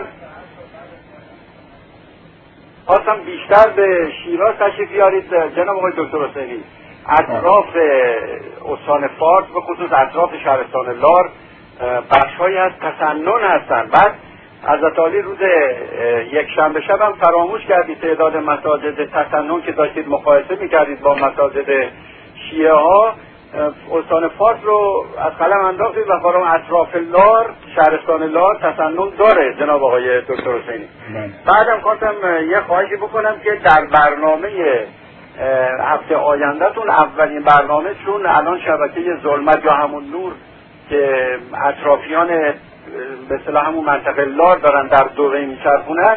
بیشتر به شیراز تشریف بیارید. جناب آقای دکتر حسینی، اطراف استان فارس به خصوص اطراف شهرستان لار بخش‌هایی از تسنن هستن. بعد حضرت عالی روز یکشنبه شب هم فراموش کردید تعداد مساجد تسنن که داشتید مقایسه می‌کردید با مساجد شیعه ها، استان فارس رو از قلم انداختید و فرام اطراف لار، شهرستان لار تسنن داره جناب آقای دکتر حسینی. بعدم خواستم یه خواهشی بکنم که در برنامه هفته آیندهتون اولین برنامه، چون الان شبکه ظلمت یا همون نور که اطرافیان به اصطلاح همون منطقه لار دارن در دوره میچرخونن،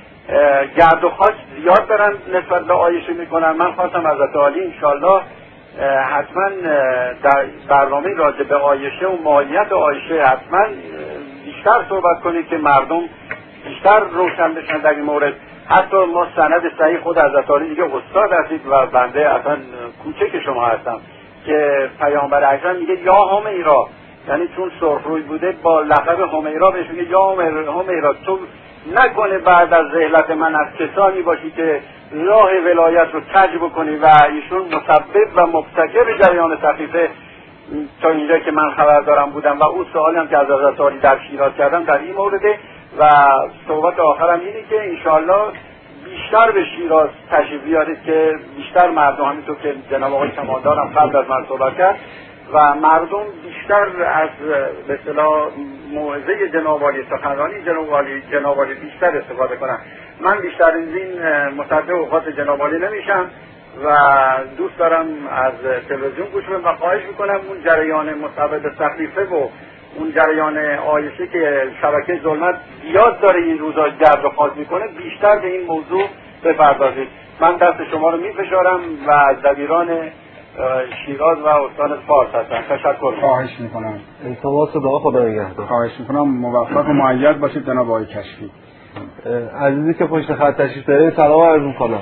گرد و خاک زیاد دارن نسبت به عایشه میکنن. من خواستم حضرت عالی انشالله حتما در برنامه راجع به عایشه و ماهیت عایشه حتما بیشتر صحبت کنید که مردم بیشتر روشن بشن در این مورد. حتی ما سند صحیح خود حضرت عالی دیگه استاد هستید و بنده اصلا کوچک شما هستم که پیامبر اکرم میگه یا همیرا، یعنی چون سرخروی بوده با لقب همیرا بهش میگه یا همیرا، تو نکنه بعد از رحلت من از کسانی باشی که راه ولایت رو کج بکنی. و ایشون مسبب و مبتکر جریان سقیفه تا اینجا که من خبر دارم بودم. و اون سوالی هم که از حضرت عالی در شیراز کردم در این مورده. و صحبت آخرم اینه که انشاءالله بیشتر به شیراز تشریف بیارید که بیشتر مردم، همینطور که جناب آقای کمالدار هم قبل از من صحبت کرد، و مردم بیشتر از به اصطلاح موعظه جناب عالی، سخنرانی جناب عالی بیشتر استفاده کنن. من بیشتر از این مصدق اوقات جناب عالی نمیشم و دوست دارم از تلویزیون گوش بدم و خواهش میکنم اون جریان مصوبه سقیفه و اون جریان عایشه که شبکه ظلمت زیاد داره این روزا گرد و خاک میکنه، بیشتر به این موضوع بپردازید. من دست شما رو میفشارم و از دبیران شیراز و استان فارس هستم. تشکر. خواهش میکنم. انتوا صدا خدا نگهدار. خواهش میکنم. موفق و مؤید باشید جناب آقای کشفی. عزیزی که پشت خط تشریف دارید سلام عرض میکنم.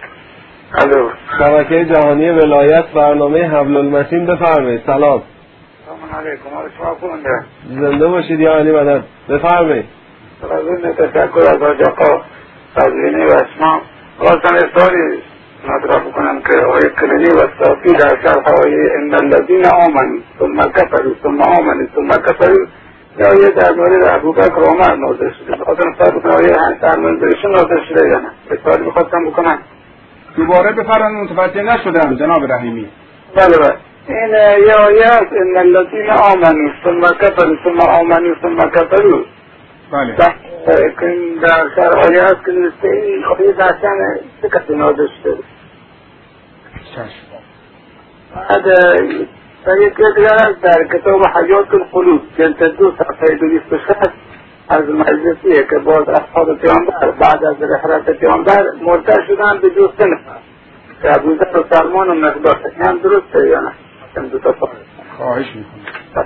الو. شبکه جهانی ولایت برنامه حبل المتین بفرمایید. سلام. سلام علیکم. شما خوبه؟ زنده باشید یا علی مدد. بفرمایید. قبل تشکر از آقا قزوینی و اسمام. خواستم اصراری مطرح بکنم که آقای کلینی و صافی در شرح آیه ان الذین آمنوا ثم کفروا ثم آمنوا ثم کفروا آیه در مورد ابوبکر و عمر نازل شده. خواستم اصرار بکنم آیه در منظرشون نازل شده یا نه. اصراری میخواستم بکنم. دوباره بفرمایید، متوجه نشدم جناب رحیمی. بله بله. این یه آیه است ان الذین آمنوا ثم کفروا ثم آمنوا ثم کفروا. بله. در شرح آیه است که نوشته این آیه در شأن چه کسی نازل شده. بعد در یک دیگر در کتاب حیات القلوب جلد 2 صفحه 226 از مجلسیه که باز اصحاب پیامبر بعد از رحلت پیامبر مرتد شدن به جز 3 نفر که ابوذر و سلمان و مقداد. این هم درسته یا نه؟ این دو تا خواهش میکنم.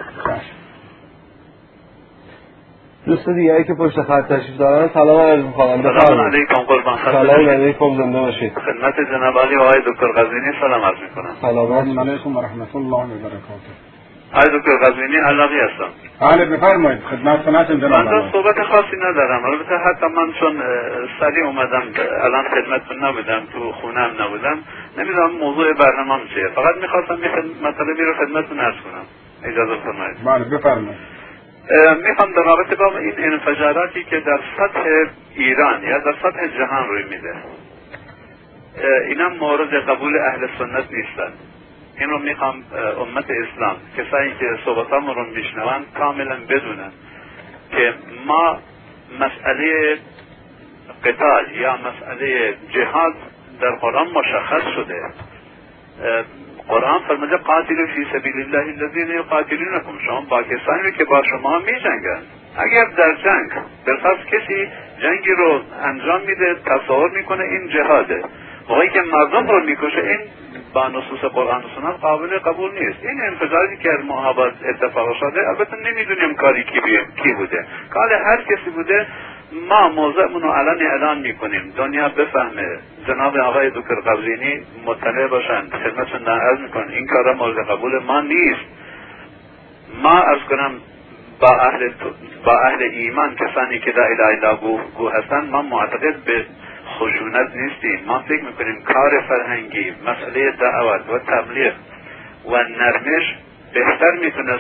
دوست دیگری که پشت خط تشریف دارن سلام علیکم خواهم. سلام علیکم قربان. سلام علیکم، زنده باشید. خدمت جناب علی و آقای دکتر قزوینی سلام عرض میکنم. سلام علیکم و رحمت الله و برکاته. آقای دکتر قزوینی علاقی هستم. بله بفرمایید، خدمتتون جناب. من صحبت خاصی ندارم، البته حتی من چون سریع اومدم الان خدمتتون نبودم، تو خونم نبودم، نمیدونم موضوع برنامه‌ام چیه. فقط میخواستم مطلبی رو خدمتتون عرض کنم. اجازه فرمایید. بله بفرمایید. میخوام در رابطه با این انفجاراتی که در سطح ایران یا در سطح جهان روی میده، اینا مورد قبول اهل سنت نیستن. این رو میخوام امت اسلام، کسایی که صحبتام رو میشنون کاملا بدونن که ما مسئله قتال یا مسئله جهاد در قرآن مشخص شده. قرآن فرموده قاتلوا فی سبیل الله الذین یقاتلونکم، شما با کسانی که با شما می جنگن. اگر در جنگ بالفرض کسی جنگی رو انجام میده تصور میکنه این جهاده، موقعی که مردم رو میکشه، این با نصوص قرآن و سنت قابل قبول نیست. این انفجاری که محابات اتفاق شده، البته نمیدونیم کاری کی بوده، کار هر کسی بوده. ما موضوعمون رو الان اعلان میکنیم، دنیا بفهمه، جناب آقای دکتر قزوینی مطلع باشن، خدمتشون عرض میکنن این کار مورد قبول ما نیست. ما از کنم با اهل ایمان، کسانی که لا اله الا گو هستن، ما معتقد به خشونت نیستیم. ما فکر میکنیم کار فرهنگی، مسئله دعوت و تبلیغ و نرمش بهتر میتونه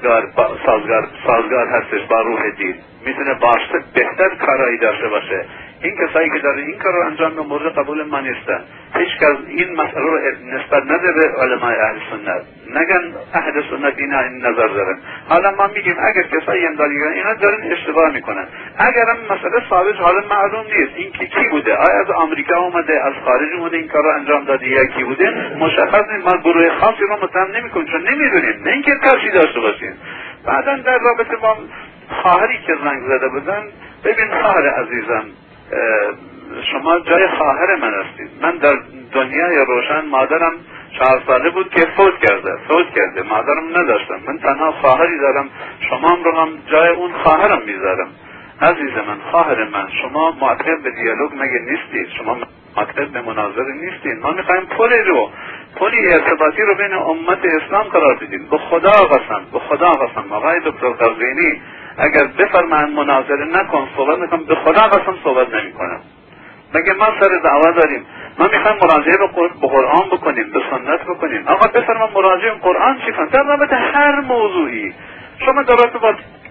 سازگار هستش با روح دین، میتونه بهتر کارایی داشته باشه. این کسایی که داره این کار رو انجام میدن مورد قبول ما نیستن. هیچ کس این مسئله رو نسبت نده به علمای اهل سنت، نگن اهل سنت این نظر دارن. حالا ما میگیم اگر کسایی هم دارن اینا دارن اشتباه میکنن. اگر هم مسئله ثابت حالا معلوم نیست این کی بوده، آیا از آمریکا اومده، از خارج اومده این کار رو انجام داده یا کی بوده، مشخص نیست. ما گروه خاصی رو متهم نمیکنیم چون نمیدونیم، نه اینکه ترسی داشته باشیم. بعدا در رابطه با خواهری که زنگ زده بودن، ببین خواهر عزیزم، شما جای خواهر من هستید. من در دنیای روشن مادرم 4 ساله بود که فوت کرده. مادرم نداشتم. من تنها خواهری دارم. شما رو هم جای اون خواهرم میذارم. عزیز من، خواهر من، شما معتقد به دیالوگ مگه نیستید؟ شما معتقد به مناظره نیستید؟ ما میخوایم پلی ارتباطی رو بین امت اسلام قرار بدیم. به خدا قسم آقای دکتر قزوینی اگر بفرمایند مناظره نکن، صحبت نکن، به خدا قسم صحبت نمیکنم. مگه ما سر دعوا داریم؟ ما میخوایم مراجعه به قرآن بکنیم، به سنت بکنیم. آقا بفرمایید مراجعه قرآن چی کنیم؟ در رابطه هر موضوعی، شما در رابطه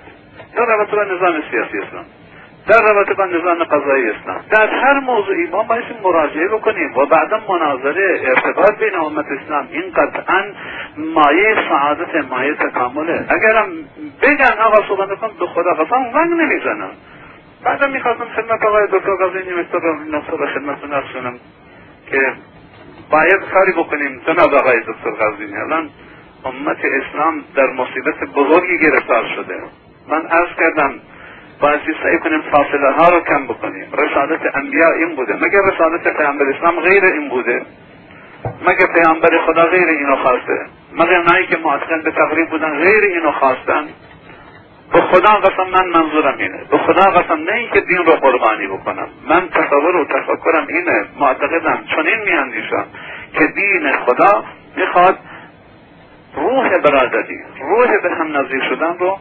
با نظام سیاسی اسلام، در رابطه با نظام قضایی اسلام، در هر موضوعی ما باید مراجعه بکنیم و بعدا مناظره، ارتباط بین امت اسلام. این قطعا مایه سعادت، مایه تکامله. اگرم بگن آقا صحبت کن، به خدا قسم ونگ نمیزنم. بعدا میخواستم خدمت آقای دکتر قزوینی نقطه به خدمتتون عرض کنم که باید کاری بکنیم. جناب آقای دکتر قزوینی، الان امت اسلام در مصیبت بزرگی گرفتار شده. من عرض کردم باید سعی کنیم فاصله ها رو کم بکنیم. رسالت انبیاء این بوده، مگر رسالت پیامبر اسلام غیر این بوده؟ مگر پیامبر خدا غیر اینو خواسته؟ مگر نایی که معتقد به تقریب بودن غیر اینو خواستن؟ به خدا قسم من منظورم اینه، به خدا قسم نه اینکه دین رو قربانی بکنم. من تصور و تفکرم اینه، معتقدم چنین میاندیشم که دین خدا میخواد روح برادری، روح به هم نزدیک شدن رو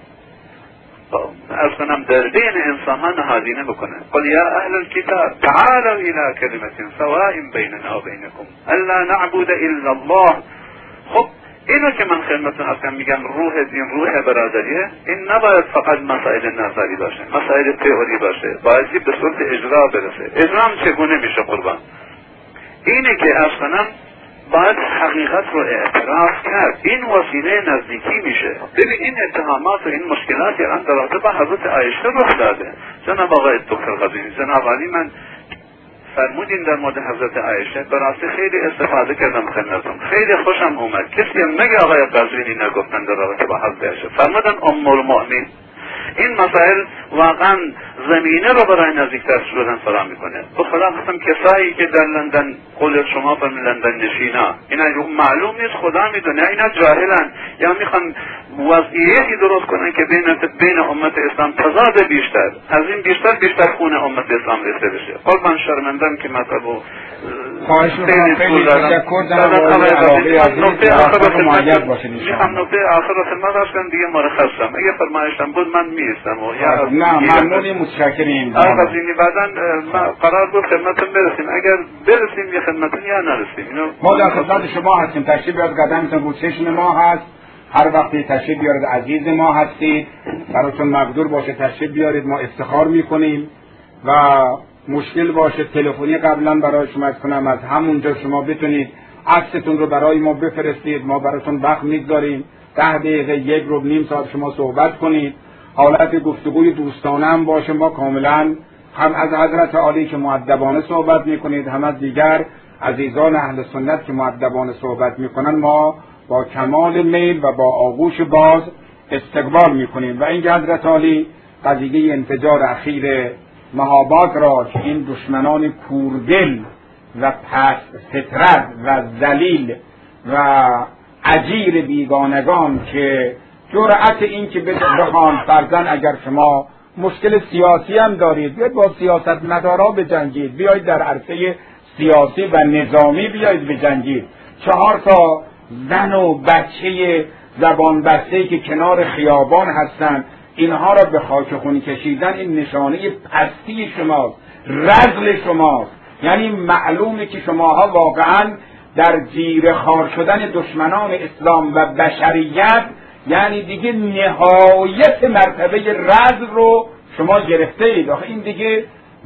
از کنم در بین انسان ها نهادینه بکنه. قل یا اهل الكتاب تعالوا الى كلمة سواء بیننا و بینکم الا نعبد الا الله. خب اینو که من خدمتتون هستم میگم روح دین، روح برادریه، این نباید فقط مسائل نظری باشه، مسائل تئوری باشه، باید به صورت اجرا برسه. اجرا هم چگونه میشه قربان؟ اینه که از کنم باید حقیقت رو اعتراف کرد. این وسیله نزدیکی میشه. ببین این اتهامات و این مشکلاتی الان در رابطه با حضرت عایشه رخ داده. جناب آقای دکتر قزوینی، جناب علی، من فرمودین در مورد حضرت عایشه، براستی خیلی استفاده کردم خدمتتون، خیلی خوشم اومد. کسی هم مگه آقای قزوینی نگفتن در رابطه با حضرت عایشه؟ فرمودن ام المؤمنین. این مسائل واقعا زمینه رو برای نزدیکتر شدن فراهم میکنه. به خدا قسم کسایی که در لندن، قول شما به لندن نشینا، اینا معلوم نیست، خدا میدونه اینا جاهلن یا میخوان وضعیتی درست کنن که بین امت اسلام تضاد بیشتر از این بیشتر خون امت اسلام ریخته بشه. قربان شرمندم که مطلبو خواهش میکنم. خیلی تشکر جناب نکته آخر رو خدمت هستم دیگه مرخصم. اگه فرمایشم بود من میرسم و نه ممنونی، متشکریم. آقا قزوینی بعداً قرار بود خدمتتون برسیم، اگر برسیم یه خدمتتون یا نرسیم. ما در خدمت شما هستیم. تشریف بیارید، قدمتون رو چشم ما هست. هر وقتی تشریف بیارید عزیز ما هستید، براتون مقدور باشه تشریف بیارید، ما افتخار میکنیم. و مشکل باشه تلفنی قبلا برای شما کنم، از همونجا شما بتونید عکستون رو برای ما بفرستید، ما براتون وقت میگذاریم 10 دقیقه 1 رو نیم ساعت شما صحبت کنید. حالت گفتگوی دوستانه هم باشه. ما کاملا هم از حضرت عالی که مؤدبانه صحبت میکنید، هم از دیگر عزیزان اهل سنت که مؤدبانه صحبت میکنن، ما با کمال میل و با آغوش باز استقبال میکنیم. و این حضرت عالی قضیه انفجار اخیر مهاباد را که این دشمنان کوردل و پست فطرت و ذلیل و اجیر بیگانگان که جرأت این که بخوان فرضاً اگر شما مشکل سیاسی هم دارید، بیاید با سیاستمدارا بجنگید، بیاید در عرصه سیاسی و نظامی بیاید بجنگید. 4 تا زن و بچه زبان بسته‌ای که کنار خیابان هستند، اینها را به خاک خون کشیدن، این نشانه پستی شماست، رذل شماست. یعنی معلومه که شماها واقعا در زیر خار شدن دشمنان اسلام و بشریت، یعنی دیگه نهایت مرتبه رذل رو شما گرفته اید. آخه این دیگه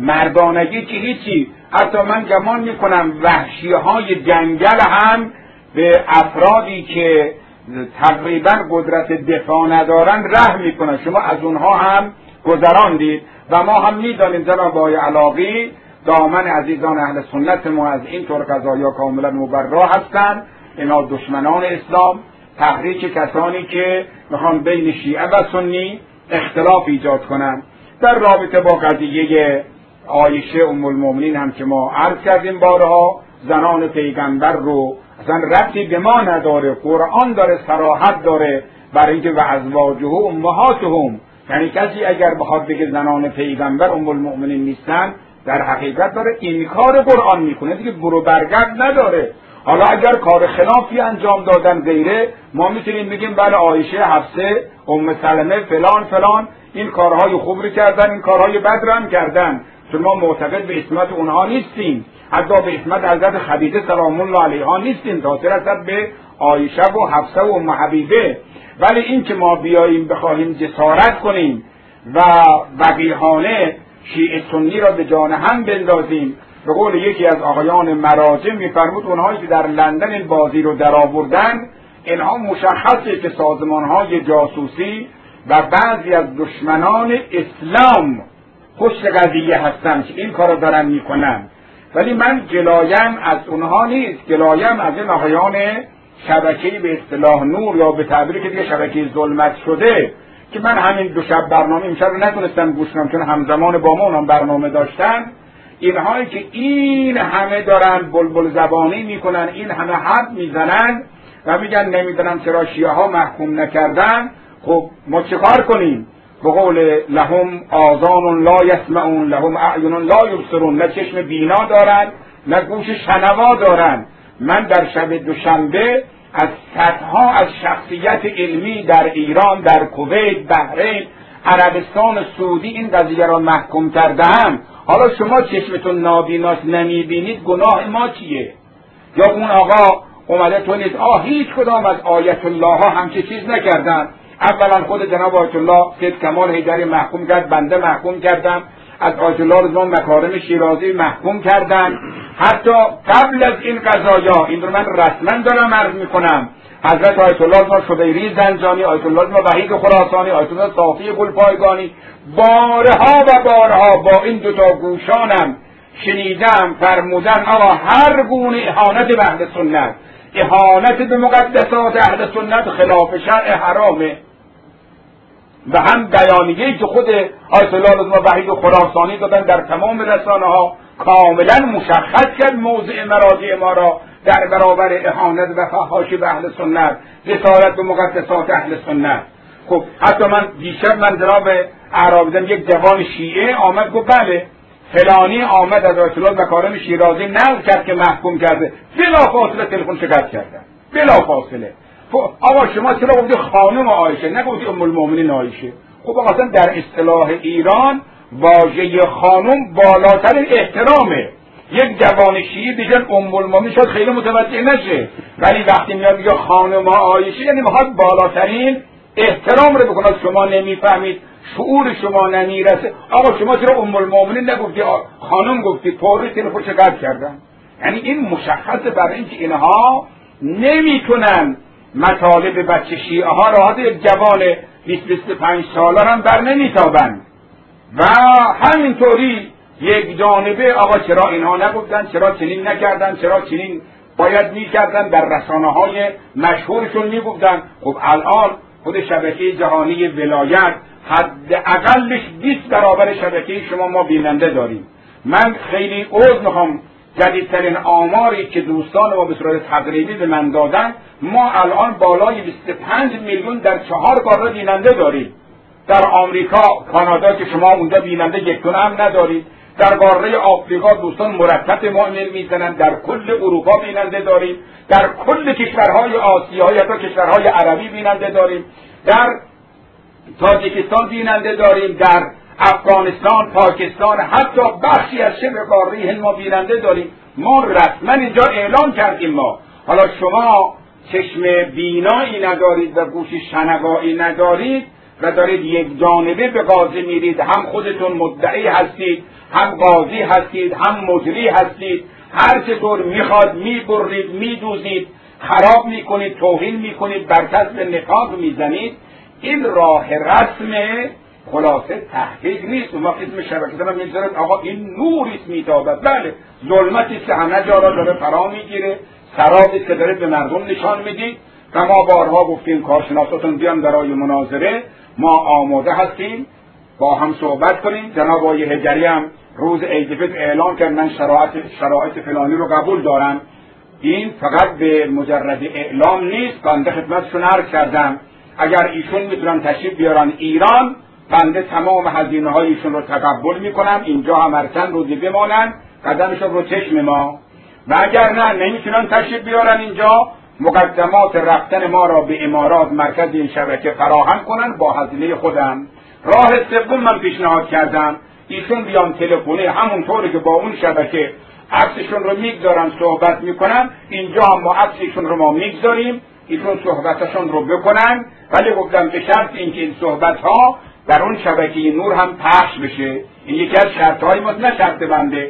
مردانگی که هیچی. حتی من گمان میکنم وحشی های جنگل هم به افرادی که تقریبا قدرت دفاع ندارن رحم میکنن. شما از اونها هم گذراندید و ما هم میدانیم جناب آقای علاقی دامن عزیزان اهل سنت ما از این طور قضایا کاملا مبرا هستند. اینا دشمنان اسلام، تحریک کسانی که میخوان بین شیعه و سنی اختلاف ایجاد کنند. در رابطه با قضیه عایشه ام المؤمنین هم که ما عرض کردیم بارها، زنان پیغمبر رو اصلا ربطی به ما نداره. قرآن داره صراحت داره برای اینکه و ازواجه امهاتهم، یعنی کسی اگر بخواد بگه زنان پیغمبر ام المؤمنین نیستن در حقیقت داره انکار قرآن میکنه دیگه، برو برگرد نداره. حالا اگر کار خلافی انجام دادن غیره، ما میتونیم بگیم بله عایشه، حفصه، ام سلمه فلان فلان این کارهای خوب رو کردن، این کارهای بد رو هم کردن، چون ما معتقد به اسمت اونها نیستیم، حتی به اسمت حضرت خدیجه سلام الله علیها نیستیم، تاثیر اثر به عایشه و حفصه و ام حبیبه. ولی این که ما بیاییم بخواهیم جسارت کنیم و وقیحانه شیعه سنی را به جان هم بندازیم، به قول یکی از آقایان مراجع میفرمود اونهایی که در لندن این بازی رو درآوردن، اینها مشخصه که سازمانهای جاسوسی و بعضی از دشمنان اسلام پشت قضیه هستن که این کارو دارن میکنن. ولی من گلایم از اونها نیست، گلایم از این آقایان شبکه‌ای به اصطلاح نور یا به تعبیری که دیگه شبکه ظلمت شده، که من همین دو شب برنامه امشب رو نتونستم گوش کنم چون همزمان با ما اونم برنامه داشتن. اینهایی که این همه دارن بلبل زبانی میکنن، این همه حرف میزنن و میگن نمیدونم چرا شیعه ها محکوم نکردن. خب ما چه کار کنیم؟ به قول لهم آذان لا یسمعون لهم اعین لا یبصرون، نه چشم بینا دارن نه گوش شنوا دارن. من در شب دوشنبه از صدها از شخصیت علمی در ایران، در کویت، بحرین، عربستان سعودی این قضیه را محکوم کرده‌ام. حالا شما چشمتون نابیناست نمیبینید، گناه ما چیه؟ یا اون آقا اومده تو نیست هیچ کدام از آیت الله ها همچه چیز نکردن. اولا خود جناب آیت الله سید کمال حیدری محکوم کرد، بنده محکوم کردم، از آیت الله رضوان مکارم شیرازی محکوم کردن. حتی قبل از این قضایا، این رو من رسما دارم عرض میکنم، حضرت آیت الله رضوان شبیری زنجانی، آیت الله رضوان وحید خراسانی، آیت الله صافی گلپایگانی بارها و بارها با این دوتا گوشانم شنیدم فرمودن آقا هر گونه اهانت به اهل سنت، اهانت به مقدسات اهل سنت خلاف شرع حرامه. و هم بیانیه‌ای که خود آیت الله رضوان وحید خراسانی دادن در تمام رسانه ها کاملا مشخص کرد موضع مراجع ما را در برابر اهانت و فحاشی به اهل سنت، جسارت به مقدسات اهل سنت. خب حتی من دیشب من جناب اعرابیدم یک جوان شیعه آمد گفت بله فلانی آمد از آیت الله مکارم شیرازی نقل کرد که محکوم کرده، بلافاصله تلفن شکایت کردن بلافاصله. آقا شما چرا گفتی خانم عایشه نگفتی ام المؤمنین عایشه؟ خب آقا اصلا در اصطلاح ایران واژه خانم بالاترین احترامه. یک جوان شیعه بگن ام المؤمنین شاید خیلی متوجه نشه، ولی وقتی میاد میگه خانم عایشه یعنی میخواد بالاترین احترام رو بکنه. شما نمیفهمید، شعور شما نمیرسه. آقا شما چرا ام المؤمنین نگفتی خانم گفتی؟ فوری تلفن شکایت کردن. یعنی این مشخصه برای اینکه اینها نمیتونن مطالب بچه شیعه ها راحت یک جوان 20-25 ساله هم بر نمیتابن و همینطوری یک جانبه آقا چرا اینها نگفتن، چرا چنین نکردن، چرا چنین باید میکردن، در رسانه های مشهورشون میگفتن. خب الان خود شبکه جهانی ولایت حداقلش 20 برابر شبکه شما ما بیننده داریم. من خیلی عذر میخوام، جدیدترین آماری که دوستان ما به صورت تقریبی به من دادن، ما الان بالای 25 میلیون در 4 قاره بیننده داریم. در آمریکا، کانادا که شما اونجا بیننده یک دونه هم ندارید، در قاره آفریقا دوستان مرتب ما ایمیل میزنن، در کل اروپا بیننده داریم، در کل کشورهای آسیا یا حتی کشورهای عربی بیننده داریم، در تاجیکستان بیننده داریم، در افغانستان، پاکستان، حتی بخشی از شبه قاره هند ما بیننده داریم. ما رسما اینجا اعلام کردیم ما. حالا شما چشم بینایی ندارید و گوش شنوایی ندارید و دارید یک جانبه به قاضی میرید، هم خودتون مدعی هستید، هم قاضی هستید، هم مجری هستید، هر چطور میخواد میبرید، میدوزید، خراب میکنید، توهین میکنید، بر کسب نفاق میزنید. این راه رسم خلاصه تحقیق نیست. اون وقت اسم شبکه دارم میذارد آقا این نوریست میتابد. بله، ظلمتیست که همه جا را داره فرا میگیره، سرابیست که داره به مردم نشان میدید. و ما بارها گفتیم کارشناساتون بیان برای مناظره، ما آماده هستیم با هم صحبت کنیم. جناب آقای حجری هم روز عیدفطر اعلام کرد من شرایط فلانی رو قبول دارم. این فقط به مجرد اعلام نیست، بنده خدمتشون عرض کردم اگر ایشون میتونن تشریف بیارن ایران، بنده تمام هزینه های ایشون رو تقبل میکنم، اینجا هم هر چند روزی بمانن، قدمشون رو چشم ما. و اگر نه نمیتونن تشریف بیارن اینجا، مقدمات رفتن ما را به امارات مرکز این شبکه فراهم کنن با هزینه خودم. راه سوم من پیشنهاد کردم ایشون بیان تلفنی، همونطوری که با اون شبکه عکسشون رو میگذارن صحبت میکنن، اینجا هم ما عکسشون رو ما میگذاریم، ایشون صحبتشون رو بکنن. ولی گفتم به شرط اینکه این صحبت ها در اون شبکه نور هم پخش بشه. این یکی از شرط های ما، نه شرط بنده.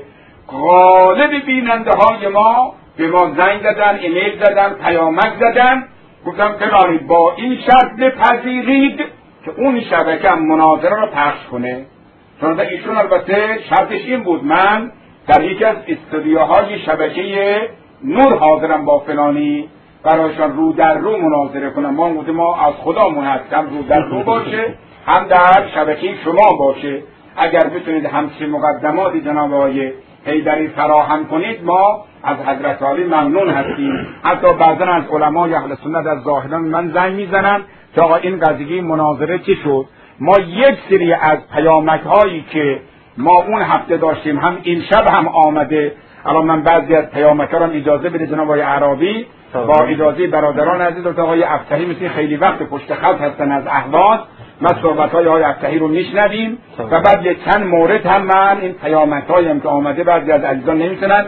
غالب بیننده های ما به ما زنگ زدن، ایمیل زدن، پیامک زدن، گفتم ببینید با این شرط بپذیرید که اون شبکه هم مناظره رو پخش کنه. چون ایشون البته شرطش این بود من در یکی از استودیوهای شبکه نور حاضرم با فلانی برایشان رو در رو مناظره کنم. ما گفتیم ما از خدامون هست، هم رو در رو باشه هم در شبکه شما باشه. اگر بتونید همچین مقدماتی جناب آقای حیدری فراهم کنید ما از حضرت عالی ممنون هستیم. حتی بعضا از علمای اهل سنت از زاهدان من زنگ میزنن که آقا این قضیه مناظره چی شد. ما یک سری از پیامک هایی که ما اون هفته داشتیم هم این شب هم آمده. الان من بعضی از پیامک ها رو اجازه بده جناب آقای عربی با اجازه برادران عزیز آقای افتحی مثل خیلی وقت پشت خط هستن از اهواز، ما صحبت های آقای افتحی رو میشنویم و بعد یک چند مورد هم من این پیامک هایی هم که آمده بعضی از عزیزان نمیتونن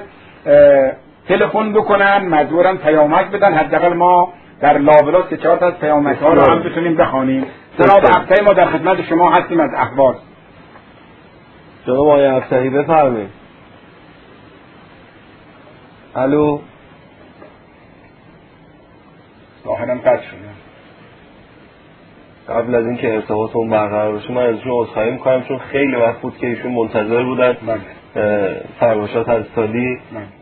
تلفن بکنن، مجبورن پیامک بدن، حداقل ما در لابلا 3-4 تا از پیامک ها رو هم بتونیم بخوانیم. جناب افتحی ما در خدمت شما هستیم از اهواز. جناب آقای افتحی بفرمایید. الو. ظاهرا قطع شده. قبل از اینکه ارتباطمون برقرار بشه من ازشون عذرخواهی میکنم چون خیلی وقت بود که ایشون منتظر بودن فرمایشات حضرتعالی.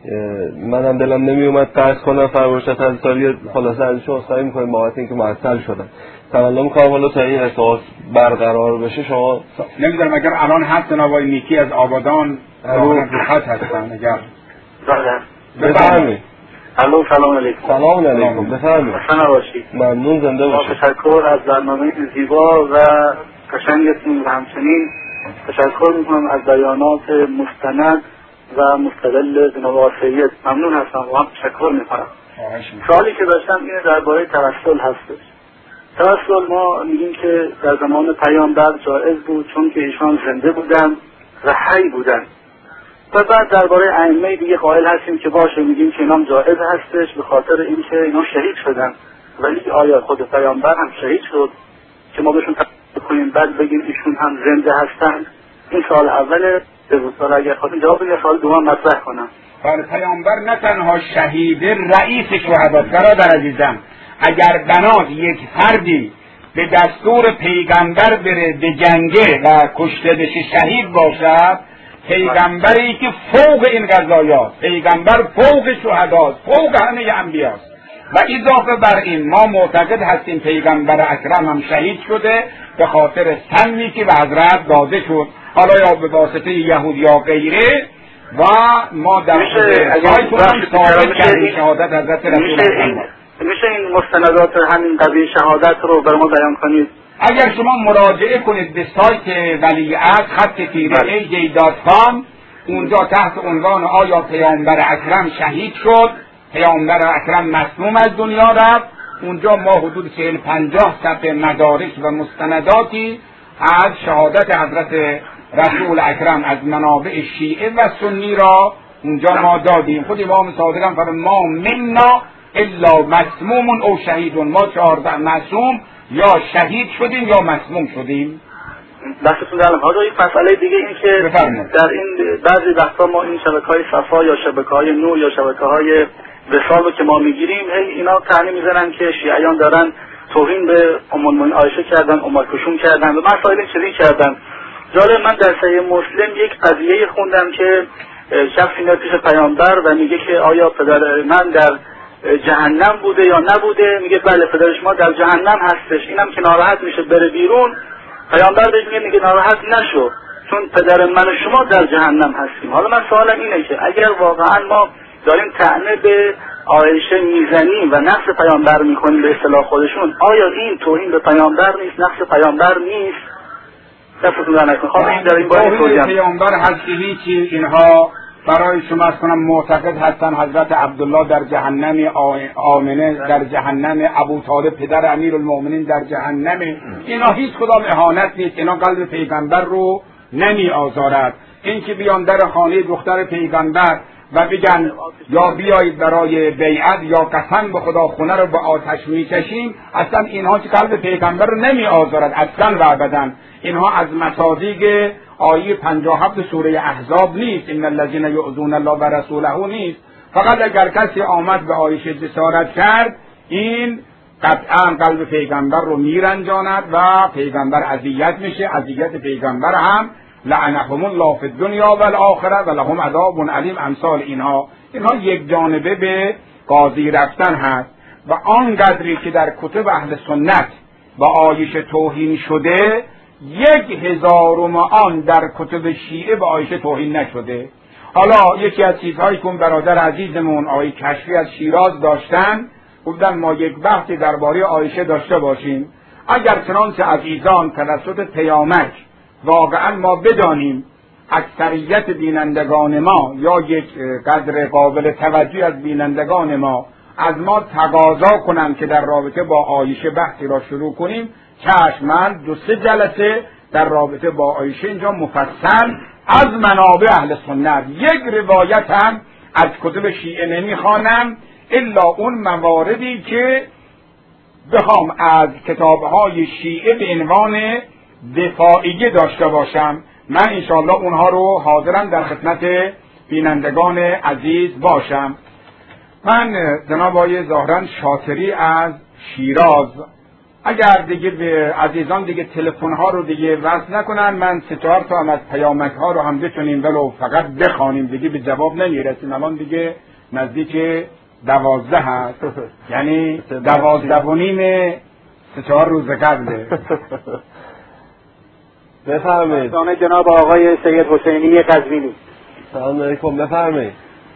منم دلم نمی اومد قطع کنم فرمایشات حضرتعالی، خلاصه ازشون عذرخواهی میکنم بابت اینکه معطل شدن. تمنا میکنم حالا تا این ارتباط برقرار بشه شما نمیدونم اگر الان هست جناب آقای نیکی از آبادان رو خط هستن. اگر بفرمایید. الو سلام علیکم. سلام علیکم. بفرمایید. خوشحال باشید. ممنون، زنده باشید. تشکر از برنامه زیبا و قشنگتون و همچنین تشکر میکنم از بیانات مستند و مستدل جناب آقای سید. ممنون هستم و هم تشکر میکنم. سوالی که داشتم اینه درباره توسل هستش. توسل ما میگیم که در زمان پیامبر جایز بود چون که ایشان زنده بودن و حی بودن. و بعد درباره ائمه دیگه قائل هستیم که باشه، میگیم که اینام جایز هستش به خاطر اینکه اینا شهید شدن. ولی آیا خود پیامبر هم شهید شد که ما بهشون توسل کنیم بعد بگیم ایشون هم زنده هستن؟ این سال اوله. بذار اگر خواستین جواب بدید سوال دوم مطرح کنم. بله، پیامبر نه تنها شهید، رئیس شهداست. برادر عزیزم، اگر بناد یک فردی به دستور پیغمبر بره به جنگه و کشته بشه شهید باشد، پیغمبری که فوق این قضایاست، پیغمبر فوق شهداست، فوق همه انبیاست. و اضافه بر این ما معتقد هستیم پیغمبر اکرم هم شهید شده به خاطر سمی که به حضرت داده شد، حالا یا به واسطه یهود یا غیره. و ما در سایتون هم ثابت کردیم شهادت حضرت رسول الله. میشه این مستندات همین قضیه شهادت رو بر ما بیان کنید؟ اگر شما مراجعه کنید به سایت ولیعهد _aj.com، اونجا تحت عنوان آیا پیامبر اکرم شهید شد، پیامبر اکرم مصموم از دنیا رفت، اونجا ما حدود 40-50 صفحه مدارک و مستنداتی از شهادت حضرت رسول اکرم از منابع شیعه و سنی را اونجا ما دادیم. خود امام صادق هم فرمود ما منا الا مسموم او شهیدون، ما 14 معصوم یا شهید شدیم یا مسموم شدیم. دستتون در حالا یک مسئله دیگه این که در این بعضی وقتا ما این شبکه‌های صفا یا شبکه‌های نور یا شبکه‌های وصال رو که ما میگیریم اینا طعنه میزنن که شیعیان دارن توهین به ام المؤمنین عایشه کردن، ام کلثوم کردن و مسائل چنین کردن. جالب من در صحیح مسلم یک قضیه خوندم که شخصی میاد پیش پیامبر و میگه که آیا پدر من در جهنم بوده یا نبوده؟ میگه بله پدر شما در جهنم هستش. اینم که ناراحت میشه بره بیرون، پیامبر بهش میگه ناراحت نشو چون پدر من و شما در جهنم هستیم. حالا من سوالم اینه که اگر واقعا ما داریم طعنه به عایشه میزنیم و نقص پیامبر میکنیم به اصطلاح خودشون، آیا این توهین به پیامبر نیست؟ نقص پیامبر نیست؟ دفتون در نکن خواهد در این باید توجیم پیامبر هستی هیچی. اینها برای شما از کنم معتقد هستن حضرت عبدالله در جهنم، آمنه در جهنم، ابو طالب پدر امیر المؤمنین در جهنم. اینا هیچ کدام اهانت نیست، اینا قلب پیغمبر رو نمی آزارد. این که بیان در خانه دختر پیغمبر و بگن یا بیایید برای بیعت یا قسم به خدا خونه رو به آتش میکشیم، اصلا اینها که قلب پیغمبر رو نمی آزارد اصلا و ابدا. اینها از مصادیق آیه 57 سوره احزاب نیست، ان الذين يؤذون الله ورسوله نیست. فقط اگر کسی آمد به عایشه جسارت کرد، این قطعا قلب پیغمبر رو میرنجاند و پیغمبر اذیت میشه. اذیت پیغمبر هم لعنهم الله فی الدنیا و الاخره و لهم عذاب علیم. امثال اینها یک جانبه به قاضی رفتن هست. و آنقدری که در کتب اهل سنت با عایشه توهین شده، 1000 آن در کتب شیعه به عایشه توهین نشده. حالا یکی از چیزهایی که اون برادر عزیزمون آقای کشفی از شیراز داشتن، گفتن ما یک بحثی درباره عایشه داشته باشیم. اگر چنانچه عزیزان توسط پیامک واقعا ما بدانیم اکثریت بینندگان ما یا یک قدر قابل توجهی از بینندگان ما از ما تقاضا کنند که در رابطه با عایشه بحثی را شروع کنیم، چشم من 2-3 جلسه در رابطه با عایشه اینجا مفصل از منابع اهل سنت، یک روایت هم از کتب شیعه نمیخوانم الا اون مواردی که بخوام از کتابهای شیعه به عنوان دفاعیه داشته باشم. من انشاءالله اونها رو حاضرم در خدمت بینندگان عزیز باشم. من جناب آقای ظاهرا شاطری از شیراز، اگر دیگه به عزیزان دیگه تلفن ها رو دیگه وصل نکنن، من 3-4 تا هم از پیامک ها رو هم بتونیم ولو فقط بخوانیم، دیگه به جواب نمیرسیم. الان دیگه نزدیک 12 هست، یعنی 12:30 3-4 روز قبله. بفرمایید. جناب آقای سید حسینی قزوینی. سلام علیکم. بفرمایید.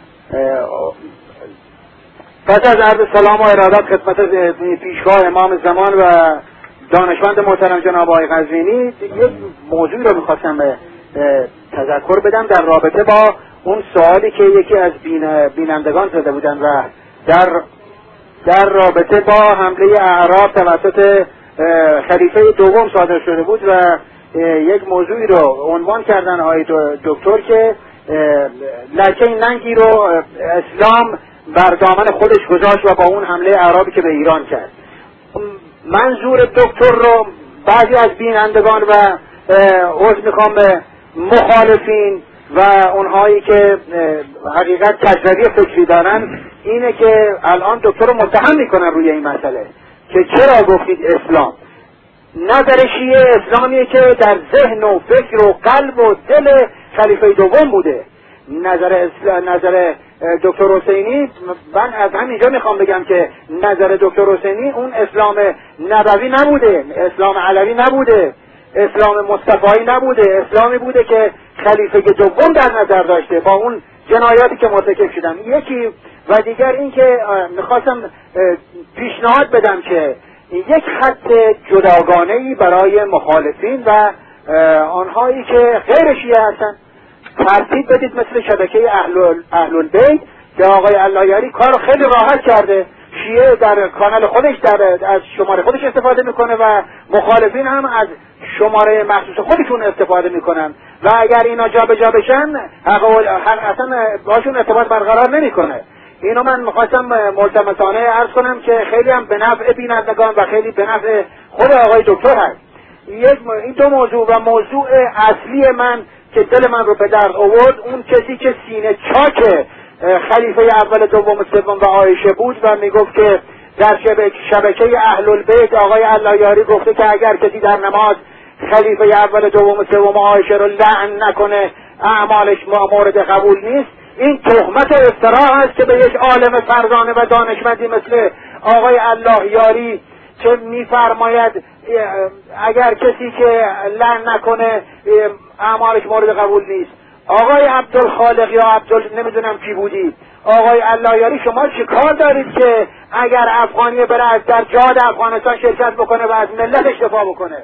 پس از عرض سلام و ارادت خدمت پیشوای امام زمان و دانشمند محترم جناب آقای قزوینی، یک موضوعی رو میخواستم تذکر بدم در رابطه با اون سوالی که یکی از بینندگان زده بودن و در رابطه با حمله اعراب توسط خلیفه دوم صادر شده بود و یک موضوعی رو عنوان کردن آقای دکتر که لکه ننگی رو اسلام بر دامن خودش گذاشت و با اون حمله اعرابی که به ایران کرد. منظور دکتر رو بعضی از بینندگان و میخوام مخالفین و اونهایی که حقیقت تجربی فکری دارن اینه که الان دکتر رو متهم میکنن روی این مسئله که چرا گفتید اسلام. نظر شیعه اسلامیه که در ذهن و فکر و قلب و دل خلیفه دوم بوده. نظر دکتر حسینی، من از همینجا میخوام بگم که نظر دکتر حسینی اون اسلام نبوی نبوده، اسلام علوی نبوده، اسلام مصطفایی نبوده، اسلامی بوده که خلیفه دوم در نظر داشته با اون جنایاتی که مرتکب شدن. یکی و دیگر این که میخواستم پیشنهاد بدم که یک خط جداگانه‌ای برای مخالفین و آنهایی که غیر شیعه هستن ترتیب بدید، مثل شبکه اهل البیت که آقای علایری کار خیلی راحت کرده. شیعه در کانال خودش از شماره خودش استفاده میکنه و مخالفین هم از شماره مخصوص خودشون استفاده میکنن و اگر اینا جا به جا بشن اصلا باشون ارتباط برقرار نمیکنه. اینو من میخواستم ملتمسانه عرض کنم که خیلی هم به نفع بینندگان و خیلی به نفع خود آقای دکتر هست. این دو موضوع و موضوع اصلی من که دل من رو به درد آورد، اون کسی که سینه چاک خلیفه اول دوم سوم و عایشه بود و میگفت که در شبکه اهل البیت آقای اللهیاری گفته که اگر کسی در نماز خلیفه اول دوم سوم عایشه رو لعن نکنه اعمالش مورد قبول نیست. این تهمت افترا است که به یک عالم فرزانه و دانشمندی مثل آقای اللهیاری که میفرماید اگر کسی که لعن نکنه اعمالش مورد قبول نیست. آقای عبدالخالق یا نمیدونم کی بودی، آقای اللهیاری شما چه کار دارید که اگر افغانی بره در جهاد افغانستان شرکت بکنه و از ملتش دفاع بکنه؟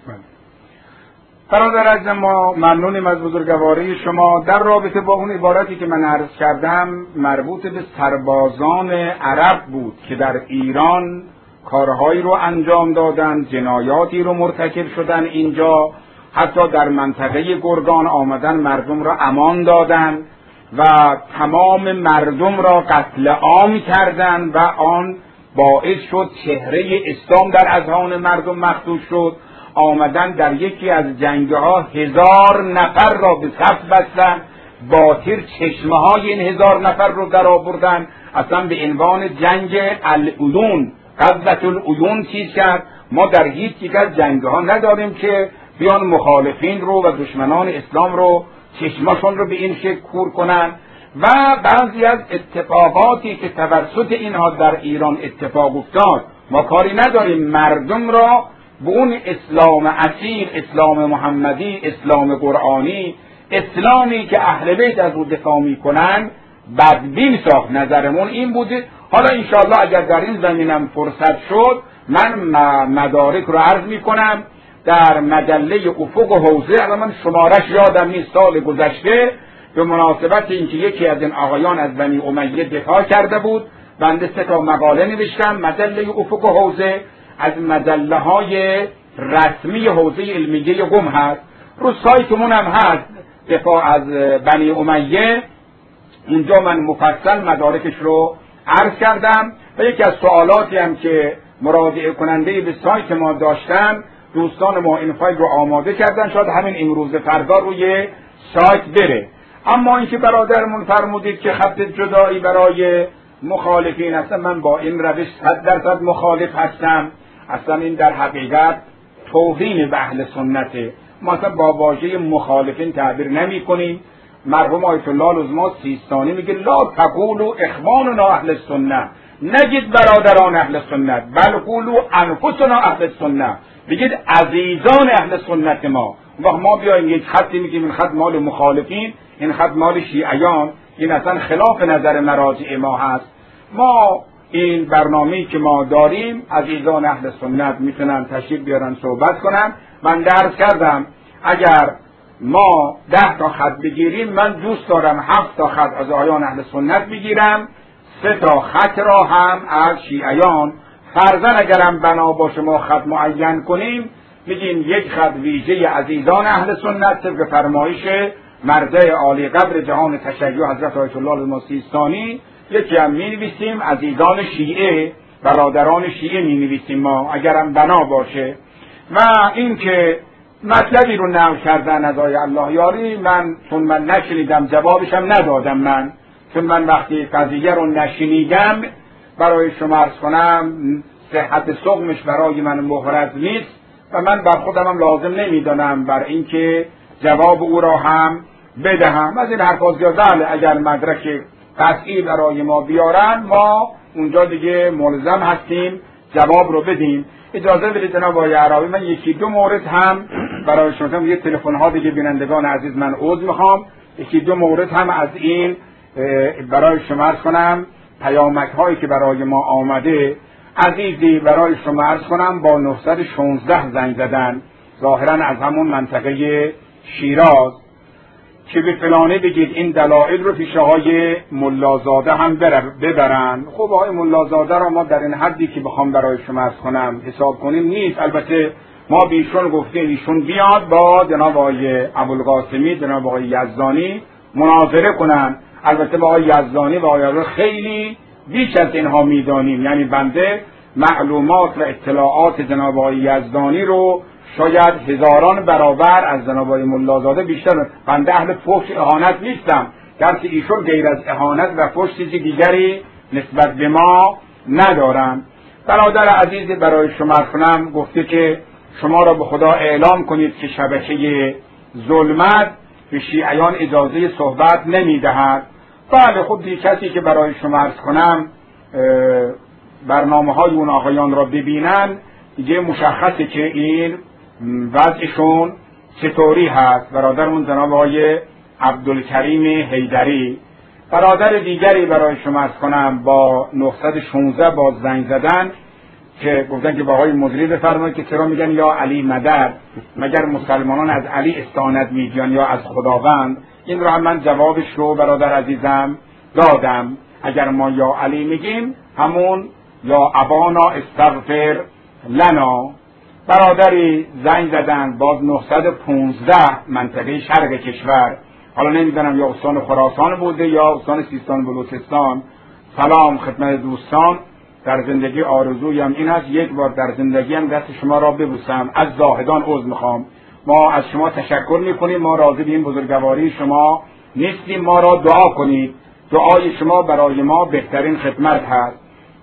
برادر عزیز ما ممنونیم از بزرگواری شما. در رابطه با اون عبارتی که من عرض کردم مربوط به سربازان عرب بود که در ایران کارهایی رو انجام دادن، جنایاتی رو مرتکب شدن اینجا، حتی در منطقه گرگان آمدن مردم را امان دادن و تمام مردم را قتل عام کردند و آن باعث شد چهره اسلام در اذهان مردم مخدوش شد. آمدن در یکی از جنگها 1000 نفر را به صف بستن، با تیر چشمه های این 1000 نفر رو در آوردن، اصلا به عنوان جنگ العیون، غزوة العیون چیز کرد. ما در هیچ یک از جنگها نداریم که بیان مخالفین رو و دشمنان اسلام رو چشمشون رو به این شکل کور کنن. و بعضی از اتفاقاتی که توسط اینها در ایران اتفاق افتاد ما کاری نداریم، مردم را به اون اسلام اصیل، اسلام محمدی، اسلام قرآنی، اسلامی که اهل بیت از او دفاع میکنن بدبین ساخت. نظرمون این بوده. حالا انشاءالله اگر در این زمینم فرصت شد من مدارک رو عرض میکنم. در مجله افق و حوزه، اما من شمارش یادم نیست، سال گذشته به مناسبت اینکه یکی از این آقایان از بنی امیه دفاع کرده بود، بنده 3 مقاله نوشتم. مجله افق و حوزه از مجله های رسمی حوزه علمیه قم هست، رو سایتمون هم هست، دفاع از بنی امیه. اونجا من مفصل مدارکش رو عرض کردم و یکی از سوالاتی هم که مراجعه کننده به سایت ما داشتن، دوستان ما این فایل رو آماده کردن، شاید همین امروز فردا روی سایت بره. اما اینکه برادرمون فرمودید که خط جدایی برای مخالفین هستم، من با این روش 100% مخالف هستم. اصلا این در حقیقت توهین به اهل سنته. ما اصلا با واژه مخالفین تعبیر نمی کنیم. مرحوم آیت الله العظما سیستانی میگه لا تقولوا اخواننا اهل السنه، نگید برادران اهل سنت، بل قولوا انفسنا اهل السنه، بگید عزیزان اهل سنت ما. وقت ما بیایم یک خطی میگیم این خط مال مخالفین، این خط مال شیعیان، این اصلا خلاف نظر مراجع ما هست. ما این برنامه‌ای که ما داریم عزیزان اهل سنت میتونن تشریف بیارن صحبت کنن. من درس کردم اگر ما 10 تا خط بگیریم، من دوست دارم 7 تا خط از آیان اهل سنت بگیرم، 3 تا خط را هم از شیعیان. فرضاً اگرم بنا باشه ما خط معین کنیم، میگیم یک خط ویژه عزیزان اهل سنت طبق فرمایش مرجع عالی قدر جهان تشیع حضرت آیت الله العظما سیستانی، یکی هم می‌نویسیم عزیزان شیعه، برادران شیعه می‌نویسیم ما اگرم بنا باشه. و این که مطلبی رو نقل کردن از آقای اللهیاری، چون من نشنیدم جوابشم ندادم. من چون من وقتی قضیه رو نشنیدم برای شما عرض کنم صحت سقمش برای من محرز نیست و من بر خودم هم لازم نمیدانم بر اینکه جواب او را هم بدهم. از این حرفا زیاده اگر مدرک قطعی برای ما بیارن ما اونجا دیگه ملزم هستیم جواب رو بدیم. اجازه بدید جناب آقای عربی من 1-2 مورد هم برای شما، یه تلفن ها دیگه بینندگان عزیز من عذر میخوام، 1-2 مورد هم از این برای شما عرض کنم. پیامک هایی که برای ما آمده، عزیزی برای شما عرض کنم با 916 زنگ زدن، ظاهرا از همون منطقه شیراز، که به فلانه بگید این دلایل رو پیش آقای ملازاده هم ببرن. خب آقای ملازاده را ما در این حدی که بخوام برای شما عرض کنم حساب کنیم نیست. البته ما بیشون گفتیم ایشون بیاد با جناب آقای ابوالقاسمی، جناب آقای یزدانی مناظره کنن. البته با آقای یزدانی و آقای خیلی بیش از اینها میدانیم. یعنی بنده معلومات و اطلاعات جناب آقای یزدانی رو شاید هزاران برابر از جناب آقای ملازاده بیشتر. بنده اهل فحش اهانت نیستم، درس ایشون غیر از اهانت و فحش چیزی دیگری نسبت به ما ندارم. برادر عزیز برای شما کنم گفته که شما را به خدا اعلام کنید که شبکه ظلمت به شیعیان اجازه صحبت نمیدهد. بله خب دیگه کسی که برای شما عرض کنم برنامه های اون آقایان را ببینن دیگه مشخصه که این وضعشون چطوری هست. برادرمون جناب آقای عبدالکریم حیدری. برادر دیگری برای شما عرض کنم با 916 باز زنگ زدن که گفتن که با آقای مجری بفرمایید که چرا میگن یا علی مدد، مگر مسلمانان از علی استعانت میگن یا از خداوند؟ این رو هم من جوابش رو برادر عزیزم دادم. اگر ما یا علی میگیم همون یا ابانا استغفر لنا. برادری زنگ زدن باز 915 منطقه شرق کشور، حالا نمیدونم یا استان خراسان بوده یا استان سیستان بلوچستان. سلام خدمت دوستان، در زندگی آرزویم این است یک بار در زندگیم دست شما را ببوسم. از زاهدان عذر میخوام. ما از شما تشکر میکنیم، ما راضی به این بزرگواری شما نیستیم. ما را دعا کنید، دعای شما برای ما بهترین خدمت هست.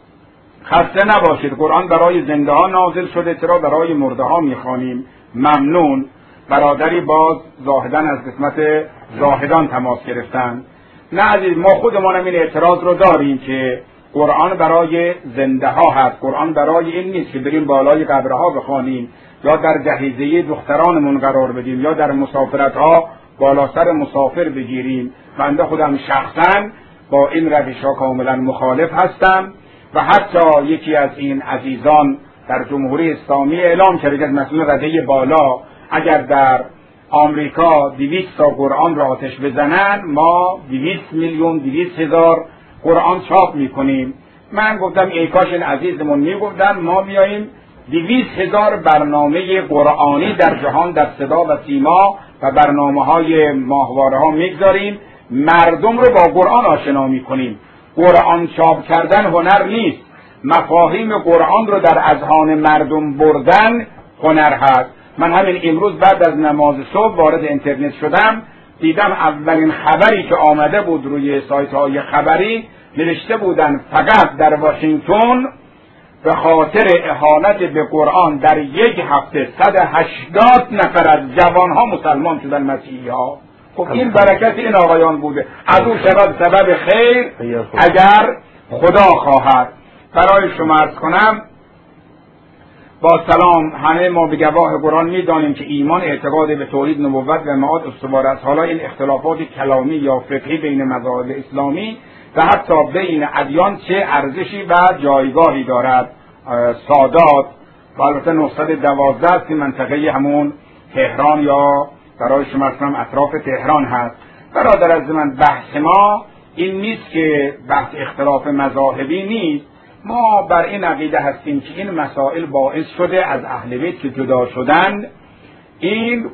خسته نباشید. قرآن برای زنده ها نازل شده، چرا برای مرده ها میخوانیم؟ ممنون. برادری باز زاهدان از قسمت زاهدان تماس گرفتن. نه عزیز، ما خودمانم این اعتراض رو داریم که قرآن برای زنده ها هست. قرآن برای این نیست که بریم بالای قبرها بخوانیم یا در جهیزیه دخترانمون قرار بدیم یا در مسافرت ها بالا سر مسافر بگیریم. بنده خودم شخصا با این روش ها کاملا مخالف هستم و حتی یکی از این عزیزان در جمهوری اسلامی اعلام کرده که مسئول رده بالا اگر در آمریکا 200 تا قرآن را آتش بزنن ما 200 میلیون 200,000 قرآن چاپ میکنیم. من گفتم ای کاش این عزیزمون میگفتن ما میاییم 200,000 برنامه قرآنی در جهان در صدا و سیما و برنامه های ماهواره ها میگذاریم، مردم رو با قرآن آشنا میکنیم. قرآن چاپ کردن هنر نیست، مفاهیم قرآن رو در اذهان مردم بردن هنر هست. من همین امروز بعد از نماز صبح وارد اینترنت شدم، دیدم اولین خبری که آمده بود روی سایت های خبری نوشته بودن فقط در واشنگتن به خاطر اهانت به قرآن در یک هفته 180 نفر از جوانها مسلمان شدن مسیحی ها. خب این برکت این آقایان بوده. از او شود سبب خیر اگر خدا خواهد. برای شما عرض کنم با سلام، همه ما به گواه قرآن میدانیم که ایمان اعتقاد به توحید نبوت و معاد استوار است. حالا این اختلافات کلامی یا فقهی بین مذاهب اسلامی و حتی بین ادیان چه ارزشی و جایگاهی دارد. سادات و البته 912 است که منطقه همون تهران یا برای شما اصلا اطراف تهران هست. برادر از من بحث ما این نیست که بحث اختلاف مذاهبی نیست. ما بر این عقیده هستیم که این مسائل باعث شده از اهل بیت که جدا شدن این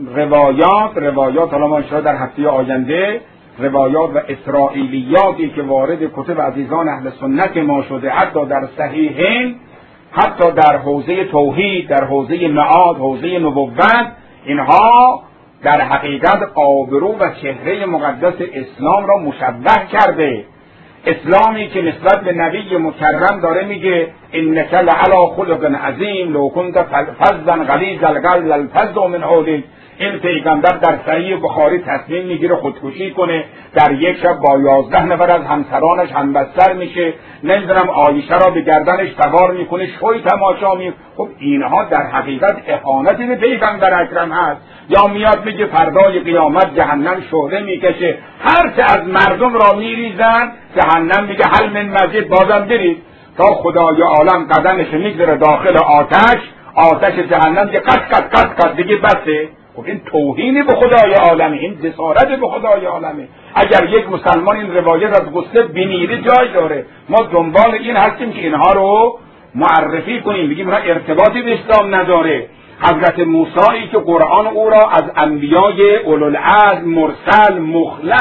روایات حالا ما انشاءالله در هفته آینده روایات و اسرائیلیاتی که وارد کتب عزیزان اهل سنت ما شده، حتی در صحیحین، حتی در حوزه توحید، در حوزه معاد، حوزه نبوت، اینها در حقیقت آبرو و چهره مقدس اسلام را مشوه کرده. اسلامی که نسبت به نبی مکرم داره میگه انک لعلی خلق عظیم لو کنت فظا غلیظ القلب لانفضوا من حولک. این پیغمبر در صحیح بخاری تصمیم میگیره خودکشی کنه، در یک شب با 11 نفر از همسرانش همبستر میشه، نمیدونم عایشه را به گردنش سوار میکنه، شوی تماشا میکنه. خب اینها در حقیقت اهانت به پیغمبر اکرم هست. یا میاد میگه فردای قیامت جهنم شعله میکشه، هر چه از مردم را میریزن جهنم میگه هل من مزید، بازم برید، تا خدای عالم قدمش میگذاره داخل آتش جهنم که قط دیگه بسه. خب این توهینی به خدای عالمه، این جسارت به خدای عالمه. اگر یک مسلمان این روایت از غصه بمیره جای داره. ما دنبال این هستیم که اینها رو معرفی کنیم، بگیم اینها ارتباطی به اسلام نداره. حضرت موسی که قرآن او را از انبیای اولوالعزم مرسل مخلص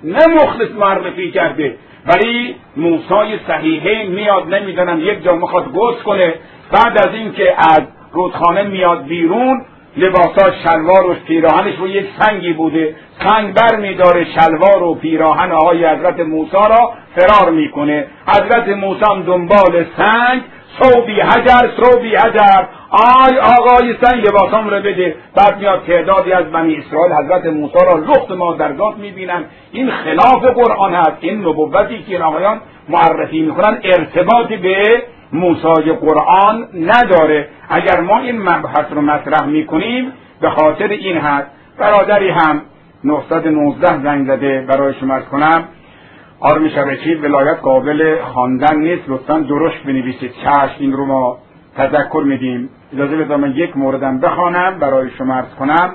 نه مخلص معرفی کرده. ولی موسی صحیحه میاد، نمیدونم یک جا میخواد غسل کنه، بعد از اینکه از رودخانه میاد بیرون، لباساش شلوار و پیراهنش رو یک سنگی بوده، سنگ بر میداره شلوار و پیراهن آقای حضرت موسی را فرار میکنه. حضرت موسی هم دنبال سنگ، صوبی حجر، آی آقای سنگ لباسام رو بده. بعد میاد تعدادی از بنی اسرائیل حضرت موسی را لخت مادرزاد میبینن. این خلاف قرآن هست. این نبوتی که این آقایان معرفی میکنن ارتباطی به موسی قرآن نداره. اگر ما این مبحث رو مطرح میکنیم به خاطر این هست. برادری هم 919 زنگ زده، برای شما عرض کنم آرمی شبکی ولایت قابل خواندن نیست، لطفا درشت بنویسید. چشم، این رو ما تذکر میدیم. اجازه بدید من یک موردم بخوانم برای شما عرض کنم.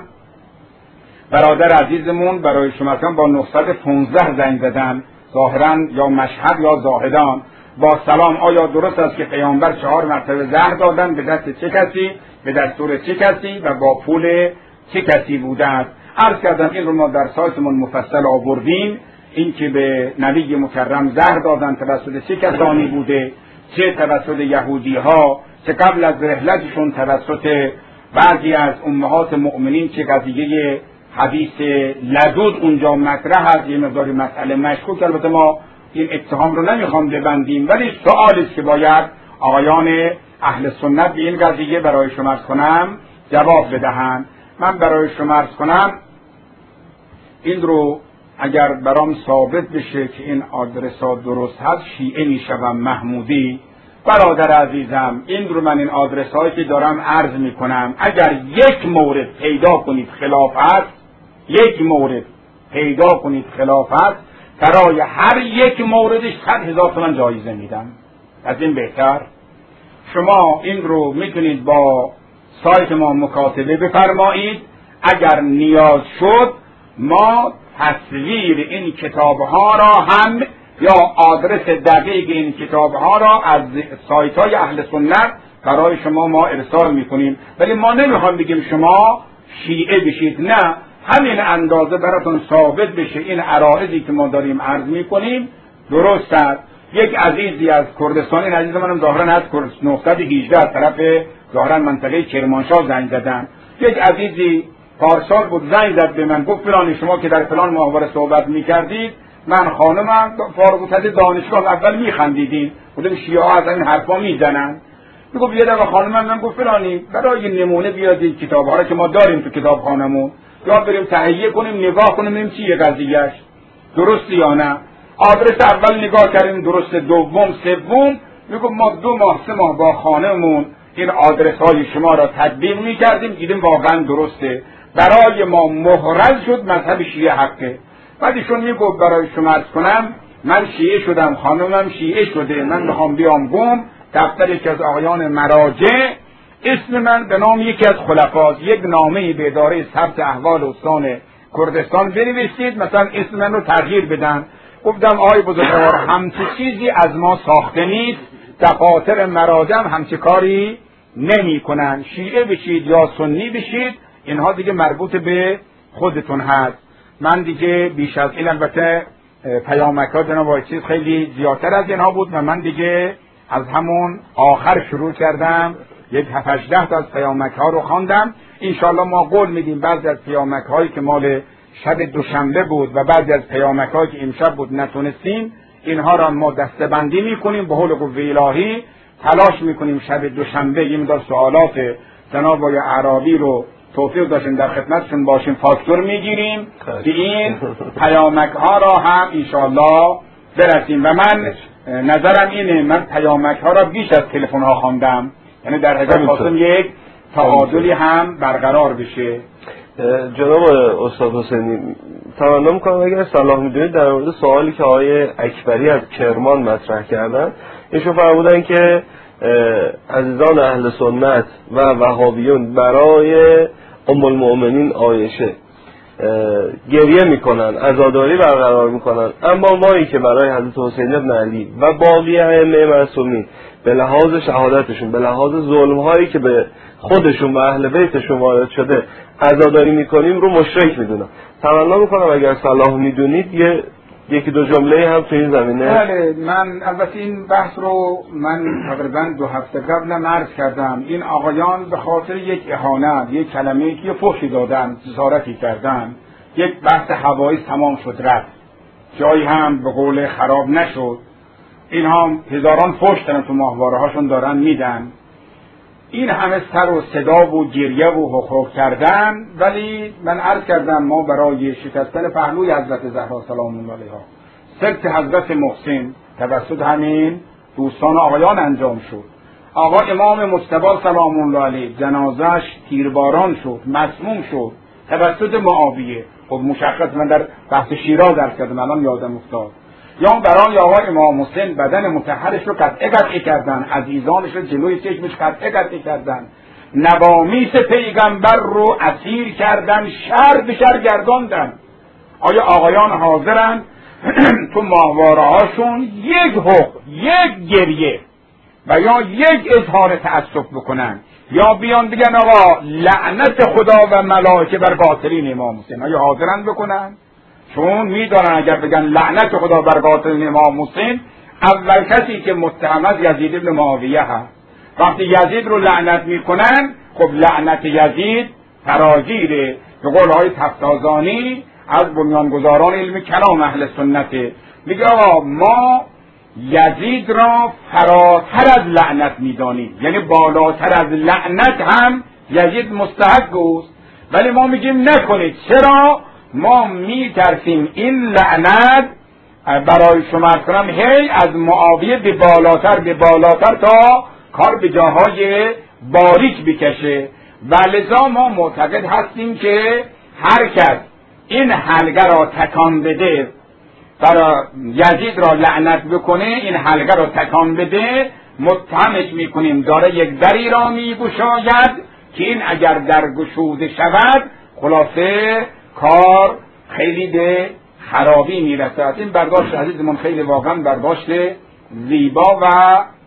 برادر عزیزمون برای شما با 915 زنگ زدن، ظاهرا یا مشهد یا زاهدان. با سلام، آیا درست است که پیامبر 4 مرتبه زهر دادن؟ به دست چه کسی، به دستور چه کسی و با پول چه کسی بوده است؟ عرض کردم این رو ما در سایتمون مفصل آوردیم. این که به نبی مکرم زهر دادن توسط چه کسانی بوده، چه توسط یهودی ها، چه قبل از رحلتشون توسط بعضی از امهات مؤمنین، چه قضیه حدیث لدود اونجا مطرح است. یه مقداری مسئله مشکوک، البته ما این اتهام رو نمیخوام ببندیم، ولی سوالی است که باید آقایان اهل سنت به این قضیه برای شما عرض کنم جواب بدهند. من برای شما عرض کنم این رو اگر برام ثابت بشه که این آدرسا درست هست، شیعه میشوم محمودی. برادر عزیزم، این رو من این آدرس هایی که دارم عرض میکنم، اگر یک مورد پیدا کنید خلاف هست، یک مورد پیدا کنید خلاف هست، برای هر یک موردش 100,000 تومان جایزه میدم. از این بهتر شما این رو میتونید با سایت ما مکاتبه بفرمایید. اگر نیاز شد ما تصویر این کتابها را هم یا آدرس دقیق این کتابها را از سایت های اهل سنت برای شما ما ارسال میکنیم. ولی ما نمیخوام بگیم شما شیعه بشید، نه، همین اندازه براتون ثابت بشه این عرایضی که ما داریم عرض میکنیم درست است. یک عزیزی از کردستان، این عزیز منم ظاهرا از 918 از طرف ظاهرا منطقه کرمانشاه زنگ زدن. یک عزیزی پارسال بود زنگ زد به من، گفت فلانی شما که در فلان محاوره صحبت میکردید، من خانمم فارغ التحصیل دانشگاه اول میخندیدیم، بودم شیعه ها از این حرفا میزنن. میگفت یه دفعه خانمم من گفت فلانی برای نمونه بیاد این کتاب‌ها رو که ما داریم تو کتابخانه‌مون یا بریم تهیه کنیم نگاه کنیم ببینیم چیه قضیه‌اش، درست یا نه. آدرس اول نگاه کردیم درست، دوم، سوم. میگفت ما 2 ماه 3 ماه با خانممون این آدرس های شما را تطبیق میکردیم، دیدیم واقعا درسته. برای ما محرز شد مذهب شیعه حقه. بعد ایشون میگفت برای شما عرض کنم من شیعه شدم، خانمم شیعه شده، من میخوام بیام قم دفتر یکی از آقایان مراجع اسم من به نام یکی از خلفاست یک نامه به اداره ثبت احوال استان کردستان بنویسید، مثلا اسم من رو تغییر بدن. گفتم آقای بزرگوار همچی چیزی از ما ساخته نیست، دفاتر مراجع همچی کاری نمی کنن. شیعه بشید یا سنی بشید اینها دیگه مربوط به خودتون هست. من دیگه بیش از این، البته پیامک ها جناب آقای چیز خیلی زیادتر از اینها بود و من دیگه از همون آخر شروع کردم، یک 7-8 تا از پیامک ها رو خواندم. انشالله ما قول میدیم بعضی از پیامک هایی که مال شب دوشنبه بود و بعضی از پیامک هایی که امشب بود نتونستیم، اینها را ما دسته‌بندی میکنیم به حول قوه الهی، تلاش میکنیم شب دوشنبه این مقدار سوالات جناب آقای عربی رو توفیق داشتیم در خدمتشون باشیم فاکتور میگیریم که این پیامک ها را هم انشالله برسیم. و من نظرم اینه، من پیامک ها را بیش از تلفن ها خواندم، یعنی در حقیقت خواستم یک تعادلی هم برقرار بشه. جناب استاد حسینی تمنا میکنم اگر صلاح میدونید در مورد سوالی که آقای اکبری از کرمان مطرح کردن، ایشون فرمودن که عزیزان اهل سنت و وهابیون برای ام المؤمنین عایشه گریه میکنن، عزاداری برقرار میکنن، اما مایی که برای حضرت حسین بن علی و باقی ائمه معصومین به لحاظ شهادتشون، به لحاظ ظلم هایی که به خودشون و اهل بیتشون وارد شده عزاداری میکنیم رو مشرک میدونم. تمنا میکنم اگر صلاح میدونید یه یکی دو جمله هم تو این زمینه. بله، من البته این بحث رو من تقریبا 2 هفته قبل عرض کردم. این آقایان به خاطر یک اهانت، یک کلمه‌ای که فحشی دادن، جسارتی کردن، یک بحث هوایی تمام شد رفت، جایی هم به قول خراب نشد. اینها هزاران فحش دارن تو ماهواره هاشون دارن میدن. این همه سر و صدا و گریه و حخوق کردن، ولی من عرض کردم ما برای شکستن پهلوی حضرت زهرا سلام الله علیها سلط حضرت محسن توسط همین دوستان آقایان انجام شد. آقا امام مجتبی سلام الله علیه جنازش تیرباران شد، مسموم شد توسط معاویه. خب مشخص، من در بحث شیراز درس کردم الان یادم افتاد. یا برای آقا امام حسین بدن مطهرش رو قطعه کردن، عزیزانش رو جلوی چشمش قطعه کردن، نوامیس پیغمبر رو اسیر کردن، شر به شر گرداندن. آیا آقایان حاضرن تو ماهواره هاشون یک حق، یک گریه و یا یک اظهار تأسف بکنن، یا بیان بگن آقا لعنت خدا و ملائکه بر قاتلین امام حسین؟ آیا حاضرن بکنن؟ چون میدانن اگر بگن لعنت خدا بر قاتلین امام حسین، اول کسی که متهم است یزید ابن معاویه هست. وقتی یزید رو لعنت میکنن، خب لعنت یزید فراگیره. به قول های تفتازانی از بنیانگذاران علم کلام اهل سنته، میگه آقا ما یزید را فراتر از لعنت میدانیم، یعنی بالاتر از لعنت هم یزید مستحق است، ولی ما میگیم نکنید. چرا؟ ما میترسیم این لعنت برای شما کنم هی از معاویه به بالاتر تا کار به جاهای باریک بکشه. و لذا ما معتقد هستیم که هر کس این حلقه را تکان بده، برای یزید را لعنت بکنه، این حلقه را تکان بده، متهمش میکنیم داره یک دری را میگشاید که این اگر در گشوده شود خلاصه کار خیلی به خرابی میرسد. این برداشت عزیزمون خیلی واقعا برداشت زیبا و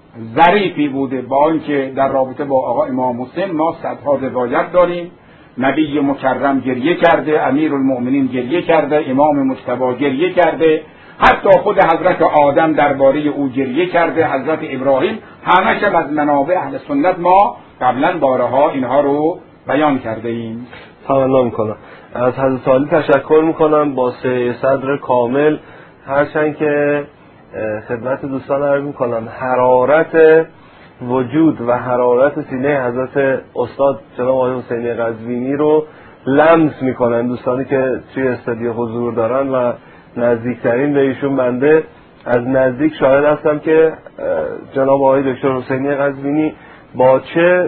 ظریفی بوده، با اینکه در رابطه با آقا امام حسین ما صدها روایت داریم. نبی مکرم گریه کرده، امیرالمؤمنین گریه کرده، امام مجتبی گریه کرده، حتی خود حضرت آدم درباره او گریه کرده، حضرت ابراهیم. همش از منابع اهل سنت ما قبلا بارها اینها رو بیان کرده ایم. تمنا میکنم. از حضرت عالی تشکر میکنم با صدر کامل، هرچند که خدمت دوستان عرض میکنم حرارت وجود و حرارت سینه حضرت استاد جناب آقای حسینی قزوینی رو لمس میکنن دوستانی که توی استودیو حضور دارن و نزدیکترین به ایشون بنده از نزدیک شاهد هستم که جناب آقای دکتر حسینی قزوینی با چه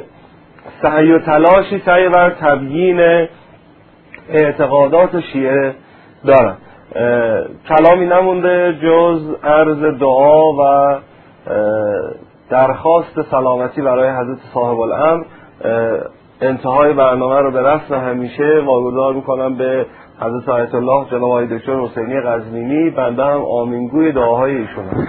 سعی و تلاشی سعی بر تبیین اعتقادات شیعه دارن. کلامی نمونده جز عرض دعا و درخواست سلامتی برای حضرت صاحب الامر. انتهای برنامه رو به رسم همیشه واگذار میکنم به حضرت آیت الله جناب آقای دکتر حسینی قزوینی. بنده هم آمینگوی دعاهای ایشون هست.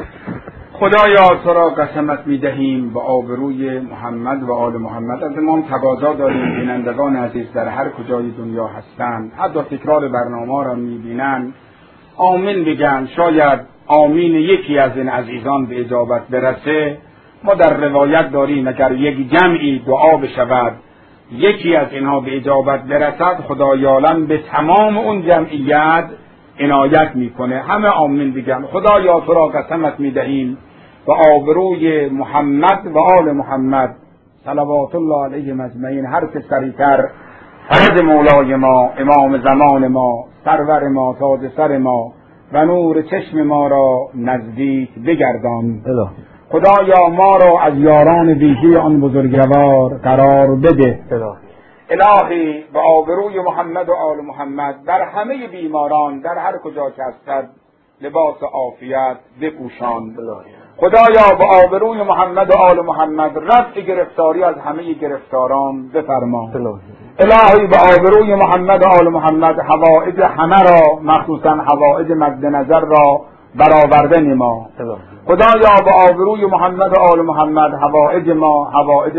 خدایا تو را قسمت میدهیم به آبروی محمد و آل محمد. از امام تقاضا داریم بینندگان عزیز در هر کجای دنیا هستند، حتی تکرار برنامه را میبینند، آمین بگن. شاید آمین یکی از این عزیزان به اجابت برسه. ما در روایت داریم اگر یک جمعی دعا بشود یکی از اینها به اجابت برسد، خدایالم به تمام اون جمعیت عنایت میکنه. همه آمین بگن. خدایا تو را قسمت میدهیم و آبروی محمد و آل محمد صلوات الله علیهم اجمعین، هر که سریعتر فرد مولای ما، امام زمان ما، سرور ما، تاج سر ما و نور چشم ما را نزدیک بگردان. خدایا ما را از یاران ویژه آن بزرگوار قرار بده. الهی به آبروی محمد و آل محمد در همه بیماران در هر کجا که هستند لباس عافیت بپوشان. خدایا به آبروی محمد و آل محمد رفع گرفتاری از همه گرفتاران بفرما. الهی به آبروی محمد و آل محمد حوائج همه را، مخصوصا حوائج مد نظر را برآورده نما. خدایا به آبروی محمد و آل محمد حوائج ما، حوائج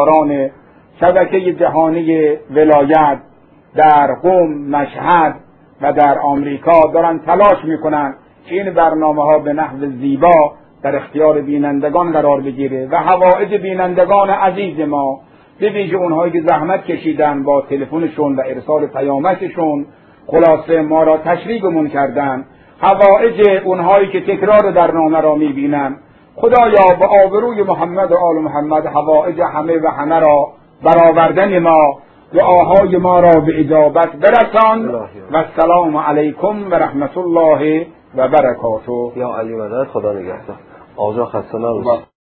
دستاندرکاران شبکه جهانی ولایت در قم، مشهد و در آمریکا دارن تلاش میکنن که این برنامه ها به نحو زیبا در اختیار بینندگان قرار بگیره و حوائج بینندگان عزیز ما، به ویژه اونهایی که زحمت کشیدن با تلفنشون و ارسال پیامکشون خلاصه ما را تشریفمون کردن، حوائج اونهایی که تکرار برنامه را میبینن، خدایا به آبروی محمد و آل محمد حوائج همه و همه را برآوردن ما، دعاهای ما را به اجابت برسان و السلام علیکم و رحمت الله و برکاته. یا علی مدد. خدا نگهدار. آقا خسته نباشید.